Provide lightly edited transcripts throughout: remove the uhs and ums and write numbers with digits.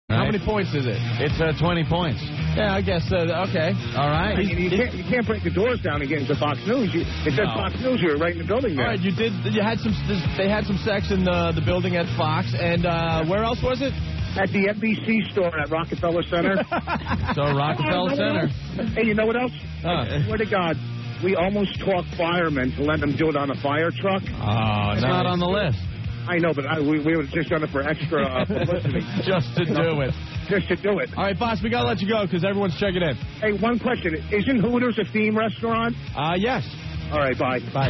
How many points is it? It's 20 points. Yeah, I guess. Okay. All right. You can't break the doors down and get into Fox News. It says Fox News. You're right in the building there. All right, you did. You had some. They had some sex in the building at Fox, and where else was it? At the NBC store at Rockefeller Center. So Rockefeller Center. Hey, you know what else? Swear to God, we almost talked firemen to let them do it on a fire truck. Oh, it's not on the list. I know, but we were just done it for extra publicity. Just to do it. Just to do it. All right, boss, we got to let you go because everyone's checking in. Hey, one question. Isn't Hooters a theme restaurant? Yes. All right, bye. Bye.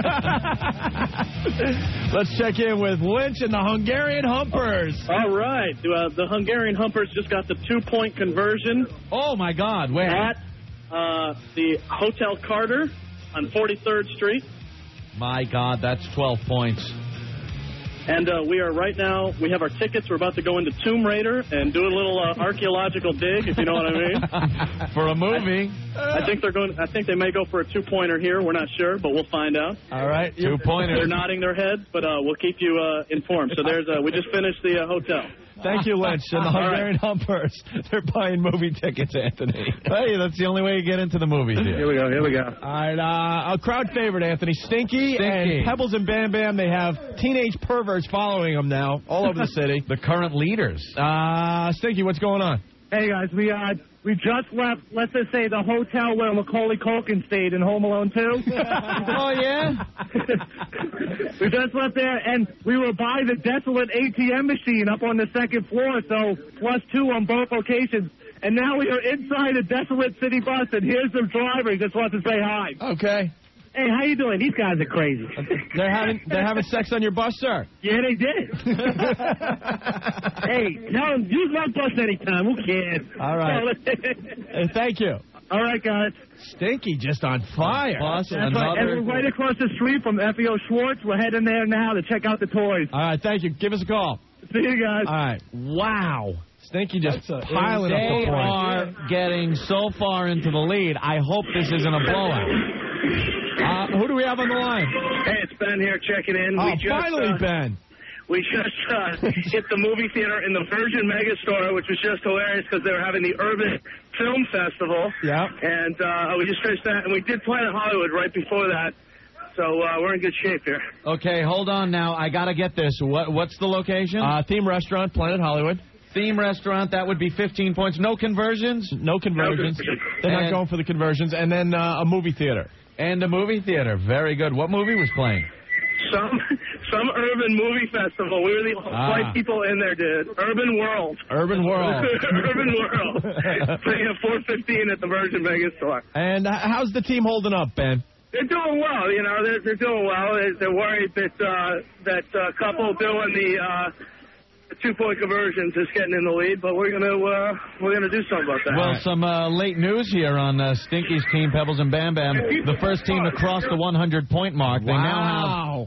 Let's check in with Lynch and the Hungarian Humpers. All right. The Hungarian Humpers just got the 2-point conversion. Oh, my God. Where? At the Hotel Carter on 43rd Street. My God, that's 12 points. And we are right now, we have our tickets. We're about to go into Tomb Raider and do a little archaeological dig, if you know what I mean. For a movie. I think they may go for a 2-pointer here. We're not sure, but we'll find out. All right. 2-pointers. They're nodding their heads, but we'll keep you informed. So we just finished the hotel. Thank you, Lynch. And the Hungarian Humpers, they're buying movie tickets, Anthony. Hey, that's the only way you get into the movies here. Here we go. All right, a crowd favorite, Anthony. Stinky and Pebbles and Bam Bam, they have teenage perverts following them now all over the city. The current leaders. Stinky, what's going on? Hey, guys, we just left, let's just say, the hotel where Macaulay Culkin stayed in Home Alone 2. Oh, yeah? We just left there, and we were by the desolate ATM machine up on the second floor, so +2 on both locations. And now we are inside a desolate city bus, and here's the driver. He just wants to say hi. Okay. Hey, how you doing? These guys are crazy. They're having sex on your bus, sir? Yeah, they did. Hey, tell them, use my bus anytime. Who cares? All right. Hey, thank you. All right, guys. Stinky just on fire. That's right. And we're right across the street from FEO Schwartz. We're heading there now to check out the toys. All right, thank you. Give us a call. See you guys. All right. Wow. Stinky just piling up the points. They points. are getting so far into the lead. I hope this isn't a blowout. Who do we have on the line? Hey, it's Ben here checking in. Finally, Ben. We just hit the movie theater in the Virgin Megastore, which was just hilarious because they were having the Urban Film Festival. Yeah. And we just finished that, and we did Planet Hollywood right before that. So we're in good shape here. Okay, hold on now. I got to get this. What's the location? Theme Restaurant, Planet Hollywood. Theme Restaurant, that would be 15 points. No conversions? No conversions. They're not going for the conversions. And then a movie theater. And a movie theater. Very good. What movie was playing? Some urban movie festival. We were the white people in there, dude. Urban World. Urban World. Urban World. Playing at 4:15 at the Virgin Megastore. And how's the team holding up, Ben? They're doing well. You know, they're doing well. They're worried that couple doing the 2-point conversions is getting in the lead, but we're gonna do something about that. Well, some late news here on Stinky's team, Pebbles and Bam Bam. The first team to cross the 100-point mark. They now have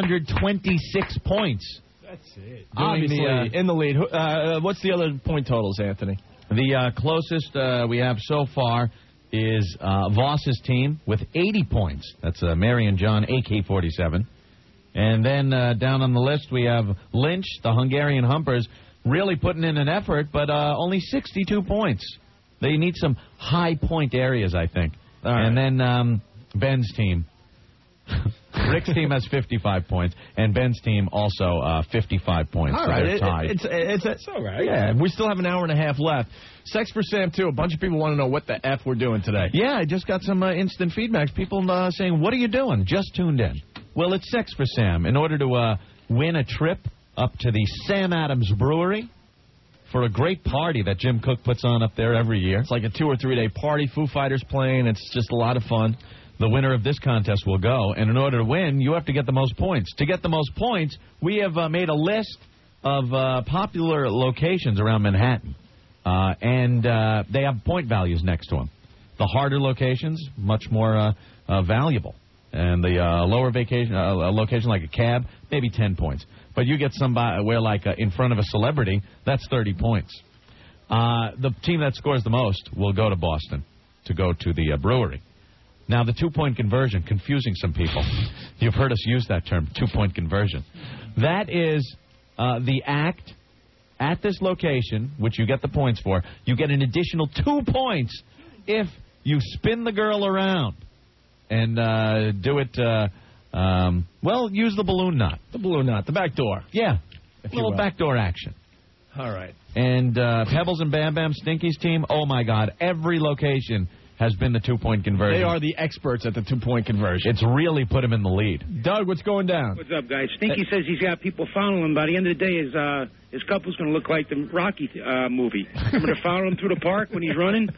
126 points. That's it. Obviously, in the lead. What's the other point totals, Anthony? The closest we have so far is Voss's team with 80 points. That's Mary and John, AK-47. And then down on the list, we have Lynch, the Hungarian Humpers, really putting in an effort, but only 62 points. They need some high-point areas, I think. And then Ben's team. Rick's team has 55 points, and Ben's team also 55 points. All so right. they're tied. It's all right. Yeah, we still have an hour and a half left. Sex for Sam, too. A bunch of people want to know what the F we're doing today. Yeah, I just got some instant feedbacks. People saying, what are you doing? Just tuned in. Well, it's Sex for Sam. In order to win a trip up to the Sam Adams Brewery for a great party that Jim Cook puts on up there every year. It's like a 2 or 3 day party. Foo Fighters playing. It's just a lot of fun. The winner of this contest will go. And in order to win, you have to get the most points. To get the most points, we have made a list of popular locations around Manhattan. And they have point values next to them. The harder locations, much more valuable. And the lower location like a cab, maybe 10 points. But you get somebody where like in front of a celebrity, that's 30 points. The team that scores the most will go to Boston to go to the brewery. Now, the 2-point conversion, confusing some people. You've heard us use that term, 2-point conversion. That is the act at this location, which you get the points for, you get an additional 2 points if you spin the girl around and do it, use the balloon knot. The balloon knot, the back door. Yeah, a little backdoor action. All right. And Pebbles and Bam Bam Stinky's team, oh, my God, every location has been the 2-point conversion. They are the experts at the 2-point conversion. It's really put him in the lead. Doug, what's going down? What's up, guys? Stinky says he's got people following him. By the end of the day, his couple's going to look like the Rocky movie. Remember to follow him through the park when he's running?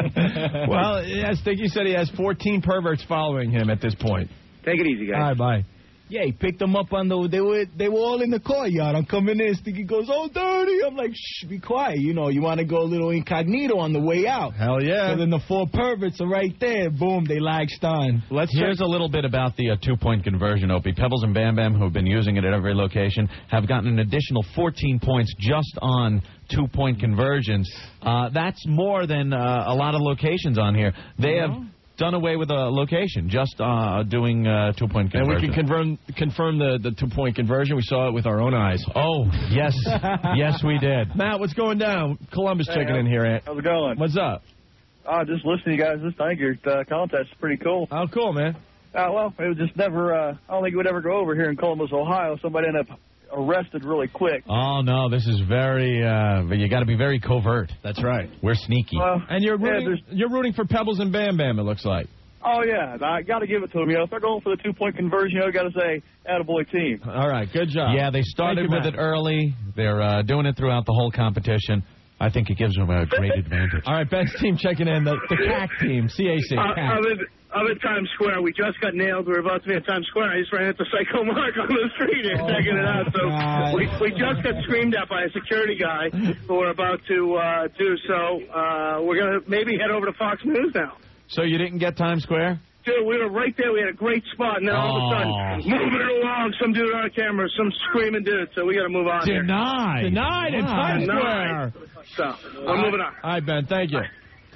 Well, yeah, Stinky said he has 14 perverts following him at this point. Take it easy, guys. All right, bye. Yeah, he picked them up on they were all in the courtyard. I'm coming in, Stinky goes, "Oh, dirty." I'm like, "Shh, be quiet. You know, you want to go a little incognito on the way out." Hell yeah. So then the 4 perverts are right there. Boom, they latched on. Here's a little bit about the 2-point conversion, Opie. Pebbles and Bam Bam, who have been using it at every location, have gotten an additional 14 points just on 2-point conversions. That's more than a lot of locations on here. They have done away with a location, just doing 2-point conversion. And we can confirm the 2-point conversion. We saw it with our own eyes. Oh, yes. Yes, we did. Matt, what's going down? Columbus checking in here. How's it going? What's up? Just listening to you guys. I think your contest is pretty cool. Oh, cool, man. Well, it was just never, I don't think it would ever go over here in Columbus, Ohio. Somebody ended up arrested really quick. Oh, no, this is very, you got to be very covert. That's right. We're sneaky. And you're rooting for Pebbles and Bam Bam, it looks like. Oh, yeah, I got to give it to them. You know, if they're going for the 2-point conversion, you got to say, attaboy team. All right, good job. Yeah, they started with it early. They're doing it throughout the whole competition. I think it gives them a great advantage. All right, Ben's team checking in, the CAC team, CAC. I'm at Times Square. We just got nailed. We were about to be at Times Square. I just ran into Psycho Mark on the street and checking it out. So we just got screamed at by a security guy who we're about to do. So we're going to maybe head over to Fox News now. So you didn't get Times Square? Dude, we were right there. We had a great spot. And then all of a sudden, moving it along, some dude on camera, some screaming dude. So we got to move on here. Denied in Times Square. So we're moving on. All right, Ben, thank you.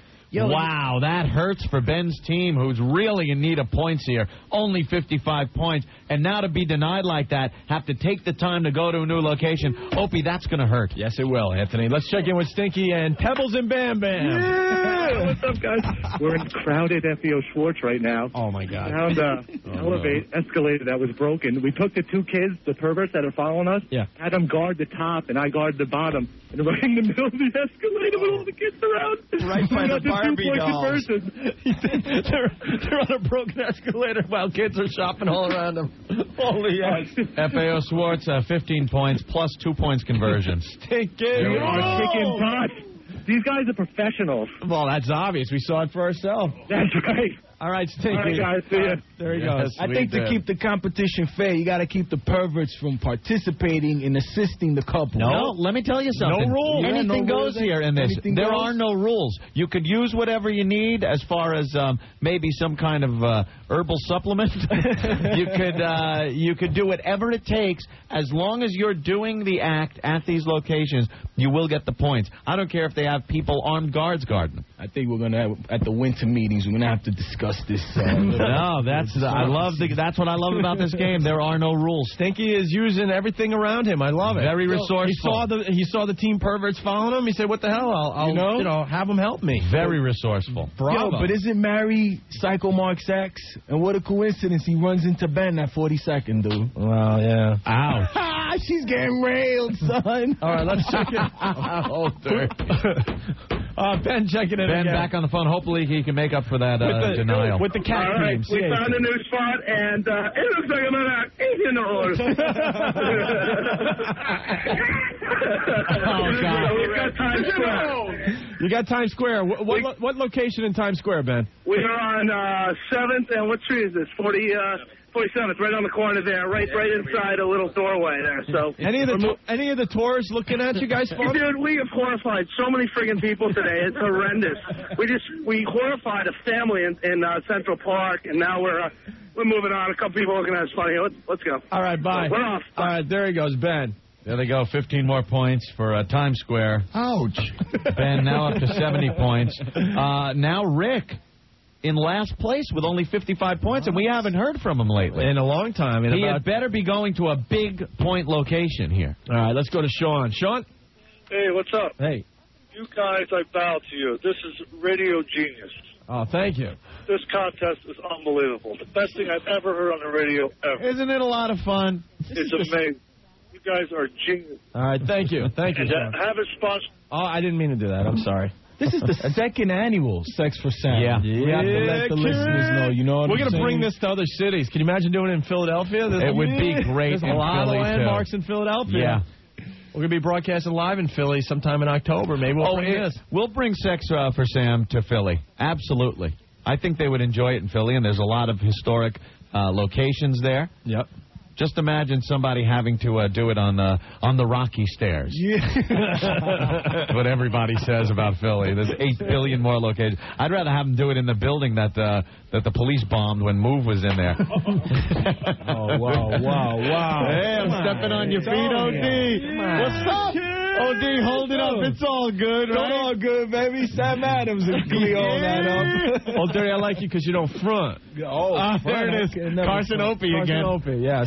Wow, that hurts for Ben's team, who's really in need of points here. Only 55 points. And now to be denied like that, have to take the time to go to a new location. Opie, that's going to hurt. Yes, it will, Anthony. Let's check in with Stinky and Pebbles and Bam Bam. Yeah! What's up, guys? We're in crowded FEO Schwartz right now. Oh, my God. Found escalator that was broken. We took the 2 kids, the perverts that are following us, had them guard the top, and I guard the bottom. And right in the middle of the escalator with all the kids around. Right by the Barbie dolls. They're on a broken escalator while kids are shopping all around them. Holy yes. FAO Schwartz, 15 points plus 2 points conversion. Stinky. You are kicking butt. These guys are professionals. Well, that's obvious. We saw it for ourselves. That's right. All right, Stinky. All right, guys. See ya. There he goes. I think to keep the competition fair, you got to keep the perverts from participating in assisting the couple. No, let me tell you something. No rules. Anything goes here in this. There are no rules. You could use whatever you need as far as maybe some kind of herbal supplement. You could do whatever it takes as long as you're doing the act at these locations. You will get the points. I don't care if they have people armed guards guarding them. I think we're gonna at the winter meetings. We're gonna have to discuss this. No, that's what I love about this game. There are no rules. Stinky is using everything around him. I love it. Very resourceful. He saw the team perverts following him. He said, "What the hell? I'll have them help me." Very resourceful. Bravo. Yo, but isn't Mary Psycho Mark Sachs? And what a coincidence! He runs into Ben at 42nd, dude. Well, yeah. Ouch. She's getting railed, son. All right, let's check it. Ben checking in. Ben back on the phone. Hopefully he can make up for that denial. With the cat All right, team. we found a new spot, and it looks like I'm at Oh, God. So we've got Times Square. You got Times Square. What location in Times Square, Ben? We are on 7th, and what street is this? 47th, right on the corner there, right inside a little doorway there. So any of the tours looking at you guys? Dude, we have horrified so many friggin' people today. It's horrendous. We horrified a family in Central Park, and now we're moving on. A couple people looking at us funny. Let's go. All right, bye. We're off. All right, there he goes, Ben. There they go, 15 more points for Times Square. Ouch. Ben now up to 70 points. Now Rick in last place with only 55 points, and we haven't heard from him lately. In a long time. He had better be going to a big point location here. All right, let's go to Sean. Sean? Hey, what's up? Hey. You guys, I bow to you. This is radio genius. Oh, thank you. This contest is unbelievable. The best thing I've ever heard on the radio ever. Isn't it a lot of fun? It's amazing. You guys are genius. All right, thank you. Thank you, And Sam. have it sponsored. Oh, I didn't mean to do that. I'm sorry. This is the second annual Sex for Sam. Yeah. We have to let the listeners know, you know what We're I'm going to saying? bring this to other cities. Can you imagine doing it in Philadelphia? It would be great There's a in lot Philly, of too. landmarks in Philadelphia. Yeah. We're going to be broadcasting live in Philly sometime in October. Maybe we'll bring this. We'll bring Sex for Sam to Philly. Absolutely. I think they would enjoy it in Philly, and there's a lot of historic locations there. Yep. Just imagine somebody having to do it on the Rocky Stairs. Yeah. What everybody says about Philly. There's 8 billion more locations. I'd rather have them do it in the building that the police bombed when Move was in there. Oh, wow. Hey, I'm stepping on your feet, OD. What's up? OD, hold it up. It's all good, right? It's all good, baby. Sam Adams and clear all that up. Oh, Dirty, I like you because you don't front. Oh, there it is. Carson Opie again. Carson Opie, yes.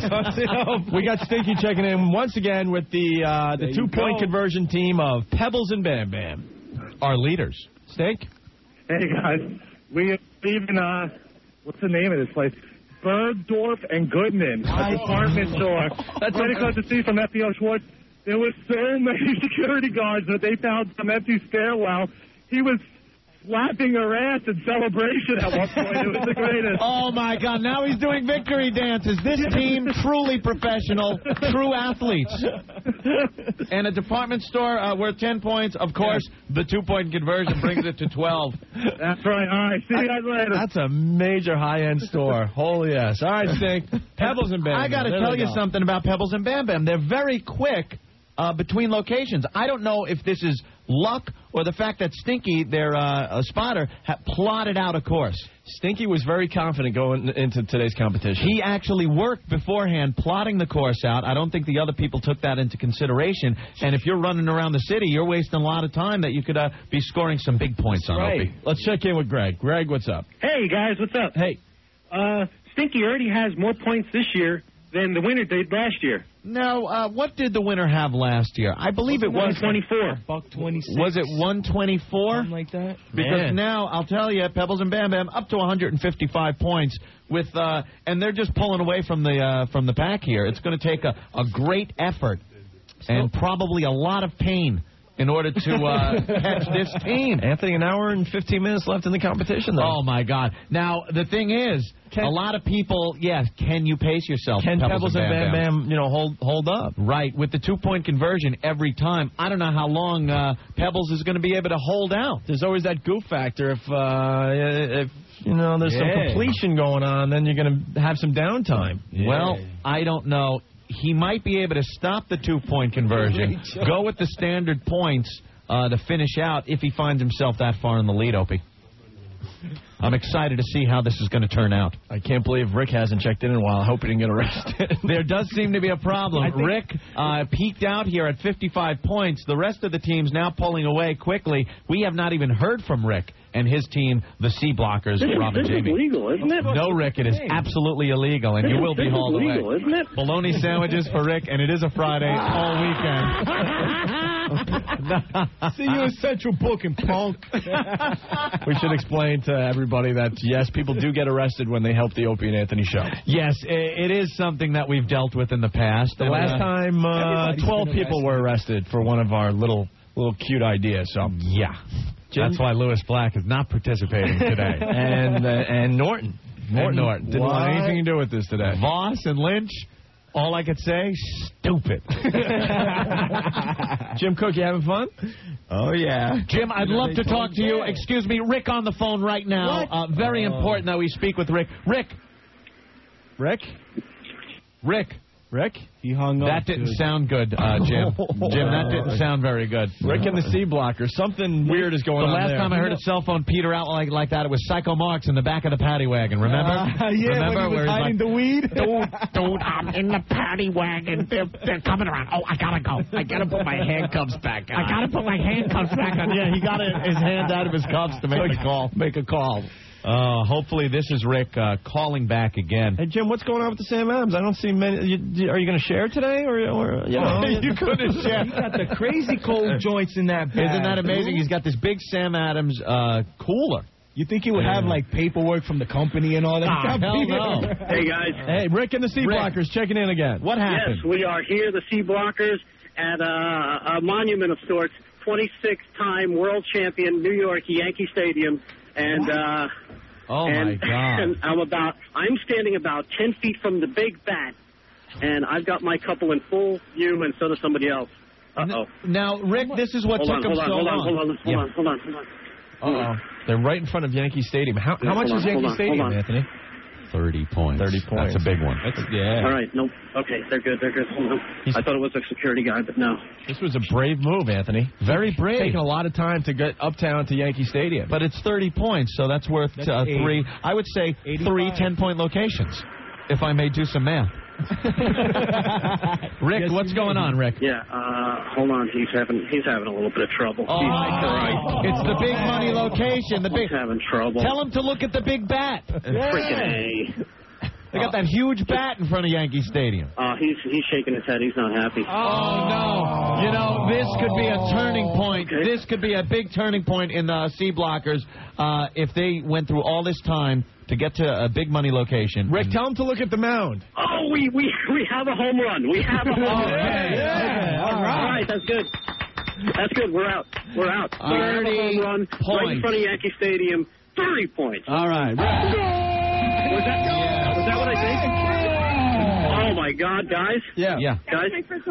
We got Stinky checking in once again with the 2-point conversion team of Pebbles and Bam Bam. Our leaders. Stink? Hey, guys. We leave in, what's the name of this place? Bergdorf and Goodman, a department store. That's right across the street from FBO Schwartz. There were so many security guards that they found some empty stairwell. He was slapping her ass in celebration at one point. It was the greatest. Oh, my God. Now he's doing victory dances. This team, truly professional, true athletes. And a department store worth 10 points. Of course, the 2-point conversion brings it to 12. That's right. All right. See you guys later. That's a major high-end store. Holy yes. All right, Stink. Pebbles and Bam Bam. I got to tell you something about Pebbles and Bam Bam. They're very quick between locations. I don't know if this is luck or the fact that Stinky, their spotter, plotted out a course. Stinky was very confident going into today's competition. He actually worked beforehand plotting the course out. I don't think the other people took that into consideration. And if you're running around the city, you're wasting a lot of time that you could be scoring some big points on, Opie. Let's check in with Greg. Greg, what's up? Hey, guys, what's up? Hey. Stinky already has more points this year than the winner did last year. No, what did the winner have last year? I believe it was 124. $126. Was it 124? Something like that. Because now, I'll tell you, Pebbles and Bam Bam up to 155 points with, and they're just pulling away from the pack here. It's going to take a great effort and probably a lot of pain in order to catch this team. Anthony, an hour and 15 minutes left in the competition, though. Oh, my God. Now, the thing is, a lot of people, can you pace yourself? Can Pebbles and Bam Bam, hold up? Right. With the 2-point conversion every time, I don't know how long Pebbles is going to be able to hold out. There's always that goof factor. If there's some completion going on, then you're going to have some downtime. Yeah. Well, I don't know. He might be able to stop the 2-point conversion, go with the standard points to finish out if he finds himself that far in the lead, Opie. I'm excited to see how this is going to turn out. I can't believe Rick hasn't checked in a while. I hope he didn't get arrested. There does seem to be a problem. Rick peaked out here at 55 points. The rest of the team's now pulling away quickly. We have not even heard from Rick and his team, the C Blockers, Rob and Jamie. This is illegal, isn't it? No, Rick, it is absolutely illegal, and you will be hauled away. Isn't it? Bologna sandwiches for Rick, and it is a Friday all weekend. See you in Central Booking, punk. We should explain to everybody that, yes, people do get arrested when they help the Opie and Anthony show. Yes, it is something that we've dealt with in the past. The last time, 12 people were arrested for one of our little cute ideas. So yeah. That's why Lewis Black is not participating today. and Norton. Norton didn't want anything to do with this today. Voss and Lynch, all I could say, stupid. Jim Cook, you having fun? Oh, yeah. Jim, I'd love to talk to you. Excuse me, Rick on the phone right now. Very important that we speak with Rick. Rick? He hung up. That didn't sound good, Jim. Jim, that didn't sound very good. Rick and the C Blocker. Something weird is going on there. The last there. time I heard a cell phone peter out like that, it was Psycho Marx in the back of the paddy wagon. Remember? Yeah, Remember when he was hiding the weed. Dude, I'm in the paddy wagon. They're coming around. Oh, I gotta go. I gotta put my handcuffs back on. I gotta put my handcuffs back on. Yeah, he got his hand out of his cuffs to make a call. Make a call. Hopefully this is Rick calling back again. Hey, Jim, what's going on with the Sam Adams? I don't see many. Are you going to share today? Or you know? You couldn't share. He got the crazy cold joints in that bag. Isn't that amazing? He's got this big Sam Adams cooler. You think he would have, like, paperwork from the company and all that? Hell no. Hey, guys. Hey, Rick and the C Blockers checking in again. What happened? Yes, we are here, the C Blockers, at a monument of sorts, 26-time world champion New York Yankee Stadium. And my God. And I'm standing about 10 feet from the big bat, and I've got my couple in full view, and so does somebody else. Uh-oh. Now, Rick, this is what took him so long. Hold on. Uh-oh. They're right in front of Yankee Stadium. How much is Yankee Stadium, Anthony? 30 points. 30 points. That's a big one. All right. No. Okay. They're good. Hold on. I thought it was a security guy, but no. This was a brave move, Anthony. Very brave. Taking a lot of time to get uptown to Yankee Stadium. But it's 30 points, so that's worth three. I would say 3 10-point locations, if I may do some math. Rick, Yes, what's going on, Rick? Yeah. Hold on. He's having a little bit of trouble. Oh, it's the big money location. He's having trouble. Tell him to look at the big bat. Freaking A. They got that huge bat in front of Yankee Stadium. He's shaking his head. He's not happy. Oh, no. You know, this could be a turning point. Okay. This could be a big turning point in the C Blockers if they went through all this time to get to a big money location. Rick, tell him to look at the mound. Oh, we have a home run. We have a home run. Yeah. All right. That's good. That's good. We're out. 30 We have a home run points. right in front of Yankee Stadium. 30 points. All right. Was that what I think? Oh my God, guys! Yeah. Guys,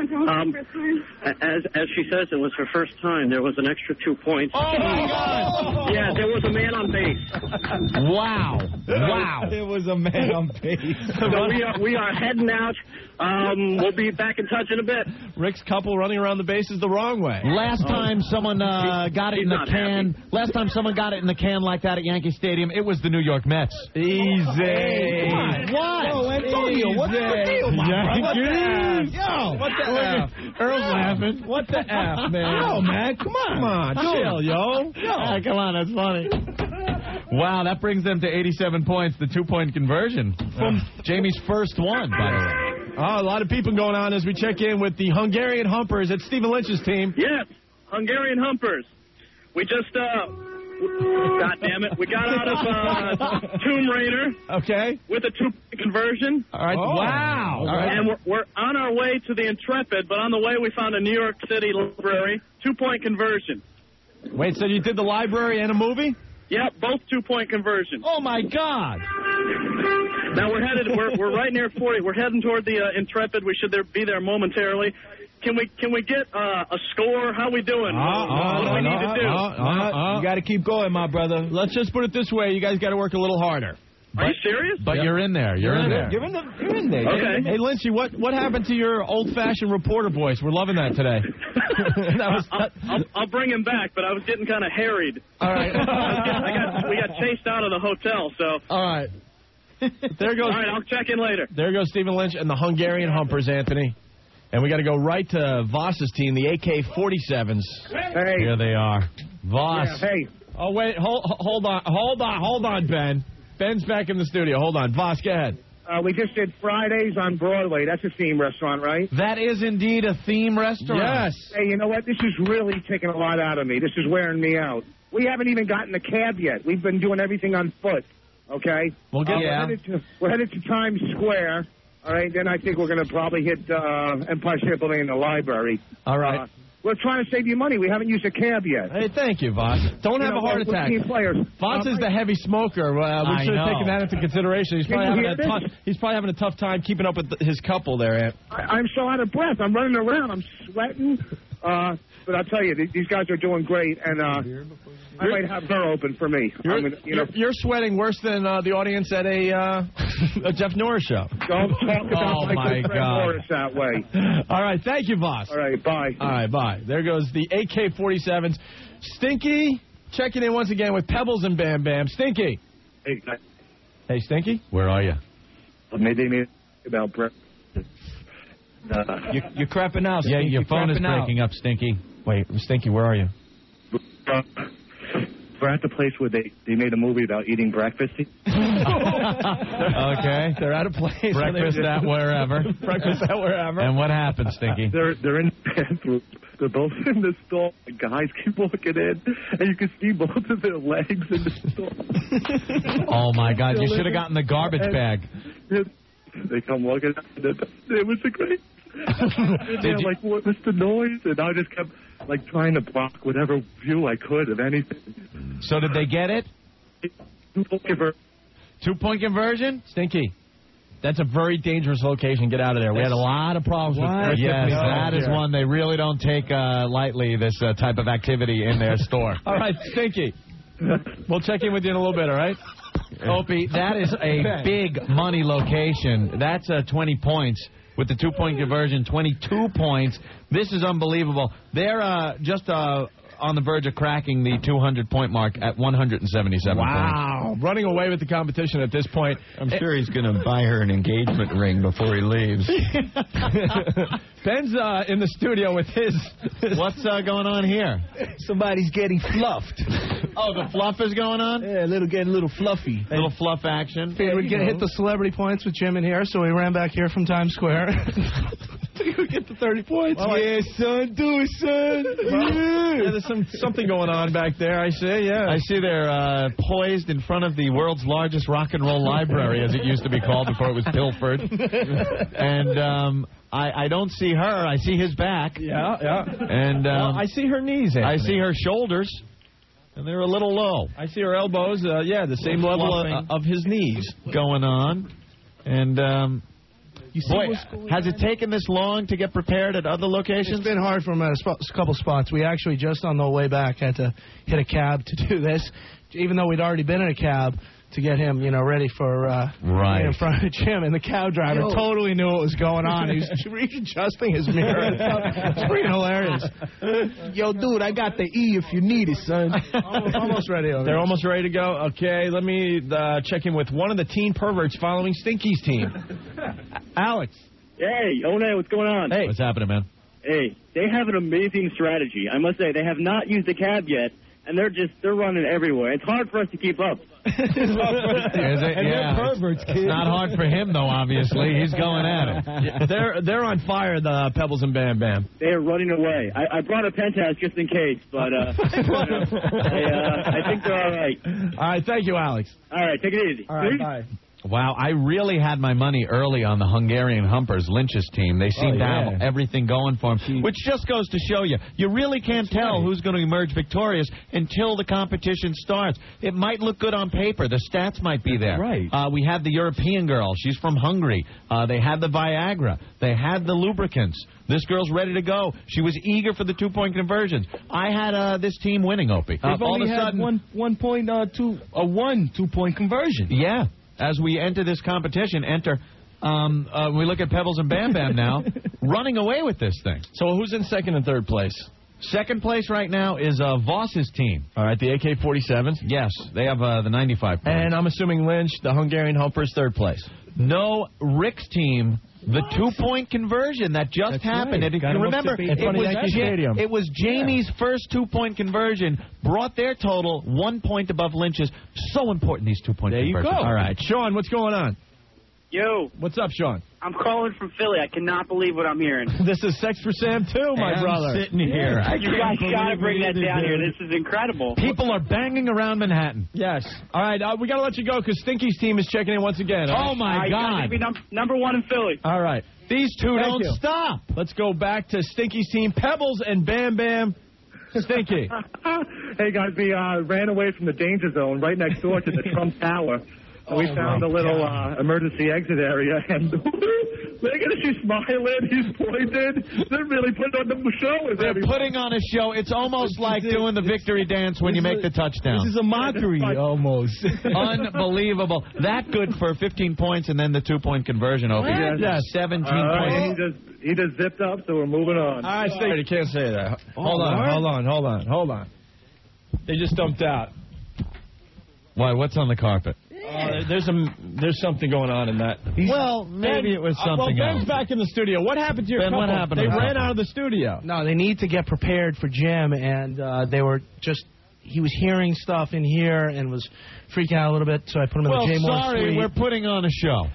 as she says, it was her first time. There was an extra 2 points. Oh my God! Yeah, there was a man on base. Wow! It was a man on base. So we are heading out. We'll be back in touch in a bit. Rick's couple running around the bases the wrong way. Last time someone got it in the can. Last time someone got it in the can like that at Yankee Stadium, it was the New York Mets. Easy. What? Oh, Antonio, what's the deal, my Yankees. Yo, What the F? Earl's laughing. What the F, man? Oh, man, come on. Chill, yo. Come on, that's funny. Wow, that brings them to 87 points, the 2-point conversion from Jamie's first one, by the way. Oh, a lot of people going on as we check in with the Hungarian Humpers at Stephen Lynch's team. Yes, Hungarian Humpers. We just, God damn it, we got out of Tomb Raider. Okay. With a 2-point conversion. All right. Oh. Wow. All right. And we're on our way to the Intrepid, but on the way we found a New York City library, 2-point conversion. Wait, so you did the library and a movie? Yep, both 2-point conversions. Oh, my God. Now we're right near 40. We're heading toward the Intrepid. We should be there momentarily. Can we get a score? How we doing? What do we need to do? You got to keep going, my brother. Let's just put it this way. You guys got to work a little harder. Are you serious? But you're in there. You're in there. You're in there. Okay. Hey, Lynchy, what happened to your old-fashioned reporter voice? We're loving that today. I'll bring him back, but I was getting kind of harried. All right. We got chased out of the hotel, so. All right. There goes. All right, I'll check in later. There goes Stephen Lynch and the Hungarian Humpers, Anthony. And we got to go right to Voss's team, the AK-47s. Hey. Here they are. Voss. Yeah, hey. Oh, wait. Hold on, Ben. Ben's back in the studio. Hold on. Voss, go ahead. We just did Fridays on Broadway. That's a theme restaurant, right? That is indeed a theme restaurant. Yes. Hey, you know what? This is really taking a lot out of me. This is wearing me out. We haven't even gotten a cab yet. We've been doing everything on foot, okay? We'll get We're headed to Times Square, all right? Then I think we're going to probably hit Empire State Building in the library. All right. We're trying to save you money. We haven't used a cab yet. Hey, thank you, Voss. Don't have a heart attack. Team players. Voss is the heavy smoker. We should have taken that into consideration. He's probably having a tough time keeping up with his couple there, Ant. I'm so out of breath. I'm running around. I'm sweating. But I'll tell you, these guys are doing great, and I might have her open for me. You're sweating worse than the audience at a Jeff Norris show. Don't talk about my good friend God. Norris that way. All right, thank you, Voss. All right, bye. All right, bye. There goes the AK-47s. Stinky checking in once again with Pebbles and Bam Bam. Stinky. Hey, Hey, Stinky. Where are you? maybe about Brett. You're crapping out. Your phone is breaking up, Stinky. Wait, Stinky, where are you? we're at the place where they made a movie about eating breakfast. Okay. They're at a place. Breakfast at wherever. Breakfast at wherever. And what happened, Stinky? They're in the bathroom. They're both in the stall. The guys keep walking in, and you can see both of their legs in the stall. Oh, my God. You should have gotten the garbage bag. They come walking out. It was a great... They're like, what's the noise? And I just kept, like, trying to block whatever view I could of anything. So did they get it? 2-point conversion? Stinky. That's a very dangerous location. Get out of there. We had a lot of problems with it. Yes, that is one they really don't take lightly, this type of activity in their store. All right, Stinky. We'll check in with you in a little bit, all right? Opie, that is a big money location. That's 20 points. With the 2-point conversion, 22 points. This is unbelievable. They're just on the verge of cracking the 200-point mark at 177 points. Wow. Running away with the competition at this point. I'm sure he's going to buy her an engagement ring before he leaves. Ben's in the studio with his... What's going on here? Somebody's getting fluffed. Oh, the fluff is going on? Yeah, getting a little fluffy. Little fluff action. Figured we'd hit the celebrity points with Jim in here, so we ran back here from Times Square. We get the 30 points. Well, yeah, son, do it, son. Yeah, there's something going on back there, I see, yeah. I see they're poised in front of the world's largest rock and roll library, as it used to be called before it was pilfered. And I don't see her. I see his back. Yeah, yeah. And I see her knees, Anthony. I see her shoulders. And they're a little low. I see her elbows, the same level of his knees going on. And, you see boy, has it taken this long to get prepared at other locations? It's been hard from a couple spots. We actually, just on the way back, had to hit a cab to do this, even though we'd already been in a cab to get him, ready for in front of Jim. And the cab driver totally knew what was going on. He was readjusting his mirror. It's pretty hilarious. Yo, dude, I got the E if you need it, son. Almost ready. They're almost ready to go. Okay, let me check in with one of the teen perverts following Stinky's team. Alex. Hey, One, what's going on? Hey. What's happening, man? Hey, they have an amazing strategy. I must say, they have not used the cab yet, and they're running everywhere. It's hard for us to keep up. They're perverts, kid. It's not hard for him, though, obviously. He's going at it. Yeah, they're on fire, the Pebbles and Bam Bam. They are running away. I brought a penthouse just in case, but I think they're all right. All right, thank you, Alex. All right, take it easy. All right, bye. Wow, I really had my money early on the Hungarian Humpers, Lynch's team. They seem to have everything going for them, which just goes to show you really can't tell who's going to emerge victorious until the competition starts. It might look good on paper. The stats might be there. Right. We had the European girl. She's from Hungary. They had the Viagra. They had the lubricants. This girl's ready to go. She was eager for the 2-point conversions. I had this team winning, Opie. They've only had 2-point conversion. Yeah. As we enter this competition, we look at Pebbles and Bam Bam now, running away with this thing. So who's in second and third place? Second place right now is Voss's team. All right, the AK-47s? Yes, they have the 95 points. And I'm assuming Lynch, the Hungarian Humpers, third place. No, Rick's team, the 2-point conversion that just happened. Right. And if you remember, it was Jamie's first 2-point conversion, brought their total 1 point above Lynch's. So important, these 2-point conversions. There you go. All right. Sean, what's going on? Yo. What's up, Sean? I'm calling from Philly. I cannot believe what I'm hearing. This is Sex for Sam, too, my brother. I'm sitting here. You guys got to bring that down here. This is incredible. People are banging around Manhattan. Yes. All right, we got to let you go because Stinky's team is checking in once again. Oh, my God. Be number one in Philly. All right. These two don't stop. Let's go back to Stinky's team, Pebbles and Bam Bam. Stinky. Hey, guys, we ran away from the danger zone right next door to the Trump Tower. We found a little emergency exit area, and look at it, she's smiling, he's pointed. They're really putting on the show. They're putting on a show. It's almost like doing the victory dance when you make the touchdown. This is a mockery, almost. Unbelievable. That good for 15 points and then the 2-point conversion over. Yes. 17 points. He just zipped up, so we're moving on. All right, Stinky, you can't say that. Hold on. They just dumped out. Why, what's on the carpet? There's something going on in that. Well, maybe it was something else. Ben's back in the studio. What happened to your couple? What happened? They ran out of the studio. No, they need to get prepared for Jim, and they were just he was hearing stuff in here and was freaking out a little bit, so I put him in the J. Moore suite. We're putting on a show.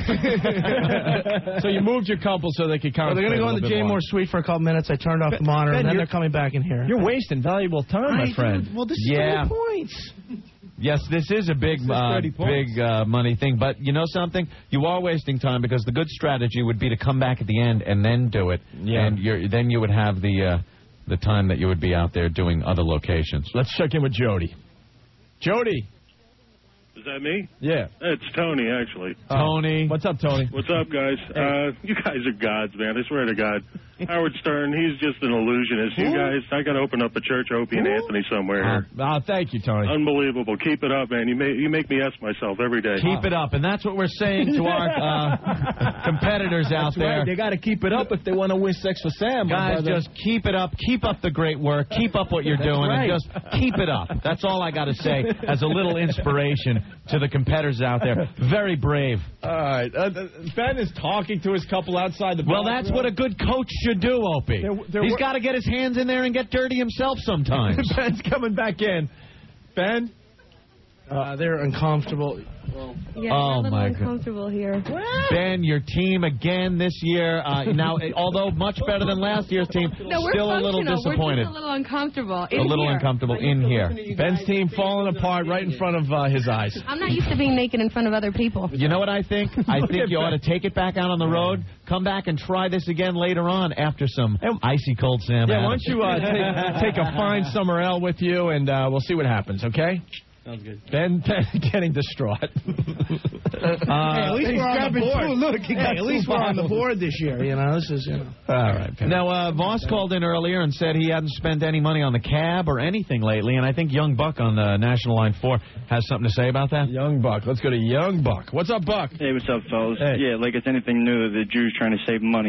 So you moved your couple so they could concentrate. They're going to go in the J. Moore suite for a couple minutes. I turned off the monitor, and then they're coming back in here. You're wasting valuable time, my friend. Well, this is 30 points. Yes, this is a big money thing, but you know something? You are wasting time because the good strategy would be to come back at the end and then do it, and then you would have the time that you would be out there doing other locations. Let's check in with Jody. Jody. Is that me? Yeah. It's Tony, actually. Tony. What's up, Tony? What's up, guys? You guys are gods, man. I swear to God. Howard Stern, he's just an illusionist. You guys, I got to open up a church, Opie and Anthony somewhere. Thank you, Tony. Unbelievable. Keep it up, man. You make me ask myself every day. Keep it up, and that's what we're saying to our competitors out there. Right. They got to keep it up if they want to win Sex for Sam. Guys, just keep it up. Keep up the great work. Keep up what you're doing, and just keep it up. That's all I got to say as a little inspiration to the competitors out there. Very brave. All right. Ben is talking to his couple outside the bar. Well, that's what a good coach should do, Opie. He's got to get his hands in there and get dirty himself sometimes. Ben's coming back in. Ben? They're uncomfortable. Yeah, oh, I'm a little my uncomfortable here. Ben, your team again this year. Now, although much better than last year's team, still a little disappointed. We're just a little uncomfortable in here. Ben's team falling apart right in front of his eyes. I'm not used to being naked in front of other people. You know what I think? I think you ought to take it back out on the road, come back and try this again later on after some icy cold Sam. Yeah, why don't you take a fine summer ale with you, and we'll see what happens, okay? Sounds good. Ben getting distraught. Hey, at least we're on the board. Look, at least we're on the board this year. You know, this is All right. Ben. Now, Voss called in earlier and said he hadn't spent any money on the cab or anything lately, and I think Young Buck on the National Line 4 has something to say about that. Young Buck. Let's go to Young Buck. What's up, Buck? Hey, what's up, fellas? Hey. Yeah, like it's anything new, the Jews trying to save money.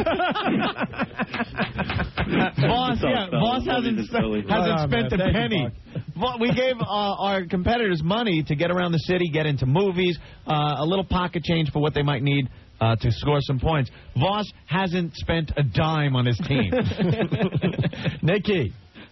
Voss hasn't spent a penny. We gave our competitors money to get around the city, get into movies, a little pocket change for what they might need to score some points. Voss hasn't spent a dime on his team. Nikki.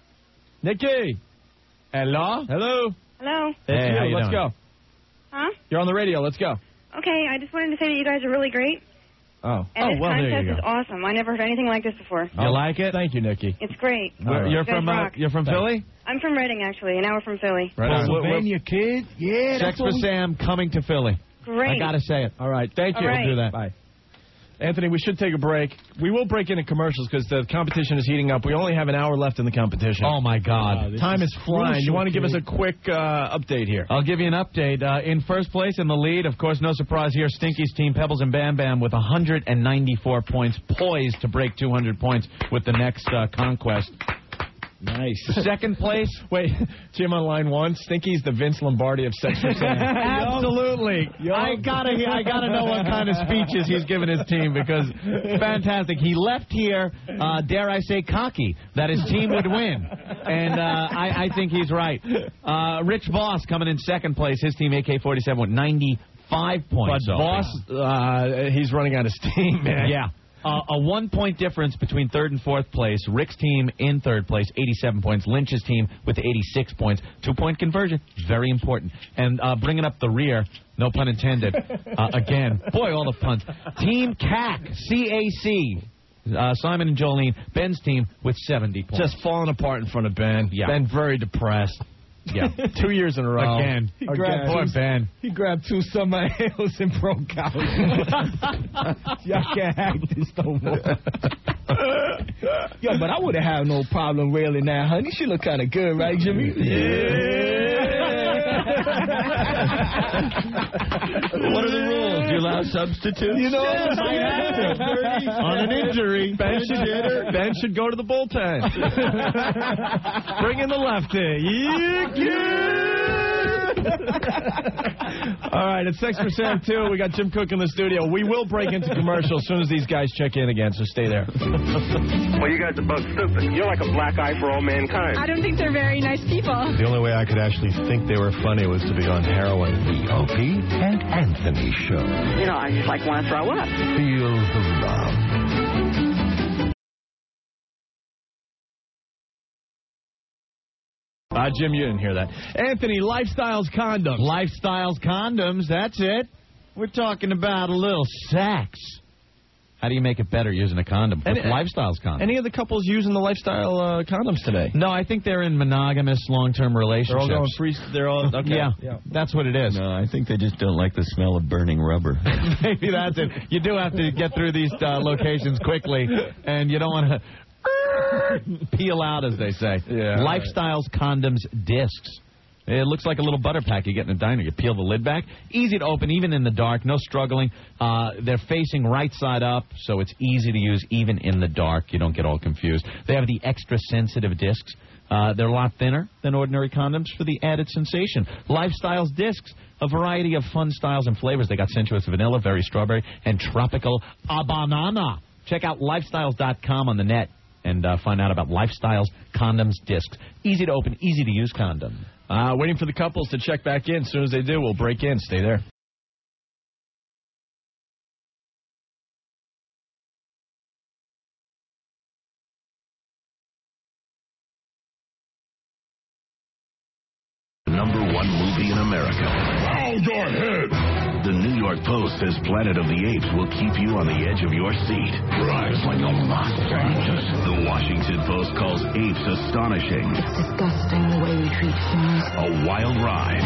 Hello? Hello. Hey, let's go. Huh? You're on the radio. Let's go. Okay, I just wanted to say that you guys are really great. Oh. And this well, there contest you is go. awesome. I never heard anything like this before. You like it? Thank you, Nikki. It's great. You're from Philly? I'm from Reading, actually, and now we're from Philly. Pennsylvania, kid. Yeah, Sex for Sam coming to Philly. Great. I got to say it. All right. Thank you. All right. We'll do that. Bye. Anthony, we should take a break. We will break into commercials because the competition is heating up. We only have an hour left in the competition. Oh, my God. Time is flying. You want to give us a quick update here? I'll give you an update. In first place in the lead, of course, no surprise here, Stinky's team, Pebbles and Bam Bam, with 194 points, poised to break 200 points with the next conquest. Nice. Second place. Wait, Jim on line one. Stinky's the Vince Lombardi of Sex for Sam. Absolutely. I gotta know what kind of speeches he's given his team because it's fantastic. He left here, dare I say, cocky that his team would win, and I think he's right. Rich Voss coming in second place. His team AK-47 with 95 points. But Voss, he's running out of steam, man. Yeah. A 1 point difference between third and fourth place. Rick's team in third place, 87 points. Lynch's team with 86 points. 2 point conversion, very important. And bringing up the rear, no pun intended, again. Boy, all the puns. Team CAC, C-A-C. Simon and Jolene, Ben's team with 70 points. Just falling apart in front of Ben. Yeah. Ben very depressed. Yeah. 2 years in a row. Again. Poor Ben. He grabbed 2 summer ales and broke out. Y'all can't hack this no more. Yo, but I would have had no problem railing that, honey. She look kind of good, right, Jimmy? What are the rules? You allow substitutes? You know, I have to. On an injury. Ben should go to the bullpen. Bring in the lefty. All right, it's Sex for Sam 2. We got Jim Cook in the studio. We will break into commercial as soon as these guys check in again, so stay there. Well, you guys are both stupid. You're like a black eye for all mankind. I don't think they're very nice people. The only way I could actually think they were funny was to be on heroin. The Opie and Anthony Show. You know, I just like want to throw up. Feel the love. Jim, you didn't hear that. Anthony, Lifestyles condoms. Lifestyles condoms, that's it. We're talking about a little sex. How do you make it better using a condom? With Lifestyles condoms. Any of the couples using the Lifestyle condoms today? No, I think they're in monogamous long-term relationships. They're all going free. They're all okay. Yeah, that's what it is. No, I think they just don't like the smell of burning rubber. Maybe that's it. You do have to get through these locations quickly, and you don't want to peel out, as they say. Yeah, Lifestyles condoms discs. It looks like a little butter pack you get in a diner. You peel the lid back. Easy to open, even in the dark. No struggling. They're facing right side up, so it's easy to use even in the dark. You don't get all confused. They have the extra sensitive discs. They're a lot thinner than ordinary condoms for the added sensation. Lifestyles discs, a variety of fun styles and flavors. They got sensuous vanilla, very strawberry, and tropical banana. Check out lifestyles.com on the net and find out about Lifestyles condoms discs. Easy to open, easy to use condom. Waiting for the couples to check back in. As soon as they do, we'll break in. Stay there. Number one movie in America. Bow your head! The New York Post says Planet of the Apes will keep you on the edge of your seat. Rise like a monster. The Washington Post calls apes astonishing. It's disgusting the way we treat humans. A wild ride.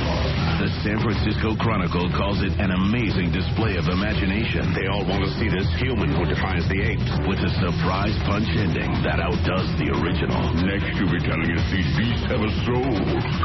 The San Francisco Chronicle calls it an amazing display of imagination. They all want to see this human who defies the apes. With a surprise punch ending that outdoes the original. Next, you'll be telling us these beasts have a soul.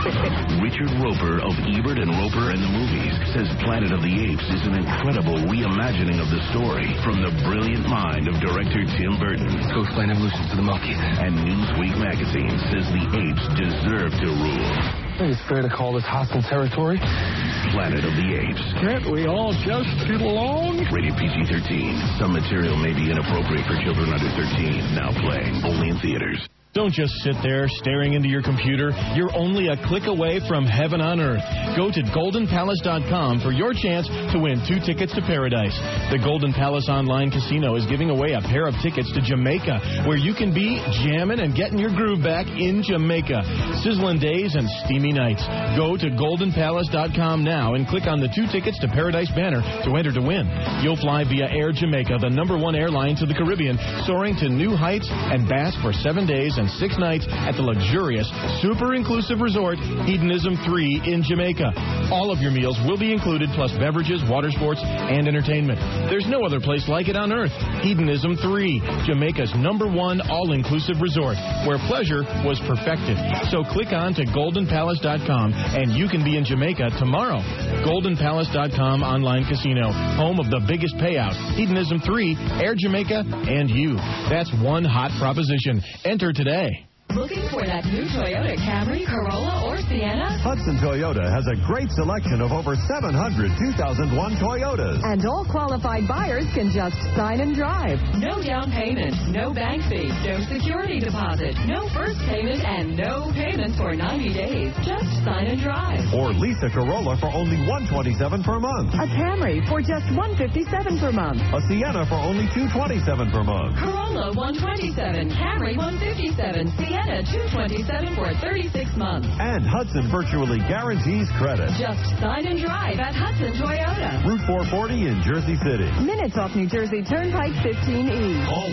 Richard Roper of Ebert and Roper and the Movies says Planet of the Apes is an incredible reimagining of the story from the brilliant mind of director Tim Burton. Go explain evolution to the monkeys. And Newsweek magazine says the apes deserve to rule. I think it's fair to call this hostile territory. Planet of the Apes. Can't we all just get along? Rated PG-13. Some material may be inappropriate for children under 13. Now playing only in theaters. Don't just sit there staring into your computer. You're only a click away from heaven on earth. Go to GoldenPalace.com for your chance to win 2 tickets to paradise. The Golden Palace Online Casino is giving away a pair of tickets to Jamaica, where you can be jamming and getting your groove back in Jamaica. Sizzling days and steamy nights. Go to GoldenPalace.com now and click on the 2 tickets to paradise banner to enter to win. You'll fly via Air Jamaica, the #1 airline to the Caribbean, soaring to new heights and bask for 7 days and 6 nights at the luxurious, super-inclusive resort, Hedonism 3 in Jamaica. All of your meals will be included, plus beverages, water sports, and entertainment. There's no other place like it on earth. Hedonism 3, Jamaica's #1 all-inclusive resort, where pleasure was perfected. So click on to GoldenPalace.com, and you can be in Jamaica tomorrow. GoldenPalace.com Online Casino, home of the biggest payout, Hedonism 3, Air Jamaica, and you. That's one hot proposition. Enter today. Looking for that new Toyota Camry, Corolla, or Sienna? Hudson Toyota has a great selection of over 700 2001 Toyotas. And all qualified buyers can just sign and drive. No down payment, no bank fee, no security deposit, no first payment, and no payment for 90 days. Just sign and drive. Or lease a Corolla for only $127 per month. A Camry for just $157 per month. A Sienna for only $227 per month. Corolla $127, Camry $157, Sienna $227 for 36 months. And Hudson virtually guarantees credit. Just sign and drive at Hudson Toyota. Route 440 in Jersey City. Minutes off New Jersey Turnpike 15E. Call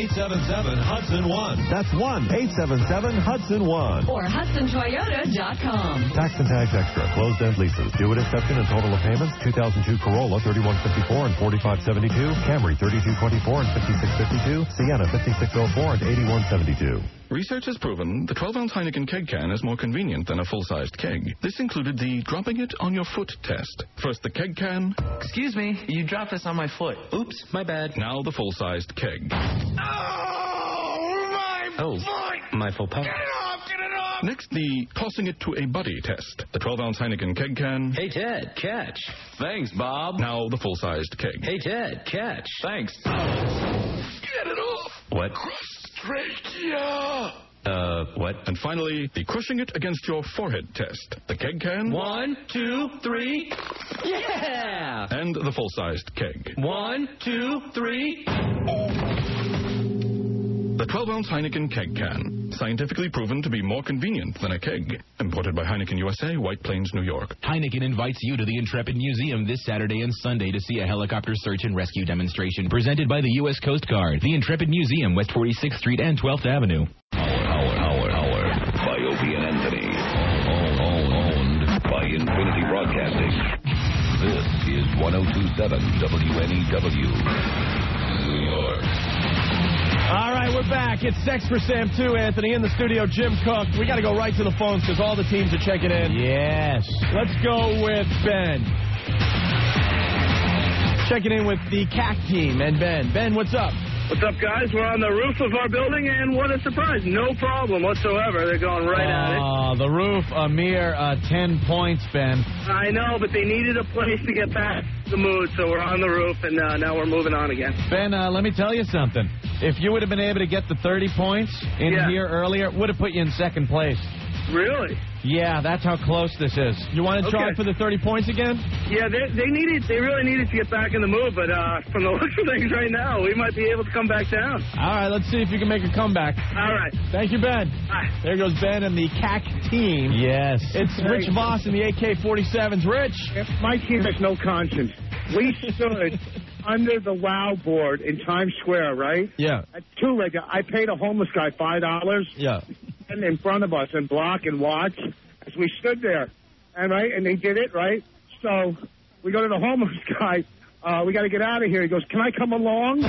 1-877-HUDSON-1. That's 1-877-HUDSON-1. Or HudsonToyota.com. Tax and tax extra. Closed-end leases. Due at exception and total of payments. 2002 Corolla $3154 and $4572. Camry $3224 and $5652. Sienna $5604 and $8172. Research has proven the 12-ounce Heineken keg can is more convenient than a full-sized keg. This included the dropping it on your foot test. First the keg can. Excuse me, you dropped this on my foot. Oops, my bad. Now the full-sized keg. Oh, my faux pas. Get it off! Next, the tossing it to a buddy test. The 12-ounce Heineken keg can. Hey, Ted, catch. Thanks, Bob. Now the full-sized keg. Hey, Ted, catch. Thanks. Get it off! What? Crustacea! What? And finally, the crushing it against your forehead test. The keg can. 1, 2, 3. Yeah! And the full-sized keg. 1, 2, 3. The 12-ounce Heineken keg can. Scientifically proven to be more convenient than a keg. Imported by Heineken USA, White Plains, New York. Heineken invites you to the Intrepid Museum this Saturday and Sunday to see a helicopter search and rescue demonstration presented by the U.S. Coast Guard. The Intrepid Museum, West 46th Street and 12th Avenue. Hour by Opie and Anthony. Owned by Infinity Broadcasting. This is 1027 WNEW, New York. All right, we're back. It's Sex for Sam 2, Anthony. In the studio, Jim Cook. We got to go right to the phones because all the teams are checking in. Yes. Let's go with Ben. Checking in with the CAC team and Ben. Ben, what's up? What's up, guys? We're on the roof of our building, and what a surprise. No problem whatsoever. They're going right at it. The roof, a mere 10 points, Ben. I know, but they needed a place to get back to the mood, so we're on the roof, and now we're moving on again. Ben, let me tell you something. If you would have been able to get the 30 points in here earlier, it would have put you in second place. Really? Yeah, that's how close this is. You want to try for the 30 points again? Yeah, they really needed to get back in the mood, but from the looks of things right now, we might be able to come back down. All right, let's see if you can make a comeback. All right. Thank you, Ben. Bye. There goes Ben and the CAC team. Yes. It's Rich Voss and the AK-47s. Rich. My team has no conscience. We stood under the WOW board in Times Square, right? Yeah. At two-legged. I paid a homeless guy $5. Yeah. And in front of us and block and watch as we stood there, and they did it, right? So we go to the homeless guy. We got to get out of here. He goes, "Can I come along?"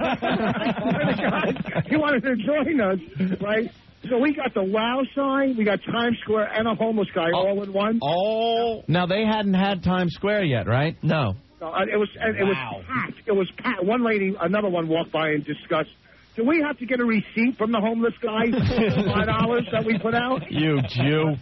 He wanted to join us, right? So we got the WOW sign, we got Times Square, and a homeless guy all in one. Oh, now they hadn't had Times Square yet, right? No. It was packed. It was packed. One lady, another one walked by in disgust. Do we have to get a receipt from the homeless guy for $5 that we put out? You Jew.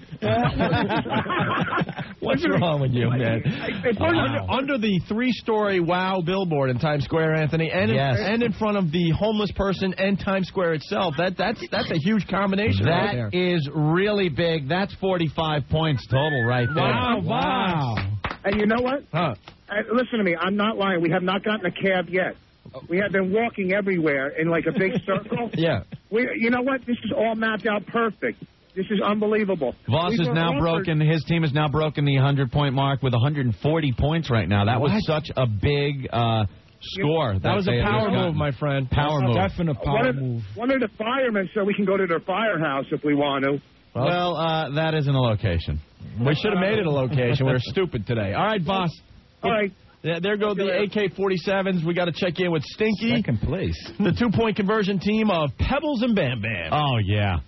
What's wrong with you, man? Under the 3-story WOW billboard in Times Square, Anthony, and in front of the homeless person and Times Square itself. That's a huge combination right there. That is really big. That's 45 points total right there. Wow. And you know what? Listen to me. I'm not lying. We have not gotten a cab yet. We have been walking everywhere in like a big circle. Yeah. You know what? This is all mapped out perfect. This is unbelievable. Voss is now broken. His team has now broken the 100-point mark with 140 points right now. That was such a big score. That was a power move, my friend. Power move. Definite power move. One of the firemen so we can go to their firehouse if we want to. Well, that isn't a location. We should have made it a location. We're stupid today. All right, Voss. All right. There go the AK-47s. We got to check in with Stinky. Second place. The 2-point conversion team of Pebbles and Bam Bam. Oh, yeah.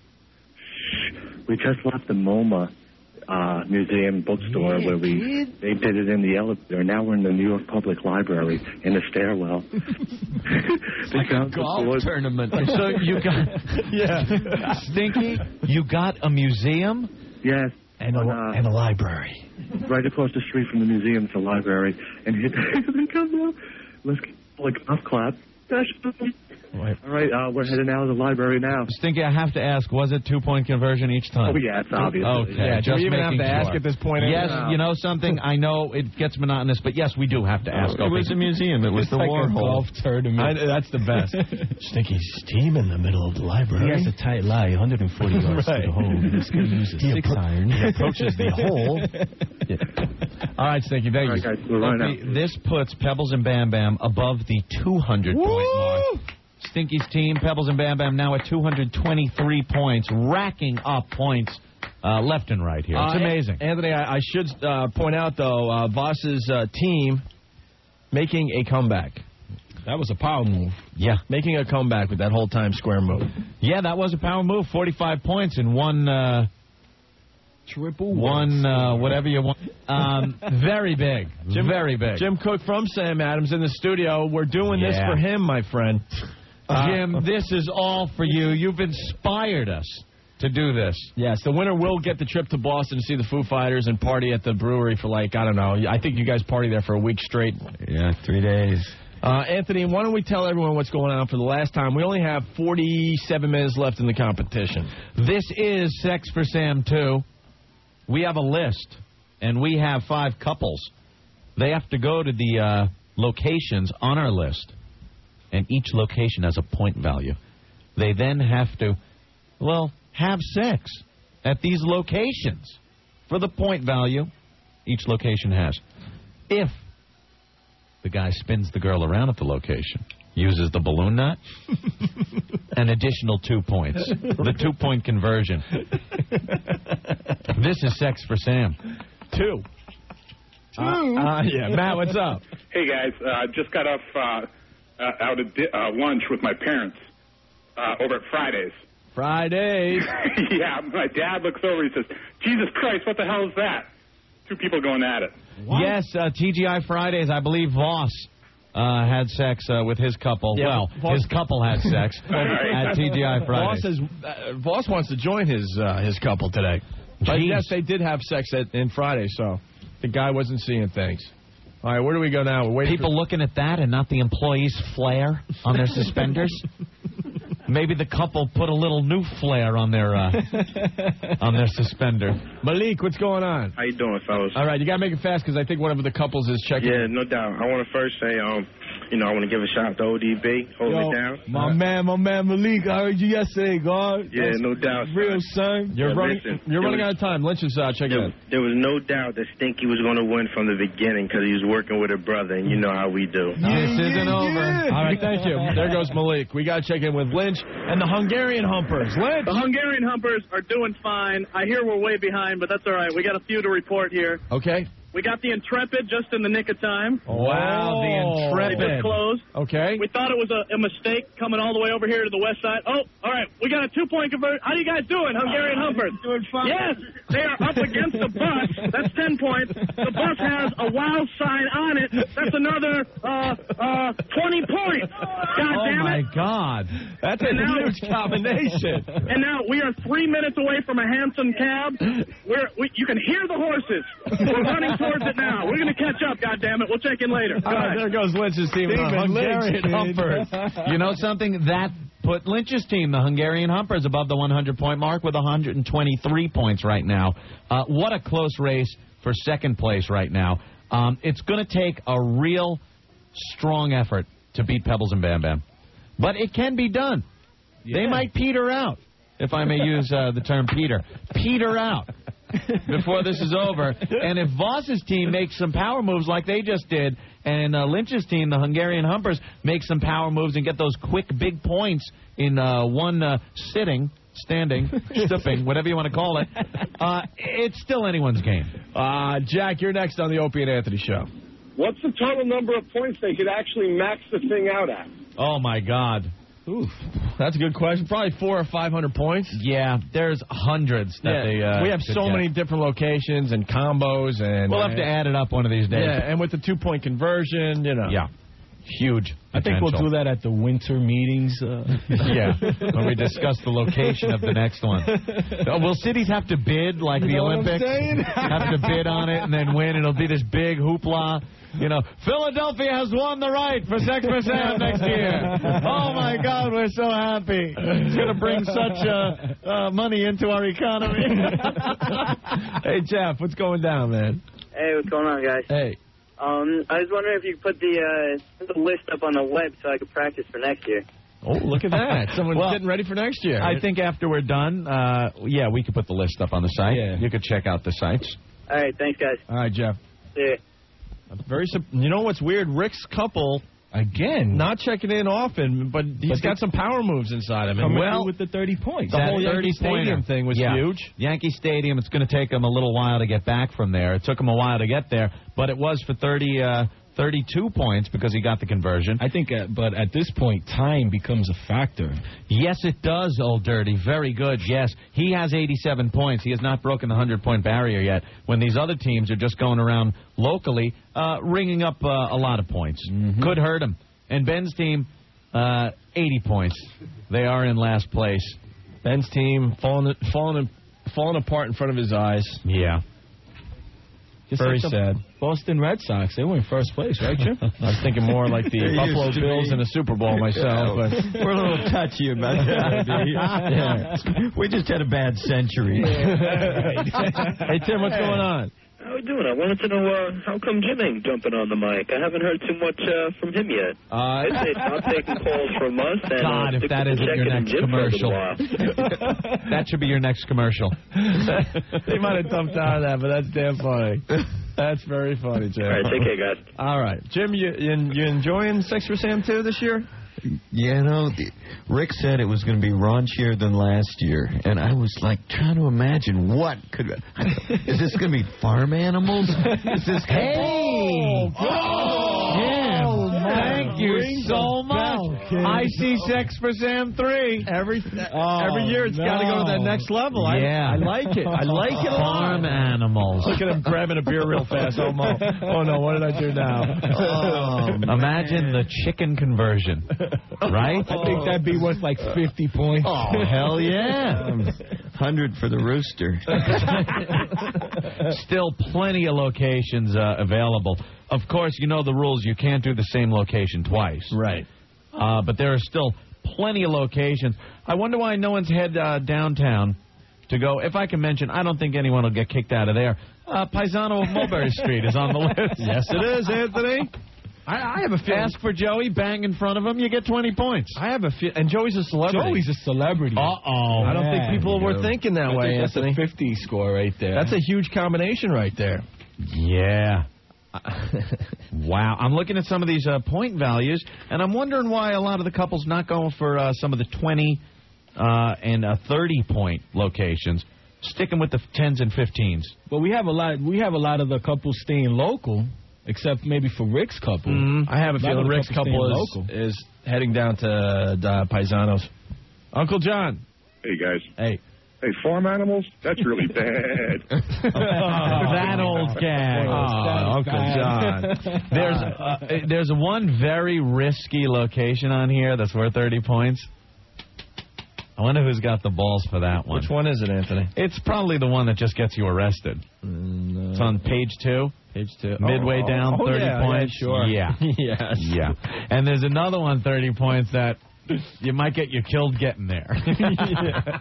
We just left the MoMA Museum bookstore where they did it in the elevator. Now we're in the New York Public Library in the stairwell. Like a golf tournament. So you got... Stinky, you got a museum? Yes. And a library. Right across the street from the museum is a library. And here they come now. Let's like golf clap. All right, we're heading out of the library now. Stinky, I have to ask, was it 2-point conversion each time? Oh, yeah, it's obvious. Okay. Yeah, do we even have to ask at this point? Yes, you know something? I know it gets monotonous, but yes, we do have to ask. It was a museum. It was the like Warhol. A golf tournament. That's the best. Stinky's team in the middle of the library. He has a tight lie, 140 yards to the hole. He's going to use a 6-iron. He approaches the hole. All right, Stinky, thank you. Guys, we're running out. This puts Pebbles and Bam Bam above the 200-point mark. Stinky's team, Pebbles and Bam Bam, now at 223 points, racking up points left and right here. It's amazing. Anthony, I should point out, though, Voss's team making a comeback. That was a power move. Yeah. Making a comeback with that whole Times Square move. Yeah, that was a power move. 45 points in one... Triple whatever you want. Very big. Very big. Jim Cook from Sam Adams in the studio. We're doing this for him, my friend. Jim, this is all for you. You've inspired us to do this. Yes, the winner will get the trip to Boston to see the Foo Fighters and party at the brewery for I don't know. I think you guys party there for a week straight. Yeah, 3 days. Anthony, why don't we tell everyone what's going on for the last time? We only have 47 minutes left in the competition. This is Sex for Sam 2. We have a list, and we have 5 couples. They have to go to the locations on our list, and each location has a point value. They then have to, have sex at these locations for the point value each location has. If the guy spins the girl around at the location, uses the balloon knot, an additional 2 points. The 2-point conversion. This is sex for Sam. 2. Yeah, Matt, what's up? Hey, guys. Just got off out at lunch with my parents over at Fridays. Fridays? Yeah, my dad looks over and says, Jesus Christ, what the hell is that? 2 people going at it. What? Yes, TGI Fridays, I believe Voss had sex with his couple. Yeah, well, his couple had sex at TGI Fridays. Voss wants to join his couple today. But yes, they did have sex in Friday, so the guy wasn't seeing things. All right, where do we go now? We're People looking at that and not the employees' flare on their suspenders? Maybe the couple put a little new flare on their suspender. Malik, what's going on? How you doing, fellas? All right, you got to make it fast because I think one of the couples is checking. Yeah, no doubt. I want to first say, I want to give a shout out to ODB, holding it down. My man Malik, I heard you yesterday, God. Yeah, no doubt. Real son. You're running out of time. Lynch is checking in. There was no doubt that Stinky was going to win from the beginning because he was working with a brother, and you know how we do. This isn't over. All right, thank you. There goes Malik. We got to check in with Lynch and the Hungarian Humpers. Lynch. The Hungarian Humpers are doing fine. I hear we're way behind, but that's all right. We got a few to report here. Okay. We got the Intrepid just in the nick of time. Wow, the Intrepid. They just closed. Okay. We thought it was a mistake coming all the way over here to the west side. Oh, all right. We got a 2-point conversion. How you guys doing, Hungarian Humpers? Doing fine. Yes, they are up against the bus. That's 10 points. The bus has a wow sign on it. That's another 20 points. God damn it. Oh, my God. That's a huge combination. And now we are 3 minutes away from a Hanson cab. You can hear the horses. We're running towards it now. We're going to catch up, goddammit. We'll check in later. All right, there goes Lynch's team. Hungarian Humpers. You know something? That put Lynch's team, the Hungarian Humpers, above the 100-point mark with 123 points right now. What a close race for second place right now. It's going to take a real strong effort to beat Pebbles and Bam Bam. But it can be done. Yeah. They might peter out, if I may use the term peter. Peter out. Before this is over. And if Voss's team makes some power moves like they just did, and Lynch's team, the Hungarian Humpers, make some power moves and get those quick big points in one standing, stuffing, whatever you want to call it, it's still anyone's game. Jack, you're next on the Opie and Anthony Show. What's the total number of points they could actually max the thing out at? Oh, my God. Oof, that's a good question. Probably 400 or 500 points. Yeah, there's hundreds that they. We have so many different locations and combos, and we'll have to add it up one of these days. Yeah, and with the 2-point conversion, Yeah, huge. I think we'll do that at the winter meetings. Yeah, when we discuss the location of the next one. Will cities have to bid like the Olympics? Have to bid on it and then win. It'll be this big hoopla. You know, Philadelphia has won the right for Sex for Sam next year. Oh, my God, we're so happy. It's going to bring such money into our economy. Hey, Jeff, what's going down, man? Hey, what's going on, guys? Hey. I was wondering if you could put the list up on the web so I could practice for next year. Oh, look at that. Someone's getting ready for next year. I think after we're done, we could put the list up on the site. Yeah. You could check out the sites. All right, thanks, guys. All right, Jeff. See ya. You know what's weird? Rick's couple, again, not checking in often, but he's got some power moves inside him. Coming through with the 30 points. The whole Yankee Stadium thing was huge. Yankee Stadium, it's going to take him a little while to get back from there. It took him a while to get there, but it was for 32 points because he got the conversion. I think, but at this point, time becomes a factor. Yes, it does, Old Dirty. Very good, yes. He has 87 points. He has not broken the 100-point barrier yet, when these other teams are just going around locally, ringing up a lot of points. Mm-hmm. Could hurt him. And Ben's team, 80 points. They are in last place. Ben's team falling apart in front of his eyes. Yeah. Very sad. Boston Red Sox, they were in first place, right, Jim? I was thinking more like the Buffalo Bills in the Super Bowl myself. But we're a little touchy about that. Yeah. We just had a bad century. Hey, Tim, what's going on? Oh, we doing? I wanted to know how come Jim ain't jumping on the mic. I haven't heard too much from him yet. I'd say stop taking calls from us. And, God, if that isn't your next commercial. That should be your next commercial. They might have dumped out of that, but that's damn funny. That's very funny, Jim. All right, take care, guys. All right. Jim, you enjoying Sex for Sam 2 this year? You know, Rick said it was going to be raunchier than last year, and I was like trying to imagine what could. Is this going to be farm animals? Is this? Hey! Thank you so much. I see Sex for Sam 3. Every year it's got to go to that next level. Yeah. I like it. I like it a lot. Farm animals. Look at him grabbing a beer real fast. Oh no, what did I do now? Imagine the chicken conversion. Right? I think that'd be worth like 50 points. Oh, hell yeah. 100 for the rooster. Still plenty of locations available. Of course, you know the rules. You can't do the same location twice. Right. But there are still plenty of locations. I wonder why no one's head downtown to go. If I can mention, I don't think anyone will get kicked out of there. Paisano of Mulberry Street is on the list. Yes, it is, Anthony. I have a feeling. Ask for Joey, bang in front of him, you get 20 points. I have a feeling. And Joey's a celebrity. Joey's a celebrity. Uh-oh. I don't think people were thinking that way, that's Anthony. a 50 score right there. That's a huge combination right there. Yeah. Wow. I'm looking at some of these point values, and I'm wondering why a lot of the couples not going for some of the 20 and 30-point locations, sticking with the 10s and 15s. Well, we have a lot of the couples staying local. Except maybe for Rick's couple. Mm-hmm. I have a feeling Rick's couple is heading down to Paisanos. Uncle John. Hey, guys. Hey. Hey, farm animals? That's really bad. That old gag. Oh, Uncle John. There's one very risky location on here that's worth 30 points. I wonder who's got the balls for that one. Which one is it, Anthony? It's probably the one that just gets you arrested. It's on page 2. Page 2. Midway down, 30 points. Yeah, sure. Yeah. Yes. Yeah. And there's another one, 30 points, that you might get you killed getting there. Yeah.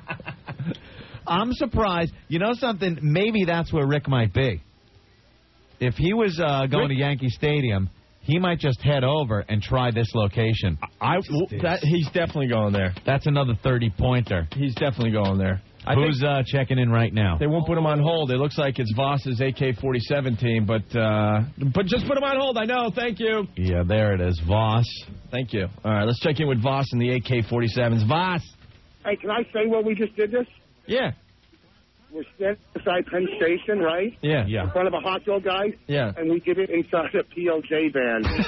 I'm surprised. You know something? Maybe that's where Rick might be. If he was going to Yankee Stadium, he might just head over and try this location. He's definitely going there. That's another 30-pointer. He's definitely going there. Who's checking in right now? They won't put him on hold. It looks like it's Voss's AK-47 team, but just put him on hold. I know. Thank you. Yeah, there it is. Voss. Thank you. All right, let's check in with Voss and the AK-47s. Voss. Hey, can I say where we just did this? Yeah. We're standing beside Penn Station, right? Yeah. In front of a hot dog guy. Yeah. And we did it inside a PLJ van. I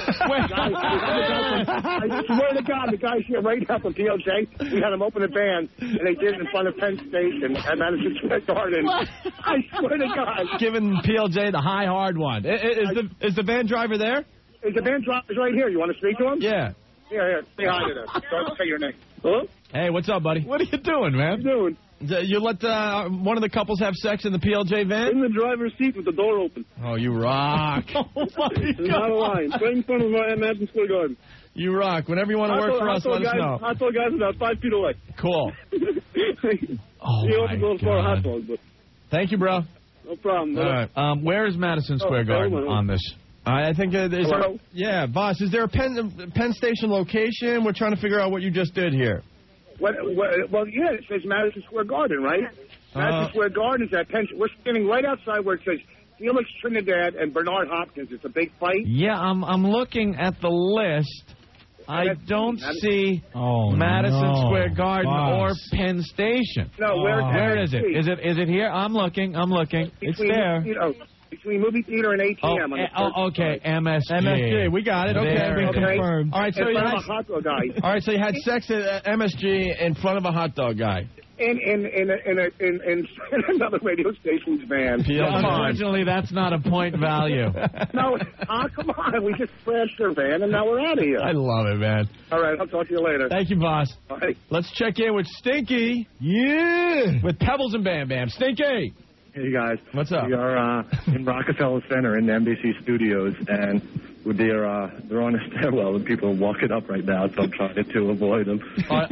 swear to God, the guys here right now from PLJ, we had them open the van, and they did it in front of Penn Station at Madison Square Garden. I swear to God. Giving PLJ the high hard one. Is the van driver there? Is the van driver right here? You want to speak to him? Yeah. Here. Say hi to them. Don't say your name. Hello? Hey, what's up, buddy? What are you doing, man? What are you doing? You let one of the couples have sex in the PLJ van? In the driver's seat with the door open. Oh, you rock. Oh, my God. It's not a line. Right in front of Madison Square Garden. You rock. Whenever you want to work for us, let us know. Hot dog guys about 5 feet away. Cool. Oh, my God. Hot dog, but thank you, bro. no problem. All right. Where is Madison Square Garden on this? I think there's... Yeah, Voss, is there a Penn Station location? We're trying to figure out what you just did here. Well, yeah, it says Madison Square Garden, right? Madison Square Garden is at Penn. We're standing right outside where it says Felix Trinidad and Bernard Hopkins. It's a big fight. Yeah, I'm looking at the list. I don't see Madison Square Garden or Penn Station. No, where is it? Is it here? I'm looking. It's there. Between movie theater and ATM. Okay, MSG. We got it. Okay, confirmed. All right, so you had a hot dog guy. All right, so you had sex at MSG in front of a hot dog guy. In another radio station's van. Unfortunately, that's not a point value. No, come on. We just crashed their van, and now we're out of here. I love it, man. All right, I'll talk to you later. Thank you, boss. All right. Let's check in with Stinky. Yeah. With Pebbles and Bam Bam. Stinky. Hey, guys. What's up? We are in Rockefeller Center in the NBC studios, and they're on a stairwell and people are walking up right now, so I'm trying to avoid them.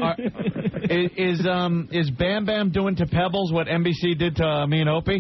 Is Bam Bam doing to Pebbles what NBC did to me and Opie?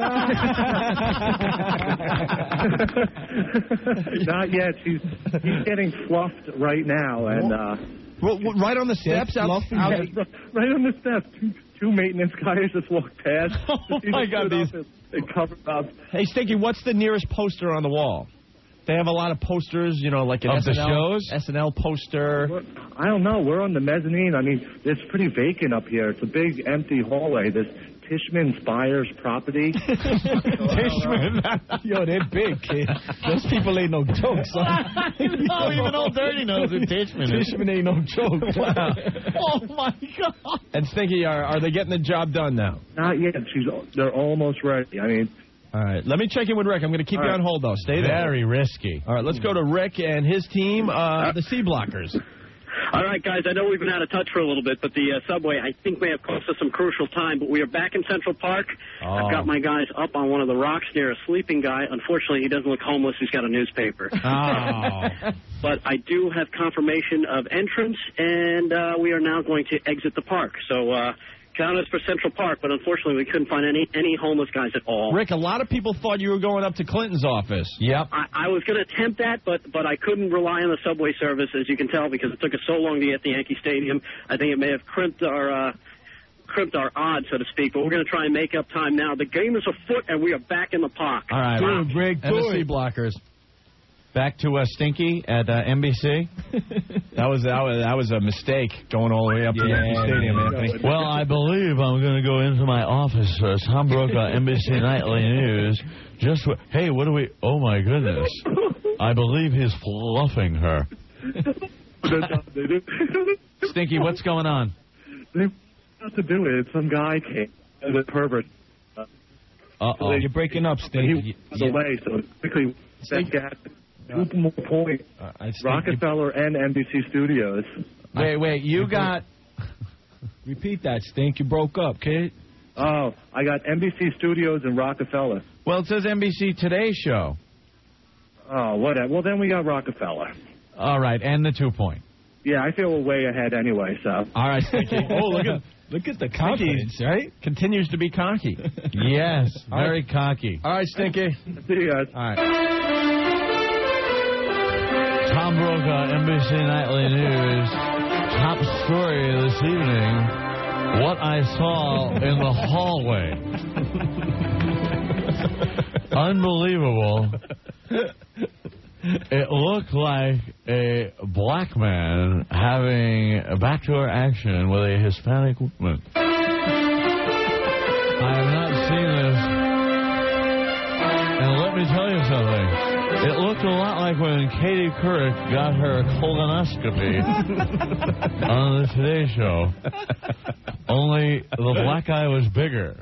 Not yet. He's getting fluffed right now, and right on the steps. Right on the steps. Two maintenance guys just walked past. Oh my God! They covered up. Hey, Stinky, what's the nearest poster on the wall? They have a lot of posters, like an of SNL, the shows? SNL poster. I don't know. We're on the mezzanine. I mean, it's pretty vacant up here. It's a big empty hallway. There's Tishman Spires property. Tishman? Yo, they're big, kid. Those people ain't no jokes. No, even Old Dirty knows who Tishman is. Tishman ain't no joke. Wow. Oh, my God. And Stinky, are they getting the job done now? Not yet. They're almost ready. I mean... All right, let me check in with Rick. I'm going to keep you on hold, though. Stay there. Very risky. All right, let's go to Rick and his team, the C Blockers. All right, guys, I know we've been out of touch for a little bit, but the subway, I think, may have cost us some crucial time, but we are back in Central Park. I've got my guys up on one of the rocks near a sleeping guy. Unfortunately, he doesn't look homeless. He's got a newspaper. But I do have confirmation of entrance, and we are now going to exit the park. So count us for Central Park, but unfortunately we couldn't find any homeless guys at all. Rick, a lot of people thought you were going up to Clinton's office. Yep. I was going to attempt that, but I couldn't rely on the subway service, as you can tell, because it took us so long to get to Yankee Stadium. I think it may have crimped our odds, so to speak, but we're going to try and make up time now. The game is afoot, and we are back in the park. All right. Dude, Rick, and the C Blockers. Back to Stinky at NBC. That was a mistake going all the way up to Yankee Stadium, Anthony. Well, I believe I'm going to go into my office. Tom Brokaw, NBC Nightly News. Hey, what do we? Oh my goodness! I believe he's fluffing her. Stinky, what's going on? They have to do it. Some guy came as a pervert. Uh-oh. You're breaking up, Stinky. He was away, so quickly that got 2 more points. Rockefeller and NBC Studios. Wait, you got... Repeat that, Stink. You broke up, kid. Oh, I got NBC Studios and Rockefeller. Well, it says NBC Today Show. Oh, whatever. Well, then we got Rockefeller. All right, and the 2 point. Yeah, I feel we're way ahead anyway, so. All right, Stinky. Look at the confidence, right? Continues to be cocky. Yes, very cocky. All right, Stinky. See you guys. All right. Tom Brokaw, NBC Nightly News. Top story this evening. What I saw in the hallway. Unbelievable. It looked like a black man having a backdoor action with a Hispanic woman. I have not seen this. And let me tell you something. It looked a lot like when Katie Couric got her colonoscopy on the Today Show. Only the black guy was bigger.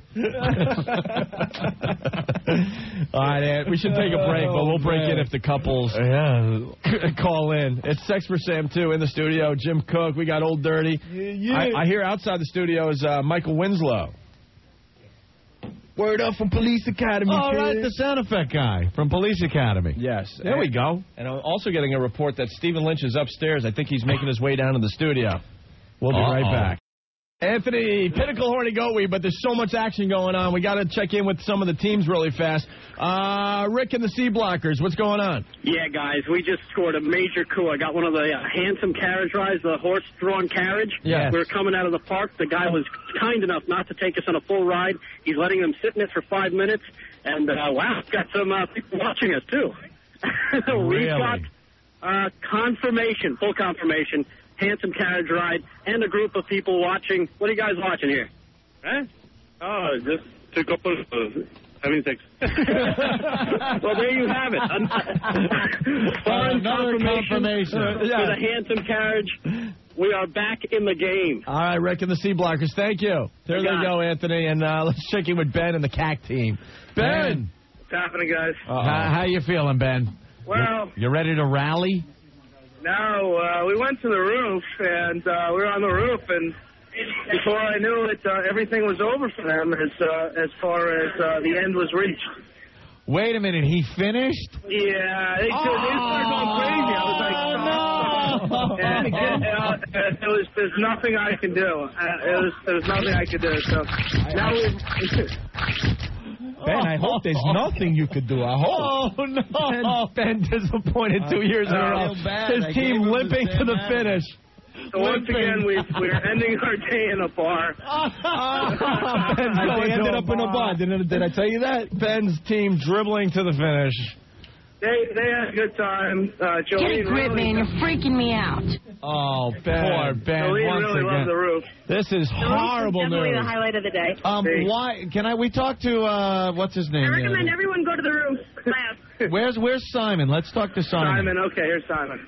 All right, Ant, we should take a break, but we'll break in if the couples call in. It's Sex for Sam 2 in the studio. Jim Cook, we got Old Dirty. Yeah. I hear outside the studio is Michael Winslow. Word up from Police Academy. All right, the sound effect guy from Police Academy. Yes. There we go. And I'm also getting a report that Stephen Lynch is upstairs. I think he's making his way down to the studio. We'll be right back. Anthony, Pinnacle Horny Goatweed, but there's so much action going on. We got to check in with some of the teams really fast. Rick and the C Blockers, what's going on? Yeah, guys, we just scored a major coup. I got one of the handsome carriage rides, the horse-drawn carriage. Yes. We were coming out of the park. The guy was kind enough not to take us on a full ride. He's letting them sit in it for 5 minutes. And, wow, got some people watching us, too. We got confirmation, full confirmation. Handsome carriage ride, and a group of people watching. What are you guys watching here? Huh? Oh, just two couples having sex. Well, there you have it. Another confirmation. With a handsome carriage. We are back in the game. All right, Rick and the C Blockers, thank you. There they go, Anthony, and let's check in with Ben and the CAC team. Ben! What's happening, guys? How you feeling, Ben? Well... You ready to rally? No, we went to the roof, and we were on the roof, and before I knew it, everything was over for them as far as the end was reached. Wait a minute, he finished? Yeah, they started going crazy. I was like, there's nothing I can do. There's nothing I could do. So now Ben, I hope there's nothing you could do. I hope. Oh, no. Ben disappointed 2 years in a row. His team limping to the finish. So once again, we're ending our day in a bar. They ended up in a bar. Did I tell you that? Ben's team dribbling to the finish. They had a good time. Get a grip, man. You're freaking me out. Oh, Ben. Poor Ben. Jolene once really again. loved the roof. This is horrible definitely news. the highlight of the day. Why? We talk to, what's his name? I recommend everyone go to the roof. Where's Simon? Let's talk to Simon. Simon, okay, here's Simon.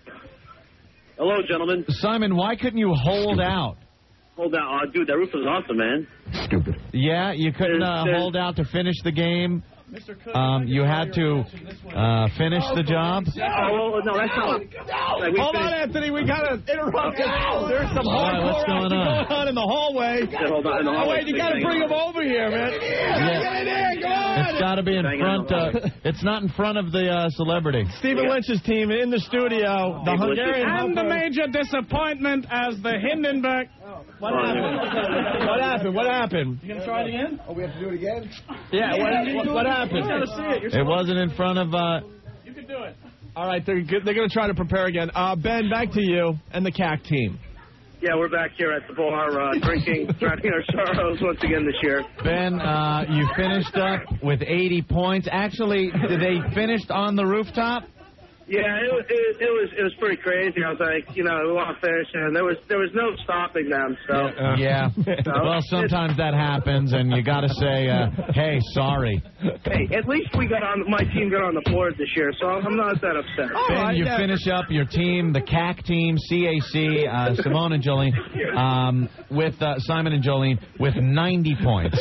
Hello, gentlemen. Simon, why couldn't you hold out? Hold out. Dude, that roof was awesome, man. Stupid. Yeah, you couldn't hold out to finish the game? You had to finish the job? Oh, no, that's not. Hold on, Anthony. We got to interrupt. There's some what's going on in the hallway. Hold on, in the hallway. Oh, wait, you got to bring him over here, man. Get in here. Come on. It's got to be in front. It's not in front of the celebrity. Stephen Lynch's team in the studio. The Hungarian and the major disappointment as the Hindenburg. What happened? What happened? You gonna try it again? Oh, we have to do it again? Yeah. What happened? You gotta see it. It wasn't in front of. You can do it. All right, they're going to try to prepare again. Ben, back to you and the CAC team. Yeah, we're back here at the bar drinking, drowning our sorrows once again this year. Ben, you finished up with 80 points. Actually, they finished on the rooftop? Yeah, it was pretty crazy. I was like, we want to finish, and there was no stopping them. So yeah. Well, sometimes that happens, and you got to say, hey, sorry. Hey, at least my team got on the board this year, so I'm not that upset. Ben, you finish up your team, the CAC team, CAC, Simone and Jolene, with Simon and Jolene, with 90 points.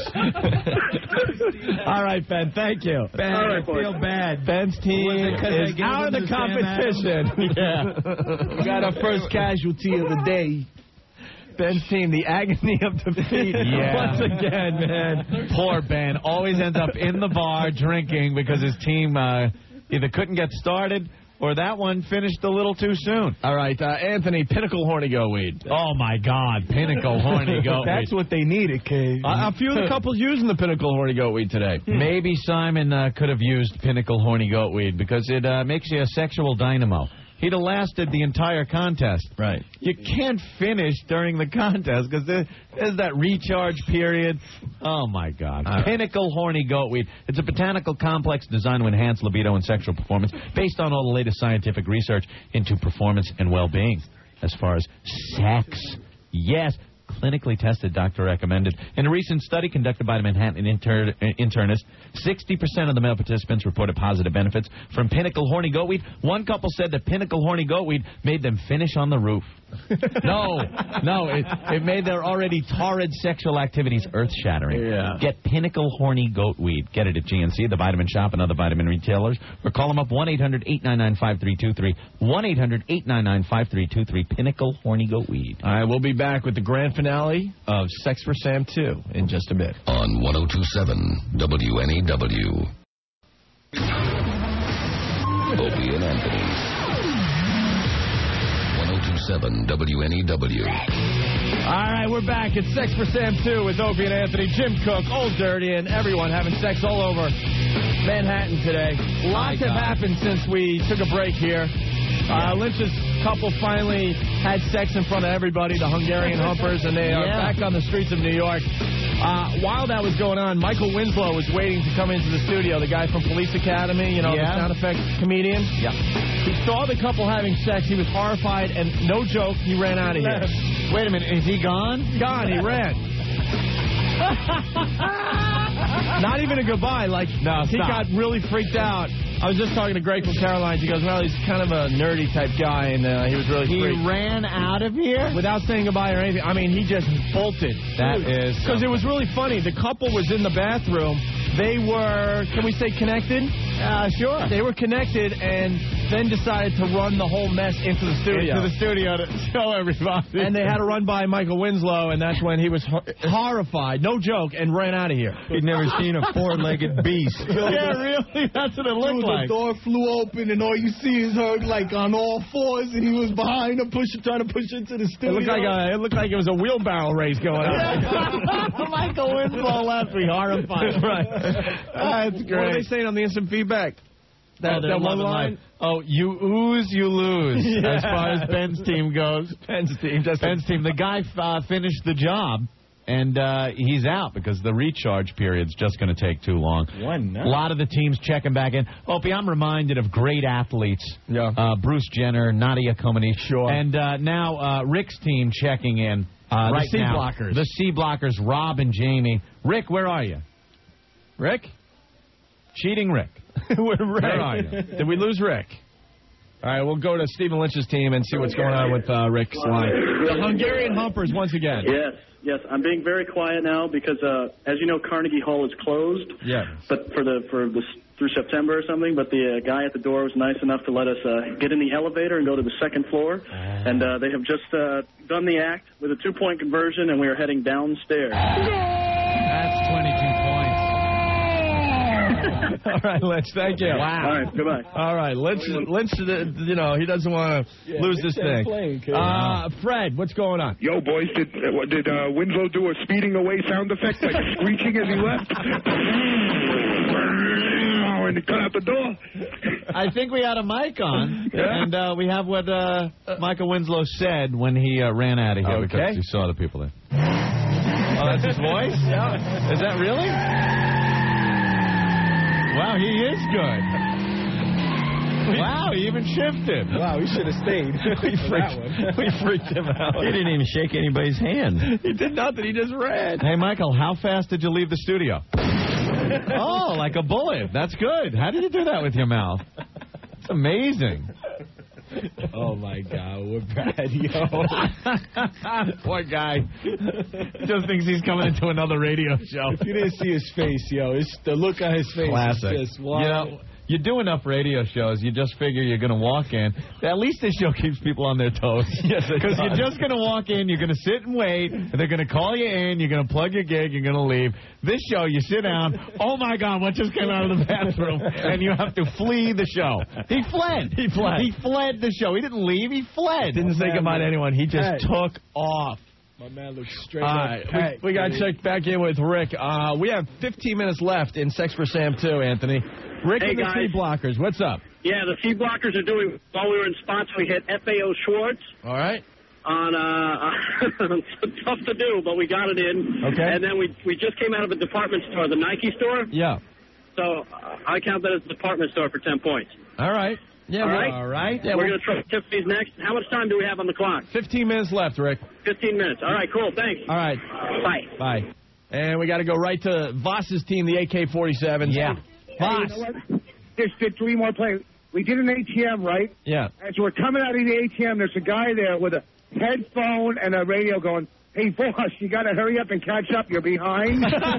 All right, Ben, thank you. Ben, I feel bad. Ben's team is out of the competition. Yeah. We got our first casualty of the day. Ben's team, the agony of defeat. Yeah. Once again, man. Poor Ben. Always ends up in the bar drinking because his team either couldn't get started or that one finished a little too soon. All right, Anthony, Pinnacle Horny Goat Weed. Oh, my God, Pinnacle Horny Goat Weed. That's what they needed, Kay. A few of the couples using the Pinnacle Horny Goat Weed today. Maybe Simon could have used Pinnacle Horny Goat Weed because it makes you a sexual dynamo. He'd have lasted the entire contest. Right. You can't finish during the contest because there's that recharge period. Oh, my God. Pinnacle Horny Goat Weed. It's a botanical complex designed to enhance libido and sexual performance based on all the latest scientific research into performance and well-being. As far as sex, yes, clinically tested, doctor recommended. In a recent study conducted by the Manhattan internist, 60% of the male participants reported positive benefits from Pinnacle Horny Goat Weed. One couple said that Pinnacle Horny Goat Weed made them finish on the roof. No, it made their already torrid sexual activities earth-shattering. Yeah. Get Pinnacle Horny Goat Weed. Get it at GNC, the Vitamin Shop, and other vitamin retailers. Or call them up 1-800-899-5323. 1-800-899-5323. Pinnacle Horny Goat Weed. All right, we'll be back with the grand finale of Sex for Sam 2 in just a bit. On 102.7 WNEW. Opie and Anthony. 102.7 WNEW. All right, we're back at Sex for Sam 2 with Opie and Anthony, Jim Cook, Old Dirty, and everyone having sex all over Manhattan today. Lots have happened since we took a break here. Lynch's couple finally had sex in front of everybody, the Hungarian Humpers, and they are back on the streets of New York. While that was going on, Michael Winslow was waiting to come into the studio, the guy from Police Academy, the sound effects comedian. Yeah. He saw the couple having sex. He was horrified, and no joke, he ran out of here. Wait a minute, is he gone? Gone, he ran. Not even a goodbye. He got really freaked out. I was just talking to Greg from Caroline's. He goes, well, he's kind of a nerdy type guy, and he was really freaked. He ran out of here? Without saying goodbye or anything. I mean, he just bolted. That is... Because it was really funny. The couple was in the bathroom. They were, can we say connected? Sure. They were connected, and then decided to run the whole mess into the studio. Into the studio to show everybody. And they had to run by Michael Winslow, and that's when he was horrified, no joke, and ran out of here. He'd never seen a four-legged beast. Yeah, really? That's what it looked like. The door flew open, and all you see is her, like, on all fours, and he was behind her, trying to push into the studio. It looked like it was a wheelbarrow race going on. Michael Winslow left me horrified. Right. That's great. What are they saying on the instant feedback? That one line? Oh, you ooze, you lose. As far as Ben's team goes. Ben's team. The guy finished the job, and he's out because the recharge period's just going to take too long. A lot of the teams checking back in. Opie, I'm reminded of great athletes. Yeah. Bruce Jenner, Nadia Comaneci. Sure. And now Rick's team checking in right the C now. Blockers. The C Blockers, Rob and Jamie. Rick, where are you? Rick? Cheating Rick. Where are you? Did we lose Rick? All right, we'll go to Stephen Lynch's team and see what's going on with Rick's line. The Hungarian Humpers once again. Yes. I'm being very quiet now because, as you know, Carnegie Hall is closed. Yeah. But through September or something. But the guy at the door was nice enough to let us get in the elevator and go to the second floor. And they have just done the act with a 2-point conversion, and we are heading downstairs. That's 22 points. All right, Lynch, thank you. Wow. All right, goodbye. All right, Lynch, he doesn't want to lose this thing. Fred, what's going on? Yo, boys, did Winslow do a speeding away sound effect, like screeching as he left? And he cut out the door. I think we had a mic on, and we have what Michael Winslow said when he ran out of here because he saw the people there. Oh, that's his voice? Yeah. Is that really? Wow, he is good. Wow, he even shifted. Wow, he should have stayed. We freaked him out. He didn't even shake anybody's hand. He did nothing. He just ran. Hey, Michael, how fast did you leave the studio? Oh, like a bullet. That's good. How did you do that with your mouth? It's amazing. Oh, my God. We're bad, yo. Poor guy. Just thinks he's coming into another radio show. If you didn't see his face, yo, it's the look on his face. Classic. Is just, wow. You know, you do enough radio shows, you just figure you're going to walk in. At least this show keeps people on their toes. Yes, because you're just going to walk in, you're going to sit and wait, and they're going to call you in, you're going to plug your gig, you're going to leave. This show, you sit down, oh, my God, what just came out of the bathroom? And you have to flee the show. He fled. He fled the show. He didn't leave. He fled. Didn't say goodbye to anyone. He just took off. My man looks straight up. We got to check back in with Rick. We have 15 minutes left in Sex for Sam 2, Anthony. Rick and the C Blockers, what's up? Yeah, the C Blockers are doing, while we were in spots, we hit FAO Schwartz. All right. On tough to do, but we got it in. Okay. And then we just came out of a department store, the Nike store. Yeah. So I count that as a department store for 10 points. All right. Yeah. All right. Yeah, we're going to try Tiffany's next. How much time do we have on the clock? 15 minutes left, Rick. 15 minutes. All right, cool. Thanks. All right. Bye. And we got to go right to Voss's team, the AK-47. Yeah. Voss. You know what? Just did 3 more plays. We did an ATM, right? Yeah. As we're coming out of the ATM, there's a guy there with a headphone and a radio going, "Hey, boss, you got to hurry up and catch up. You're behind."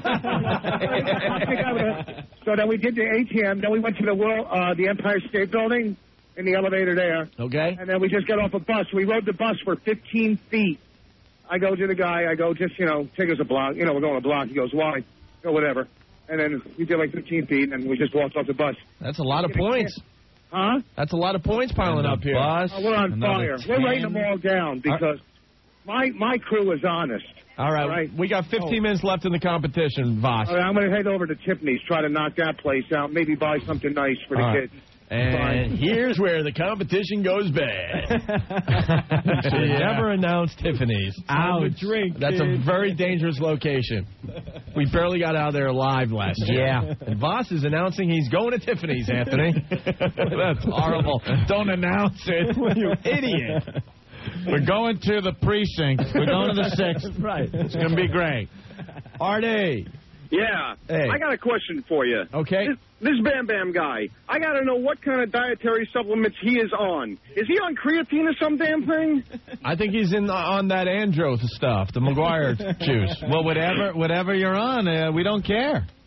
So then we did the ATM. Then we went to the Empire State Building in the elevator there. Okay. And then we just got off a bus. We rode the bus for 15 feet. I go to the guy. I go, just, take us a block. We're going a block. He goes, why? Go, whatever. And then we did like 15 feet, and we just walked off the bus. That's a lot of points. Huh? That's a lot of points piling up here. We're on fire. We're writing them all down because my crew is honest. All right. We got 15 minutes left in the competition, Voss. All right, I'm going to head over to Tiffany's, try to knock that place out, maybe buy something nice for the kids. And here's where the competition goes bad. Should never announce Tiffany's. Ouch. Drink, That's a very dangerous location. We barely got out of there alive last year. Yeah. And Voss is announcing he's going to Tiffany's, Anthony. That's horrible. Don't announce it. You idiot. We're going to the precinct. We're going to the 6th. Right. It's going to be great. Artie. Yeah. Hey. I got a question for you. Okay. This Bam Bam guy, I got to know what kind of dietary supplements he is on. Is he on creatine or some damn thing? I think he's on that Andro stuff, the McGuire juice. Well, whatever you're on, we don't care.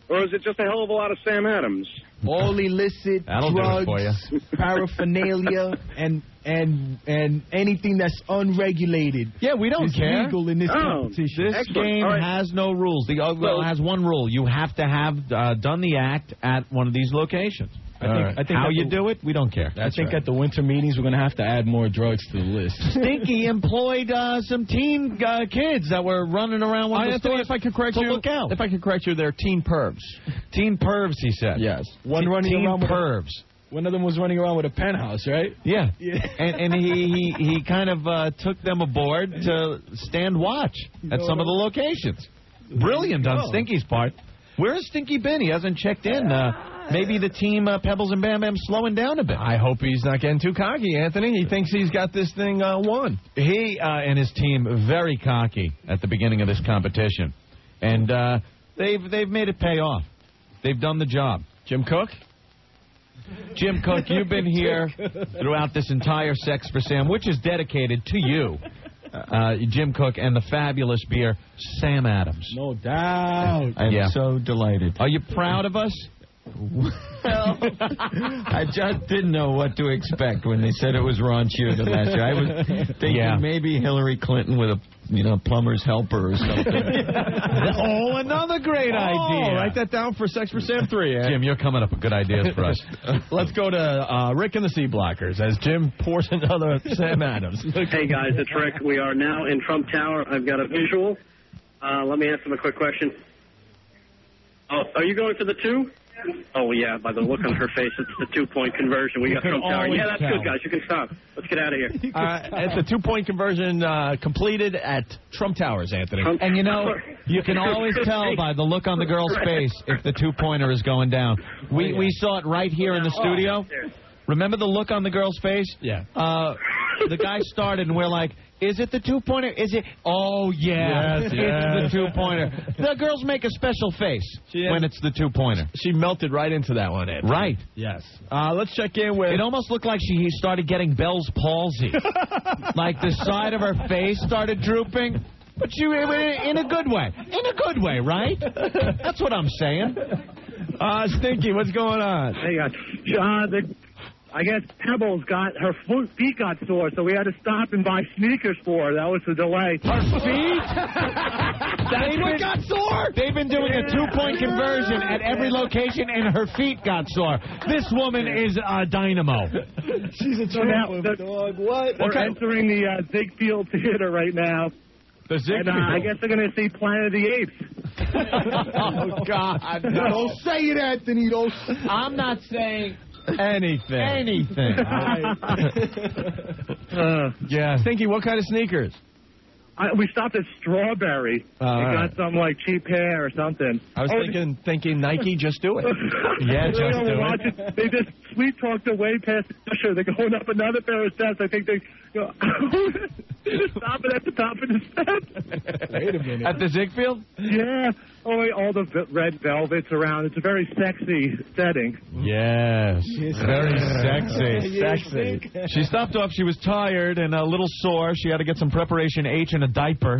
Or is it just a hell of a lot of Sam Adams? All illicit drugs, paraphernalia, and anything that's unregulated. Yeah, we don't care. Legal in this competition. This game has no rules. The Oakville has one rule. You have to have done the act at one of these locations. I think how you do it, we don't care. I think at the winter meetings, we're going to have to add more drugs to the list. Stinky employed some teen kids that were running around one of the stores. If I could correct you, look out. If I could correct you, they're teen pervs. Teen pervs, he said. Yes. One running teen around pervs. One of them was running around with a penthouse, right? Yeah. And he kind of took them aboard to stand watch at some of the locations. Brilliant on Stinky's part. Where has Stinky been? He hasn't checked in. Maybe the team, Pebbles and Bam Bam, slowing down a bit. I hope he's not getting too cocky, Anthony. He thinks he's got this thing won. He and his team very cocky at the beginning of this competition. And they've made it pay off. They've done the job. Jim Cook? Jim Cook, you've been here throughout this entire Sex for Sam, which is dedicated to you. Jim Cook and the fabulous beer, Sam Adams. No doubt. I'm so delighted. Are you proud of us? Well, I just didn't know what to expect when they said it was raunchier than last year. I was thinking maybe Hillary Clinton with a plumber's helper or something. Another great idea. Write that down for Sex for Sam 3. Jim, you're coming up with good ideas for us. Let's go to Rick and the Sea Blockers as Jim pours another Sam Adams. Hey, guys, it's Rick. We are now in Trump Tower. I've got a visual. Let me ask him a quick question. Oh, are you going for the 2? Oh, yeah, by the look on her face, it's the 2-point conversion. We got Trump Tower. Yeah, that's good, guys. You can stop. Let's get out of here. It's a 2-point conversion completed at Trump Towers, Anthony. And, you can always tell by the look on the girl's face if the 2-pointer is going down. We saw it right here in the studio. Remember the look on the girl's face? Yeah. The guy started, and we're like, is it the 2-pointer? Is it? Oh, yeah. Yes, it's the 2-pointer. The girls make a special face when it's the 2-pointer. She melted right into that one, Ed. Right. Yes. Let's check in with... It almost looked like he started getting Bell's palsy. Like the side of her face started drooping. But she, in a good way. In a good way, right? That's what I'm saying. Stinky, what's going on? Hey, I guess Pebbles got her feet got sore, so we had to stop and buy sneakers for her. That was the delay. Her feet? That's what got sore? They've been doing a 2-point conversion at every location, and her feet got sore. This woman is a dynamo. She's a dog. What? We're entering the Ziegfeld Theater right now. The Ziegfeld? And I guess they're going to see Planet of the Apes. Oh, God. No. Don't say it, Anthony. I'm not saying... Anything. Yeah. Stinky, what kind of sneakers? We stopped at Strawberry. Got some like cheap hair or something. I was thinking Nike, just do it. Yeah, just do it. They just sweet talked away past the usher. They're going up another pair of steps. I think they stop it at the top of the steps. Wait a minute. At the Ziegfeld? Yeah. All the red velvets around. It's a very sexy setting. Yes. Very sexy. Sexy. She stopped off. She was tired and a little sore. She had to get some preparation H in a diaper.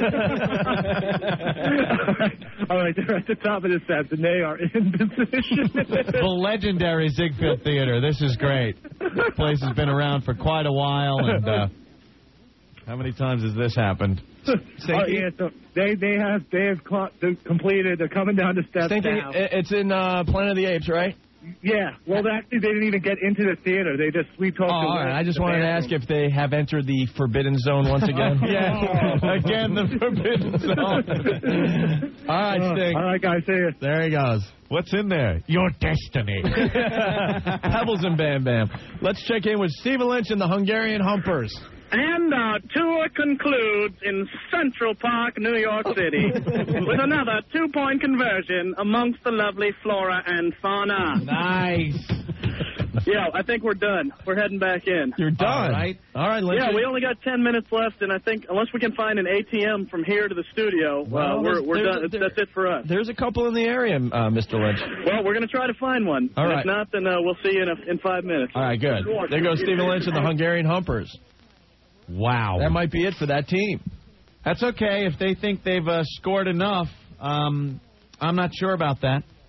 All right, they're at the top of the steps, and they are in position. The legendary Ziegfeld Theater. This is great. This place has been around for quite a while, and how many times has this happened? So they have completed. They're coming down the steps now. It's in Planet of the Apes, right? Yeah. Well, actually, they didn't even get into the theater. They just sweet talked. All right. I just wanted to ask if they have entered the forbidden zone once again. Again, the forbidden zone. All right, Sting. All right, guys. See you. There he goes. What's in there? Your destiny. Pebbles and Bam Bam. Let's check in with Stephen Lynch and the Hungarian Humpers. And our tour concludes in Central Park, New York City, with another 2-point conversion amongst the lovely flora and fauna. Nice. Yeah, I think we're done. We're heading back in. You're done. All right, Lynch. Yeah, we only got 10 minutes left, and I think unless we can find an ATM from here to the studio, we're done. That's it for us. There's a couple in the area, Mr. Lynch. Well, we're going to try to find one. All right. If not, then we'll see you in 5 minutes. All right, good. There goes Stephen Lynch and the Hungarian Humpers. Wow. That might be it for that team. That's okay if they think they've scored enough. I'm not sure about that.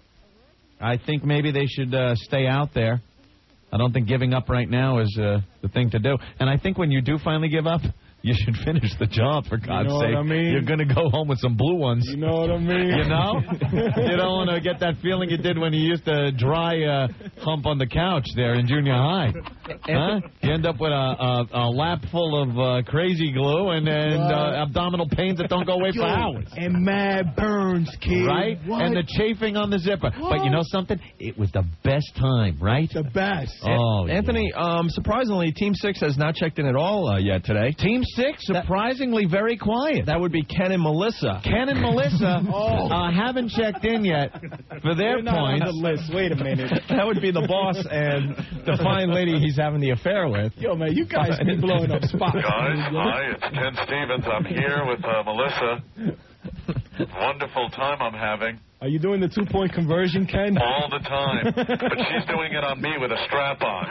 I think maybe they should stay out there. I don't think giving up right now is the thing to do. And I think when you do finally give up, you should finish the job, for God's sake. What I mean? You're going to go home with some blue ones. You know what I mean? You know? You don't want to get that feeling you did when you used to dry hump on the couch there in junior high. Huh? You end up with a lap full of crazy glue and abdominal pains that don't go away for hours. And mad burns, kid. Right? What? And the chafing on the zipper. What? But you know something? It was the best time, right? The best. Oh, Anthony, surprisingly, Team 6 has not checked in at all yet today. Team 6, surprisingly very quiet. That would be Ken and Melissa. Ken and Melissa haven't checked in yet for their Not points. on the list. Wait a minute. That would be the boss and the fine lady he's having the affair with. Yo, man, you guys be blowing up spots. Guys, hi, it's Ken Stevens. I'm here with Melissa. Wonderful time I'm having. Are you doing the 2-point conversion, Ken? All the time. But she's doing it on me with a strap on.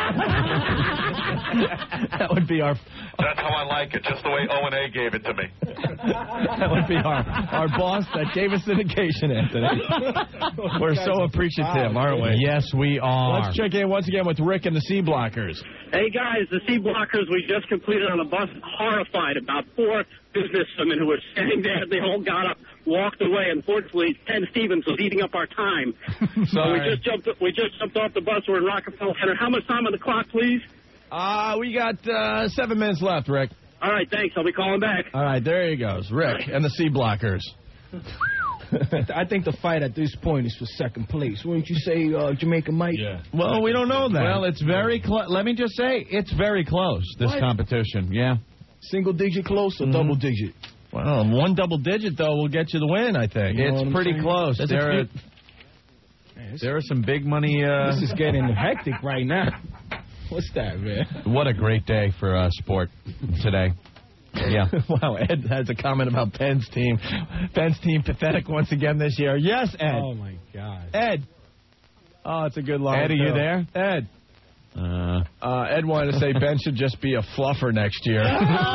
That would be our... That's how I like it, just the way O&A gave it to me. That would be our boss that gave us the vacation, Anthony. We're so appreciative, aren't we? Yes, we are. Let's check in once again with Rick and the C Blockers. Hey, guys, the C Blockers we just completed on the bus, horrified about 4 businesswomen who were standing there. They all got up, walked away. Unfortunately, Ken Stevens was eating up our time. So we just jumped off the bus. We're in Rockefeller Center. How much time on the clock, please? We got 7 minutes left, Rick. All right, thanks. I'll be calling back. All right, there he goes. Rick and the C Blockers. I think the fight at this point is for second place. Wouldn't you say, Jamaica Mike? Yeah. Well, we don't know that. Well, it's very close. Let me just say, it's very close, this competition. Yeah. Single digit close or double digit? Well, 1 double digit, though, will get you the win, I think. It's pretty close. There are some big money. This is getting hectic right now. What's that, man? What a great day for sport today. Yeah. Wow, Ed has a comment about Penn's team. Penn's team pathetic once again this year. Yes, Ed. Oh, my God. Ed. Oh, it's a good line. Ed, are you there? Ed. Ed wanted to say Ben should just be a fluffer next year.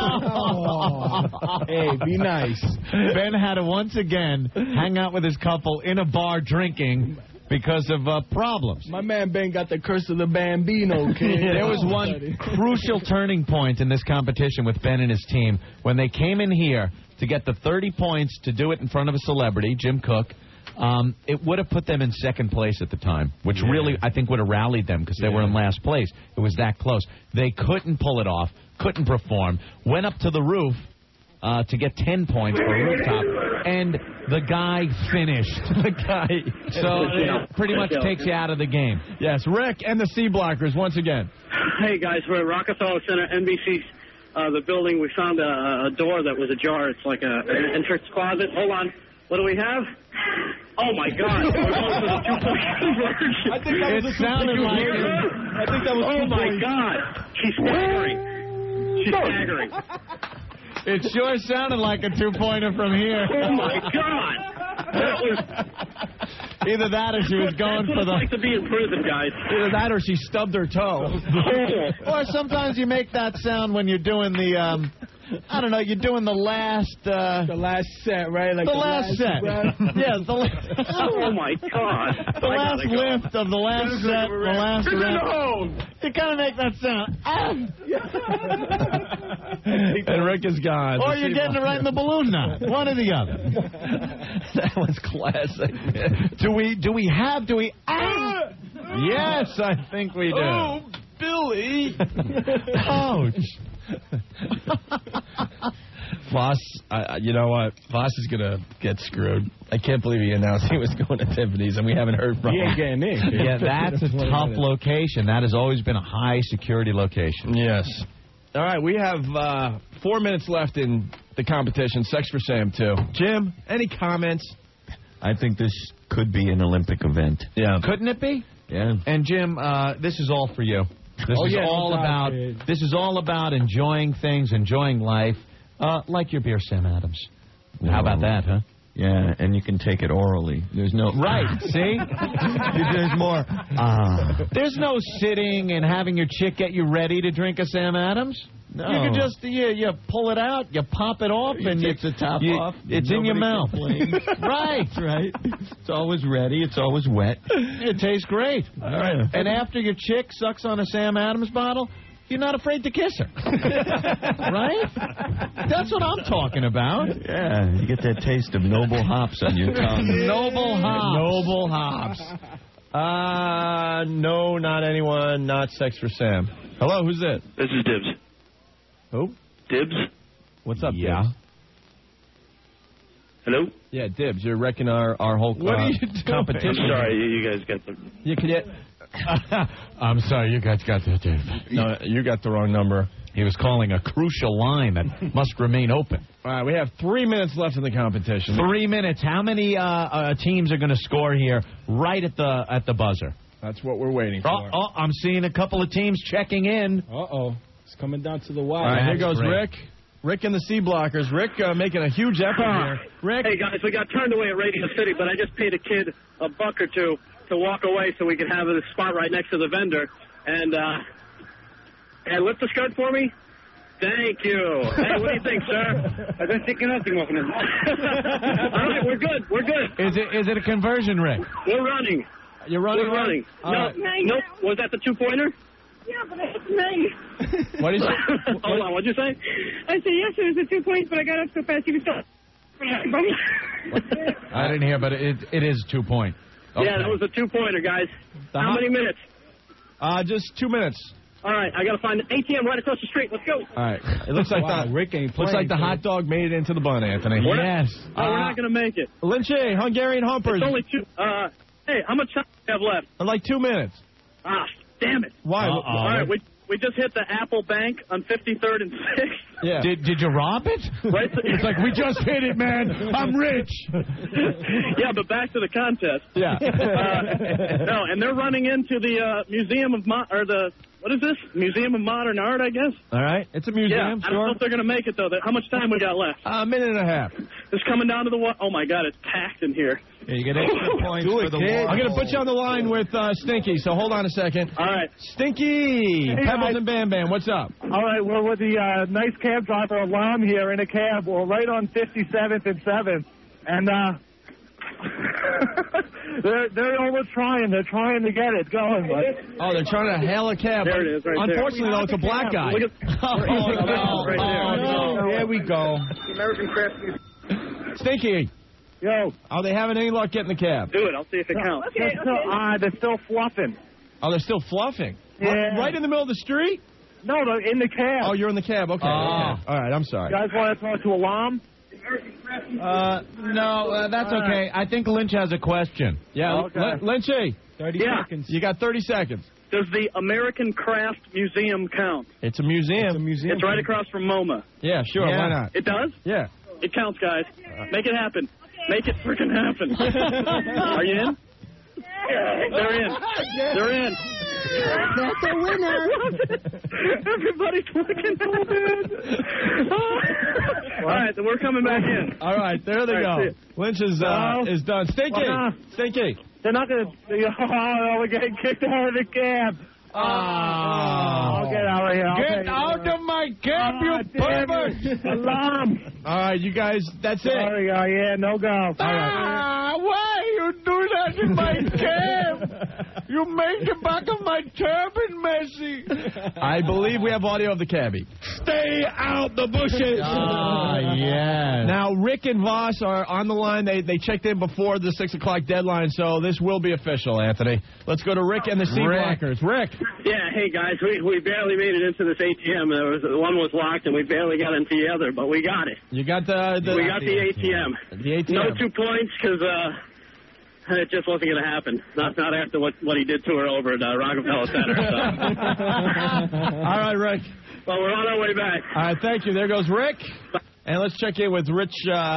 Hey, be nice. Ben had to once again hang out with his couple in a bar drinking because of problems. My man Ben got the curse of the Bambino, kid. There was one crucial turning point in this competition with Ben and his team when they came in here to get the 30 points to do it in front of a celebrity, Jim Cook. It would have put them in second place at the time, which really, I think, would have rallied them because they were in last place. It was that close. They couldn't pull it off, couldn't perform, went up to the roof to get 10 points for a rooftop, and the guy finished. So it pretty much takes you out of the game. Yes, Rick and the C Blockers once again. Hey, guys, we're at Rockefeller Center, NBC, the building. We found a door that was ajar. It's like an entrance closet. Hold on. What do we have? Oh, my God. We're going to the 2-point conversion. I think that was I think that was Oh, my God. She's staggering. She's staggering. It sure sounded like a 2-pointer from here. Oh, my God. That was... Either that or she was going for the... It's like to be in prison, guys. Either that or she stubbed her toe. Or sometimes you make that sound when you're doing the... I don't know, you're doing the last... the last set, right? Like the last set. Yeah, the last... Oh, my God. The last lift of the last set, the last round. You kind of make that sound. And Rick is gone. Or you're getting it right in the balloon now. One or the other. That was classic. Do we... Yes, I think we do. Oh, Billy. Ouch. Voss, you know what? Voss is going to get screwed. I can't believe he announced he was going to Tiffany's, and we haven't heard from him. He ain't getting in. Yeah, that's a tough location. That has always been a high-security location. Yes. All right, we have 4 minutes left in the competition. Sex for Sam, too. Jim, any comments? I think this could be an Olympic event. Yeah. Couldn't it be? Yeah. And, Jim, this is all for you. This is all about enjoying things, enjoying life, like your beer, Sam Adams. How about that, huh? Yeah, and you can take it orally. There's no... Right, see? There's more... There's no sitting and having your chick get you ready to drink a Sam Adams. No. You can just you pull it out, you pop it off, and take the top off. It's in your mouth. Right. It's always ready. It's always wet. It tastes great. All right. And after your chick sucks on a Sam Adams bottle, you're not afraid to kiss her. Right? That's what I'm talking about. Yeah, you get that taste of noble hops on your tongue. Noble hops. Noble hops. No, not anyone. Not Sex for Sam. Hello, who's it? This is Dibs. Who? Dibs? What's up, Yeah. Dibs? Hello? Yeah, Dibs, you're wrecking our whole What are you doing? competition. I'm sorry, you guys got the... I'm sorry, you guys got that. No, you got the wrong number. He was calling a crucial line that must remain open. All right, we have 3 minutes left in the competition. 3 minutes. How many teams are going to score here right at the buzzer? That's what we're waiting for. I'm seeing a couple of teams checking in. Uh-oh. It's coming down to the wire. All right, here goes great. Rick. Rick and the C Blockers. Rick making a huge effort here. Rick. Hey, guys, we got turned away at Radio City, but I just paid a kid $1 or $2 to walk away so we could have a spot right next to the vendor. And lift the skirt for me? Thank you. Hey, what do you think, sir? I don't think nothing of it. All right, we're good. We're good. Is it a conversion, Rick? We're running. You're running? We're running. Nope. Was that the 2-pointer? Yeah, but it's me. What is it? Hold on, what'd you say? I said, yes, it was a 2 points, but I got up so fast he was still... I didn't hear, but it is 2 point. Okay. Yeah, that was a 2-pointer, guys. How many minutes? Just 2 minutes. All right, I got to find an ATM right across the street. Let's go. All right. It looks like Rick ain't looks like the hot dog made it into the bun, Anthony. Yes. We're not going to make it. Lynchy, Hungarian Humpers. It's only 2. Hey, how much time do you have left? Like 2 minutes. Ah, damn it. Why? All right, we just hit the Apple Bank on 53rd and 6th. Yeah. Did you rob it? Right. It's like, we just hit it, man. I'm rich. Yeah, but back to the contest. Yeah. No, and they're running into the Museum of what is this? Museum of Modern Art, I guess. All right. It's a museum, I don't know if they're going to make it, though. How much time we got left? A minute and a half. It's coming down to the wall. Oh, my God, it's packed in here. Yeah, you get extra points for the wall. I'm going to put you on the line with Stinky, so hold on a second. All right. Stinky! Pebbles and Bam Bam, what's up? All right, we're with the nice cab driver Alam here in a cab. We're right on 57th and 7th. And they're almost trying. They're trying to get it going. But... Oh, they're trying to hail a cab. There it is, right Unfortunately, though, it's a black guy. Look at, no. There we go. American Craft Museum. Stinky. Yo. Are they having any luck getting the cab? do it. I'll see if it counts. They're still fluffing. Oh, they're still fluffing? Yeah. Right in the middle of the street? No, they're in the cab. Oh, you're in the cab. Okay. Okay. All right, I'm sorry. You guys want to talk to Alam? No, that's okay. I think Lynch has a question. Yeah, okay. Lynchy. 30 seconds. You got 30 seconds. Does the American Craft Museum count? It's a museum. It's right across from MoMA. Yeah, sure. Yeah. Why not? It does? Yeah. It counts, guys. Make it happen. Make it freaking happen. Are you in? They're in. They're in. That's a winner. Everybody's looking so good. All right, then we're coming back in. All right, there they All right, go. Lynch is done. Stinky. Stinky. They're not going to... Oh, we're getting kicked out of the cab. I'll get out of here. Get out of my cab, you pervert! Alam! All right, you guys, that's it. Sorry, yeah, no go. Why you do that in my cab? You make the back of my turban messy. I believe we have audio of the cabbie. Stay out the bushes. Yeah. Now, Rick and Voss are on the line. They checked in before the 6 o'clock deadline, so this will be official, Anthony. Let's go to Rick and the C Blockers. Rick. Yeah, hey, guys, we barely made it into this ATM. One was locked, and we barely got into the other, but we got it. You got the ATM. The ATM. No 2 points, because it just wasn't going to happen. Not after what he did to her over at Rockefeller Center. So. All right, Rick. Well, we're on our way back. All right, thank you. There goes Rick. And let's check in with Rich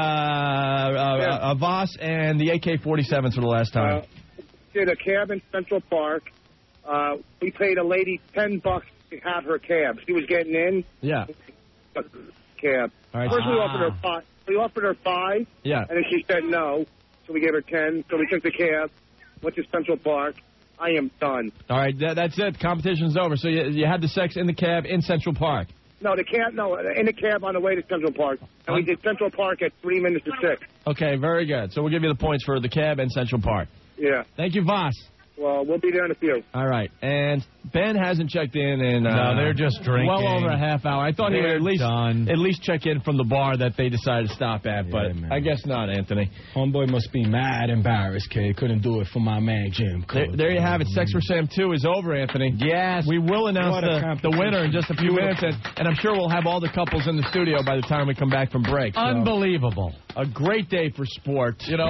Voss and the AK-47s for the last time. Did a cab in Central Park. We paid a lady $10 to have her cab. She was getting in. Yeah. Cab. All right. First, we offered her $5. We offered her $5. Yeah. And then she said no. So we gave her 10. So we took the cab, went to Central Park. I am done. All right, that's it. Competition's over. So you had the sex in the cab in Central Park. No, in the cab on the way to Central Park. And we did Central Park at 3 minutes to 6. Okay, very good. So we'll give you the points for the cab and Central Park. Yeah. Thank you, Voss. Well, we'll be there in a few. All right. And Ben hasn't checked in no, they're just drinking. Well over a half hour. I thought he would at least check in from the bar that they decided to stop at, but I guess not, Anthony. Homeboy must be mad embarrassed, kid. Couldn't do it for my man, Jim. There you have it. Sex for Sam 2 is over, Anthony. Yes. We will announce the winner in just a few minutes, and I'm sure we'll have all the couples in the studio by the time we come back from break. So. Unbelievable. A great day for sports. You know,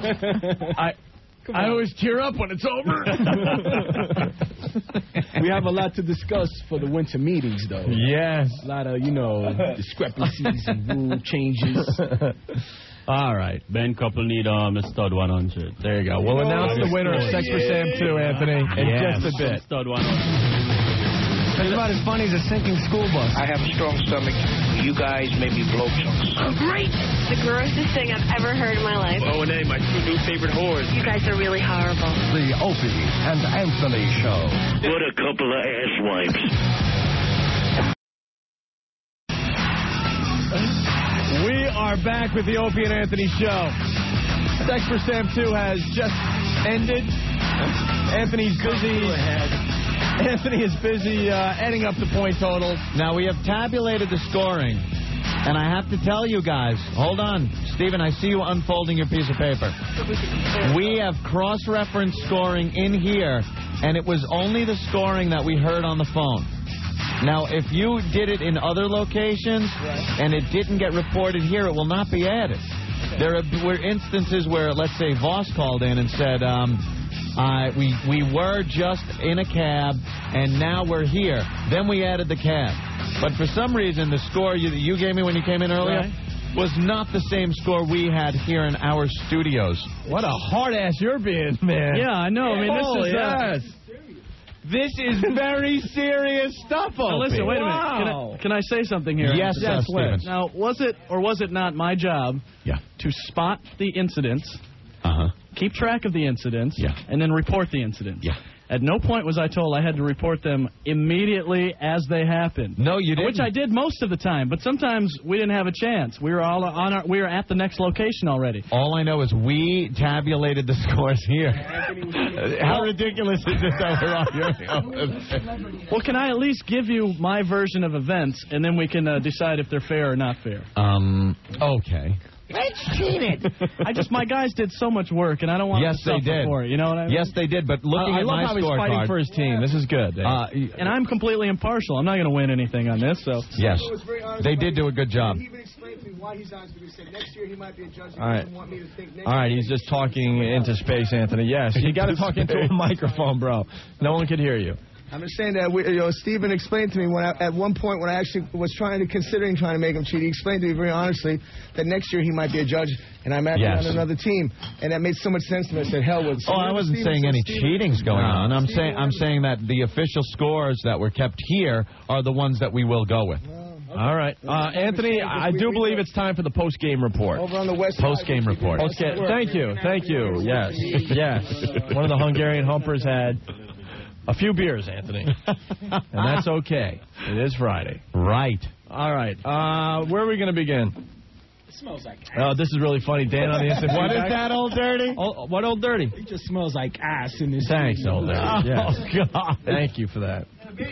I always tear up when it's over. We have a lot to discuss for the winter meetings, though. Yes. A lot of, discrepancies and rule changes. All right. Ben couple need a stud 100. There you go. We'll announce the winner of Sex for Sam 2, Anthony, in just a bit. Stud 100. It's about as funny as a sinking school bus. I have a strong stomach. You guys may be blowjobs. Oh, great! The grossest thing I've ever heard in my life. O&A, my two new favorite whores. You guys are really horrible. The Opie and Anthony Show. What a couple of asswipes. We are back with the Opie and Anthony Show. Sex for Sam 2 has just ended. Anthony's busy. Anthony is busy adding up the point totals. Now, we have tabulated the scoring, and I have to tell you guys, hold on. Stephen, I see you unfolding your piece of paper. We have cross-referenced scoring in here, and it was only the scoring that we heard on the phone. Now, if you did it in other locations and it didn't get reported here, it will not be added. There were instances where, let's say, Voss called in and said, we were just in a cab, and now we're here. Then we added the cab. But for some reason, the score you gave me when you came in earlier was not the same score we had here in our studios. What a hard ass you're being, man. Yeah, I know. I mean, this is very serious stuff, Opie. Now, listen, wait a minute. Can I say something here? Yes, Stephen. Now, was it or was it not my job to spot the incidents, keep track of the incidents, and then report the incidents? Yeah. At no point was I told I had to report them immediately as they happened. No, you didn't. Which I did most of the time, but sometimes we didn't have a chance. We were all we were at the next location already. All I know is we tabulated the scores here. How ridiculous is this that we're on your... Well, can I at least give you my version of events, and then we can decide if they're fair or not fair? Okay. Let's cheat it. My guys did so much work, and I don't want to suffer for it. You know what I mean? Yes, they did. But looking at my scorecard, I love how he's fighting for his team. This is good. And I'm completely impartial. I'm not going to win anything on this. So yes, they did do a good job. He even explained to me why he's honest. He said next year he might be a judge. All right. All right. He's just talking into space, Anthony. Yes, you got to talk into a microphone, bro. No one could hear you. I'm just saying that Stephen explained to me at one point when I actually was considering trying to make him cheat. He explained to me very honestly that next year he might be a judge, and I'm actually on another team, and that made so much sense to me. I said, hell with. So I wasn't saying any cheating's going on. I'm saying that the official scores that were kept here are the ones that we will go with. Okay. All right, Anthony. I do believe it's time for the post-game report. Over on the west post-game report. Okay. Thank you. Yes. One of the Hungarian humpers had a few beers, Anthony. And that's okay. It is Friday. Right. All right. Where are we going to begin? It smells like ass. Oh, this is really funny. Dan on the instant What feedback. is that, Old Dirty? What Old Dirty? It just smells like ass in this. Thanks, Old Dirty. Yes. Oh, God. Thank you for that.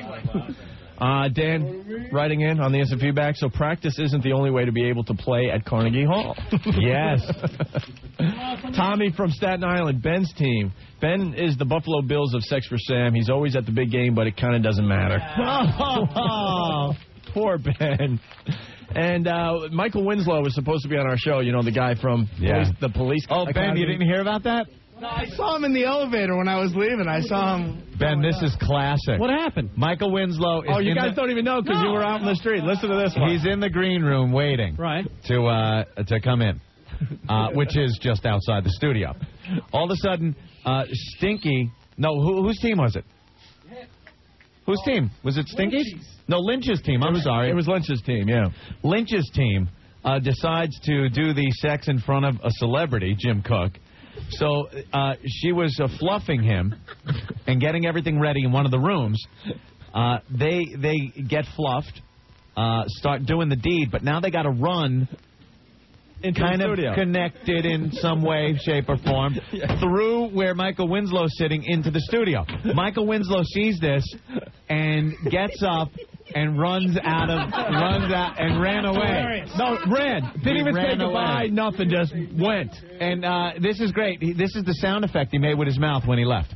Dan writing in on the instant feedback. So practice isn't the only way to be able to play at Carnegie Hall. Yes. Tommy from Staten Island, Ben's team. Ben is the Buffalo Bills of Sex for Sam. He's always at the big game, but it kind of doesn't matter. Oh, poor Ben. And Michael Winslow was supposed to be on our show. You know, the guy from the police. Oh, Ben, Academy. you didn't hear about that? No, I saw him in the elevator when I was leaving. I saw him. Ben, this is classic. What happened? Michael Winslow is you guys don't even know because you were out in the street. Listen to this one. He's in the green room waiting to come in, which is just outside the studio. All of a sudden, Stinky... No, whose team was it? Whose team? Was it Stinky's? No, Lynch's team. I'm sorry. It was Lynch's team, yeah. Lynch's team decides to do the sex in front of a celebrity, Jim Cook. So she was fluffing him and getting everything ready in one of the rooms. They get fluffed, start doing the deed, but now they got to run kind of connected in some way, shape, or form through where Michael Winslow's sitting into the studio. Michael Winslow sees this and gets up and runs out and ran away. No, ran. Didn't even say goodbye, nothing, just went. And this is great. This is the sound effect he made with his mouth when he left.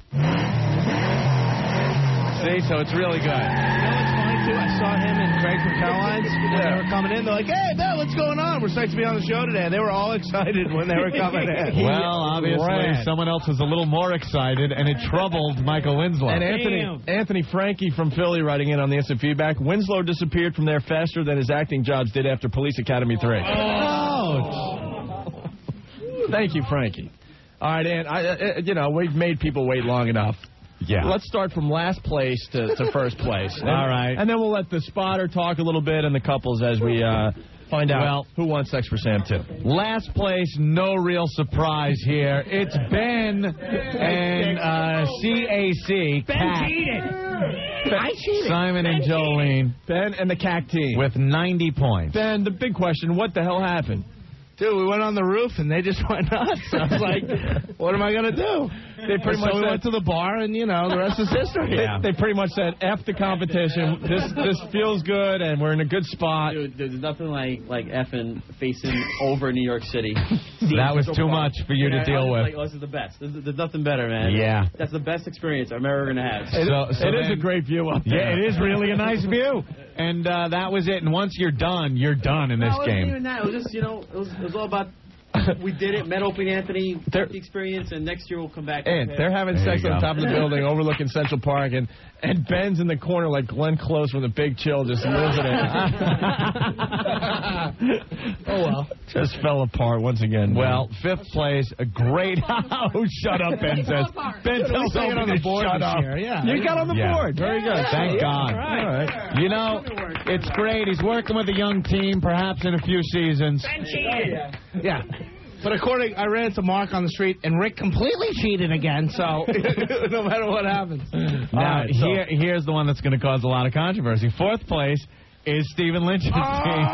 See, so it's really good. I saw him and Craig from Caroline's when they were coming in. They're like, "Hey, Bill, what's going on? We're psyched to be on the show today." They were all excited when they were coming in. Well, obviously, someone else was a little more excited, and it troubled Michael Winslow. And Anthony Frankie from Philly writing in on the instant feedback. Winslow disappeared from there faster than his acting jobs did after Police Academy 3. Oh. Thank you, Frankie. All right, and we've made people wait long enough. Yeah. Let's start from last place to first place. All right. And then we'll let the spotter talk a little bit and the couples as we find out who won Sex for Sam 2. Last place, no real surprise here. It's Ben and CAC. Ben cheated. I cheated. Simon and Jolene. Ben and the CAC team. With 90 points. Ben, the big question, what the hell happened? Dude, we went on the roof and they just went nuts. I was like, what am I going to do? They pretty much went to the bar and, the rest is history. They pretty much said, F the competition. This feels good and we're in a good spot. Dude, there's nothing like effing facing over New York City. That was too much for you to deal with. This is the best. There's nothing better, man. Yeah. That's the best experience I'm ever going to have. It is a great view up there. Yeah, it is really a nice view. And that was it. And once you're done in this game. It wasn't even that. It was just, it was all about... We did it, met Opie and Anthony, the experience, and next year we'll come back. And they're having sex on top of the building overlooking Central Park, and Ben's in the corner like Glenn Close from The Big Chill, just losing it. Oh, well. Just fell apart once again. Well, fifth place, a great... Oh, shut up, Ben says. Ben tells Opie on the board shut up. Yeah. You got on the board. Very good. Thank God. All right. It's great. He's working with a young team, perhaps in a few seasons. Ben cheated. Yeah. But I ran into Mark on the street, and Rick completely cheated again, so no matter what happens. Now, here's the one that's going to cause a lot of controversy. Fourth place is Stephen Lynch's team.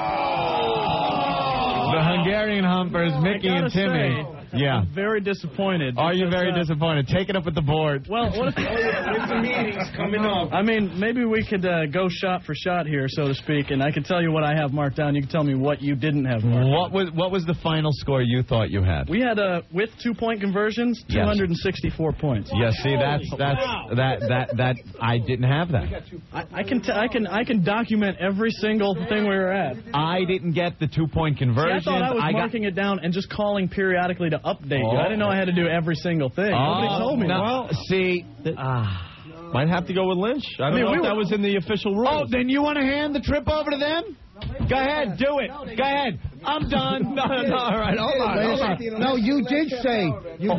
The Hungarian Humpers, Mickey and Timmy. I'm very disappointed. Are you very disappointed? Take it up with the board. Well, what if there's some meetings coming up? I mean, maybe we could go shot for shot here, so to speak, and I can tell you what I have marked down. You can tell me what you didn't have marked down. What was the final score you thought you had? We had with 2-point conversions, 264 points. Yes, see, that I didn't have that. I can document every single thing we were at. I didn't get the 2-point conversions. See, I thought I was marking it down and just calling periodically to update you. I didn't know I had to do every single thing. Nobody told me. No, see, might have to go with Lynch. I don't know if that was in the official rules. Oh, then you want to hand the trip over to them? Go ahead, do it. Go ahead. I'm done. No, all right, hold on. No, you did say.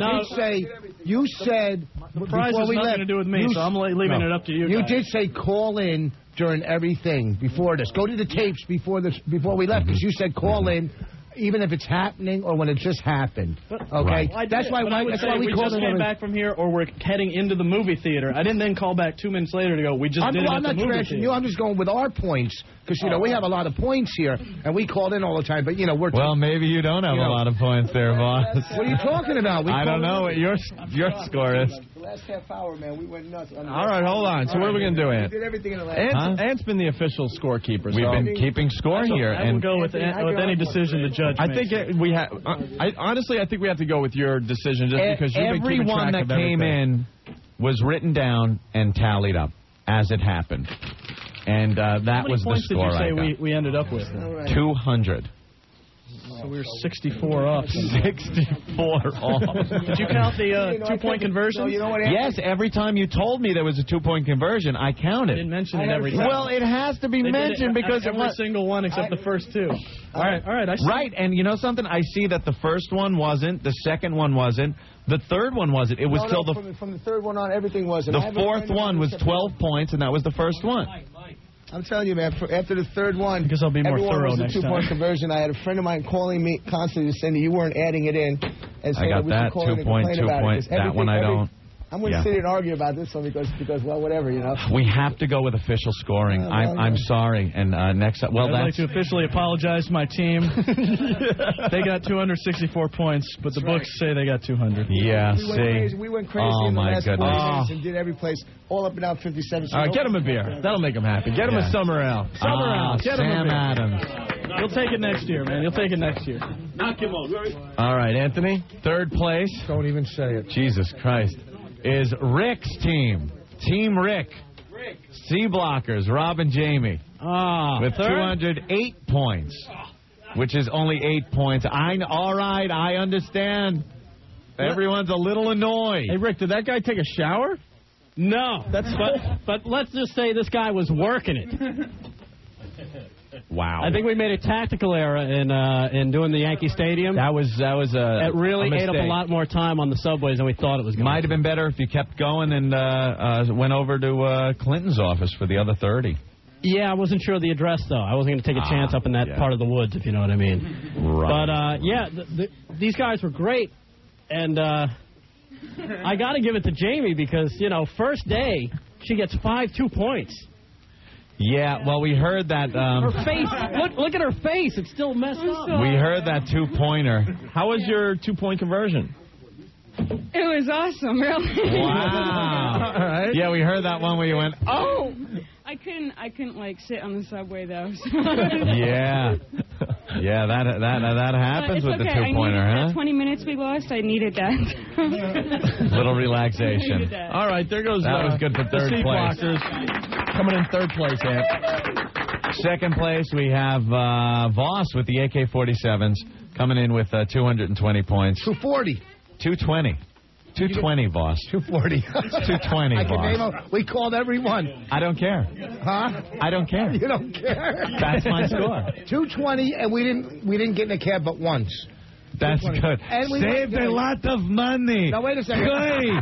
You said the prize has nothing to do with me, so I'm leaving it up to you. You did say call in during everything before this. Go to the tapes before we left, because you said call in. Even if it's happening or when it just happened. Okay? Well, that's why we just came back from here or we're heading into the movie theater. I didn't then call back 2 minutes later to go, we just did it at the movie theater. I'm not trashing you. I'm just going with our points. Because, we have a lot of points here, and we called in all the time. But, we're... Well, maybe you don't have a lot of points there, boss. What are you talking about? I don't know what your score is. The last half hour, man, we went nuts. All right, hold on. So what are we going to do, Ant? We did everything in the last... Ant's been the official scorekeeper. We've been keeping score here. I will go with any decision the judge makes. I think we have... honestly, I think we have to go with your decision just because you've been keeping track of everything. Everyone that came in was written down and tallied up as it happened. And that was the score I got. How many points did you say we ended up with? 200. So we were 64 off. 64 off. Did you count the 2-point conversion? Yes, every time you told me there was a 2-point conversion, I counted. I didn't mention it every time. Well, it has to be mentioned because every single one except the first two. All right. I see. Right, and you know something? I see that the first one wasn't, the second one wasn't, the third one wasn't. It was from the third one on, everything wasn't. The fourth one was 12 points, and that was the first one. I'm telling you, man, after the third one, because I'll be more thorough next time. Everyone was a 2-point conversion. I had a friend of mine calling me constantly saying that you weren't adding it in. And I got that, 2 point. That one I don't. I'm going to sit here and argue about this one because, well, whatever, you know. We have to go with official scoring. I'm sorry. And next up, well, I'd like to officially apologize to my team. They got 264 points, but the books say they got 200. Yeah, We went crazy in the last 4 days and did every place all up and down 57. All right, get him a beer. That'll make him happy. Get him a Summer Ale. Summer Ale. Get him a beer. Adams. You'll take it next year, man. You'll take it next year. Knock him out. All right, Anthony. Third place. Don't even say it. Jesus Christ. Is Rick's team. Team Rick. C Blockers, Rob and Jamie. With 208 points. Which is only 8 points. All right, I understand. Everyone's a little annoyed. Hey, Rick, did that guy take a shower? No. But let's just say this guy was working it. Wow. I think we made a tactical error in doing the Yankee Stadium. That was It really ate up a lot more time on the subways than we thought it was going to. Might have been better if you kept going and went over to Clinton's office for the other 30. Yeah, I wasn't sure of the address, though. I wasn't going to take a chance up in that part of the woods, if you know what I mean. Right. But, these guys were great. And I got to give it to Jamie because, first day, she gets 2 points. Yeah, well, we heard that. Her face, look at her face. It's still messed up. We heard that 2-pointer. How was your 2-point conversion? It was awesome, really. Wow. All right. Yeah, we heard that one where you went, oh. I couldn't sit on the subway, though. So. Yeah. Yeah, that happens with the 2-pointer, huh? That 20 minutes we lost, I needed that. Little relaxation. All right, there goes. That was good for third place. Blockers. Coming in third place, Ant. Second place, we have Voss with the AK-47s coming in with 220 points. 240. 220. 220, Voss. 240. 220, I can Voss. name them. We called everyone. I don't care. Huh? I don't care. You don't care? That's my score. 220, and we didn't get in a cab but once. That's good. Saved a lot of money. Now, wait a second.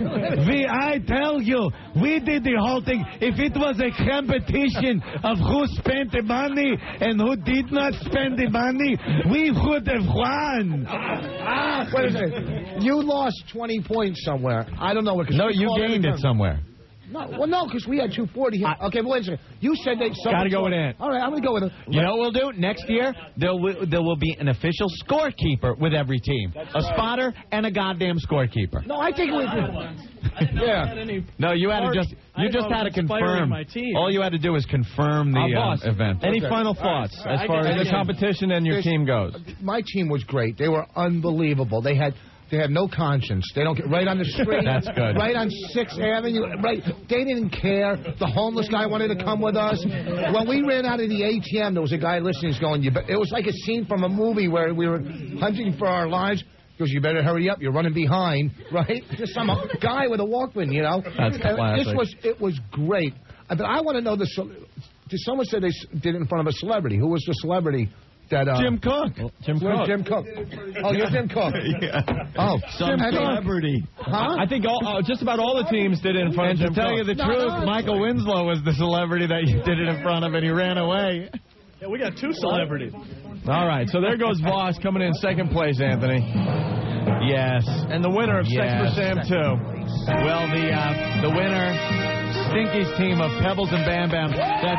I tell you, we did the whole thing. If it was a competition of who spent the money and who did not spend the money, we would have won. Wait a second. You lost 20 points somewhere. I don't know what. No, you gained it somewhere. No, because we had 240 here. Okay, but wait a second. You said they... Got to go with Ant. All right, I'm going to go with it. You know what we'll do? Next year, there will be an official scorekeeper with every team. A spotter and a goddamn scorekeeper. No, I think we did. Yeah. No, you had to just had to confirm. All you had to do is confirm the event. Any final thoughts as far as the competition and your team goes? My team was great. They were unbelievable. They have no conscience. They don't get right on the street. That's good. Right on 6th Avenue. Right. They didn't care. The homeless guy wanted to come with us. When we ran out of the ATM, there was a guy listening. He's going, it was like a scene from a movie where we were hunting for our lives. He goes, you better hurry up. You're running behind. Right? Just some guy with a Walkman, That's classic. It was great. But I want to know someone said they did it in front of a celebrity. Who was the celebrity? Jim Cook. Jim Cook. Oh, you're Jim Cook. Yeah. Oh, some celebrity. Huh? I think just about all the teams did it in front of Jim Cook. And to tell you the truth, Michael Winslow was the celebrity that you did it in front of, and he ran away. Yeah, we got 2 celebrities. All right, so there goes Voss coming in second place, Anthony. Yes. And the winner of Sex for Sam 2. Well, the winner, Stinky's team of Pebbles and Bam Bam,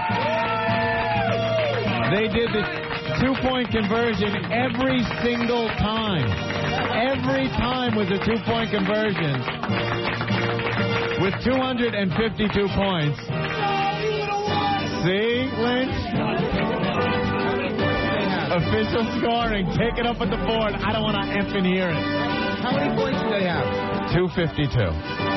they did the 2-point conversion every single time. Every time was a 2-point conversion with 252 points. See, Lynch? Official scoring. Take it up at the board. I don't want to effing hear it. How many points do they have? 252.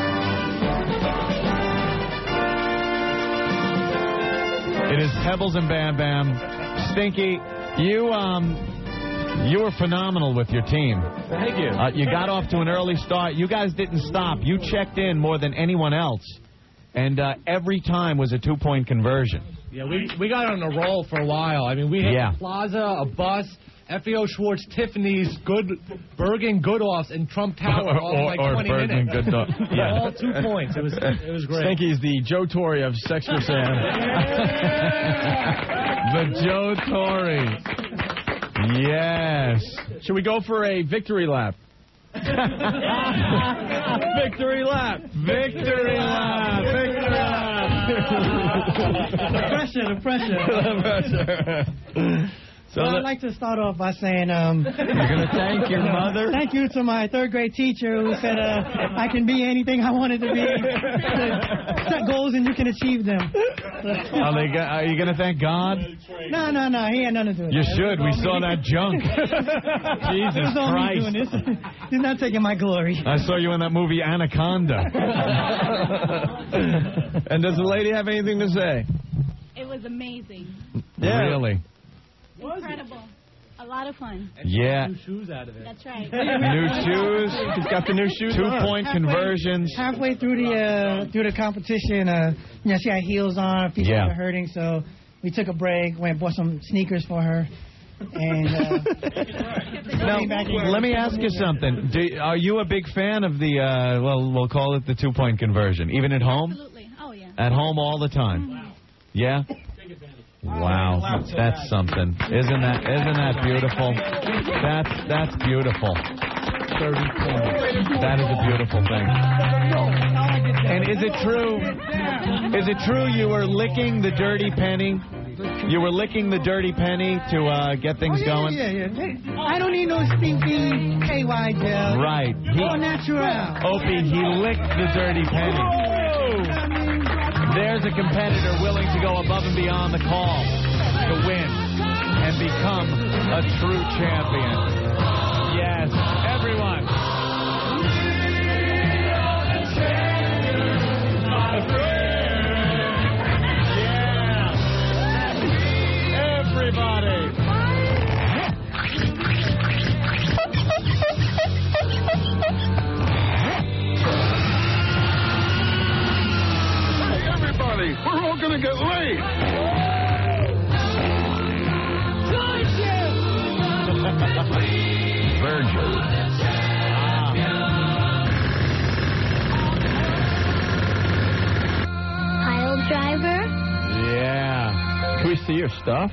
It is Pebbles and Bam Bam. Stinky, you were phenomenal with your team. Thank you. You got off to an early start. You guys didn't stop. You checked in more than anyone else. And every time was a 2-point conversion. Yeah, we got on a roll for a while. I mean, we had Plaza, a bus, FEO Schwartz, Tiffany's, Bergen Goodoffs, and Trump Tower all in like 20 Bergen minutes. Yeah. All 2 points. It was great. Stinky's the Joe Torre of Sex for Sam. The Joe Torre. Yes. Should we go for a victory lap? Victory lap. Victory lap. Victory lap. The pressure. So I'd like to start off by saying you're going to thank your mother? Thank you to my third grade teacher who said I can be anything I wanted to be. Set goals and you can achieve them. Are you going to thank God? No. He had nothing to do with You that. should. We saw that junk. Jesus Christ. He's not taking my glory. I saw you in that movie Anaconda. And does the lady have anything to say? It was amazing. Yeah. Really? Incredible. A lot of fun. Yeah. New shoes out of it. That's right. New shoes. He's got the new shoes. 2-point conversions. Halfway through the competition, she had heels on. Feet were hurting, so we took a break. Went and bought some sneakers for her. And now, let me ask you something. Are you a big fan of the, we'll call it the 2-point conversion, even at home? Absolutely. Oh, yeah. At home all the time? Mm-hmm. Yeah? Wow, that's something. Isn't that beautiful? That's beautiful. 30 points. That is a beautiful thing. And is it true? Is it true you were licking the dirty penny? You were licking the dirty penny to get things going? Yeah. I don't need no stinky KY gel. Right. All natural. Opie, he licked the dirty penny. There's a competitor willing to go above and beyond the call to win and become a true champion. Yes, everyone. Yeah. Everybody. We're all going to get laid. Virgil. Pile driver. Yeah. Can we see your stuff?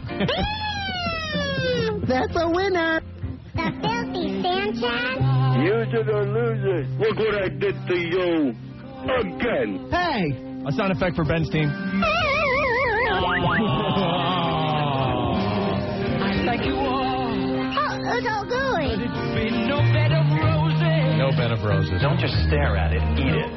That's a winner. The filthy Sanchez. Users or losers. Look what I did to you. Again. Hey. A sound effect for Ben's team. I like you all. Oh, it's all good. No bed of roses. No bed of roses. Don't just stare at it, eat it.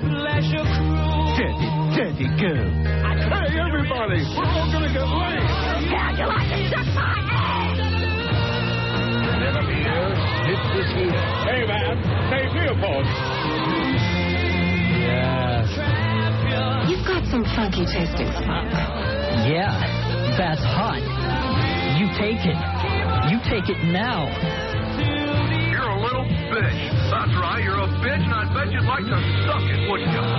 Dirty girl. Hey, everybody. We're all going to get laid. How'd you like to suck my ass? Never fear. This is here. Hey, man. Save me a pulse. Yes. You've got some funky tasting spunk. Yeah, that's hot. You take it. You take it now. You're a little bitch. That's right, you're a bitch, and I bet you'd like to suck it, wouldn't you?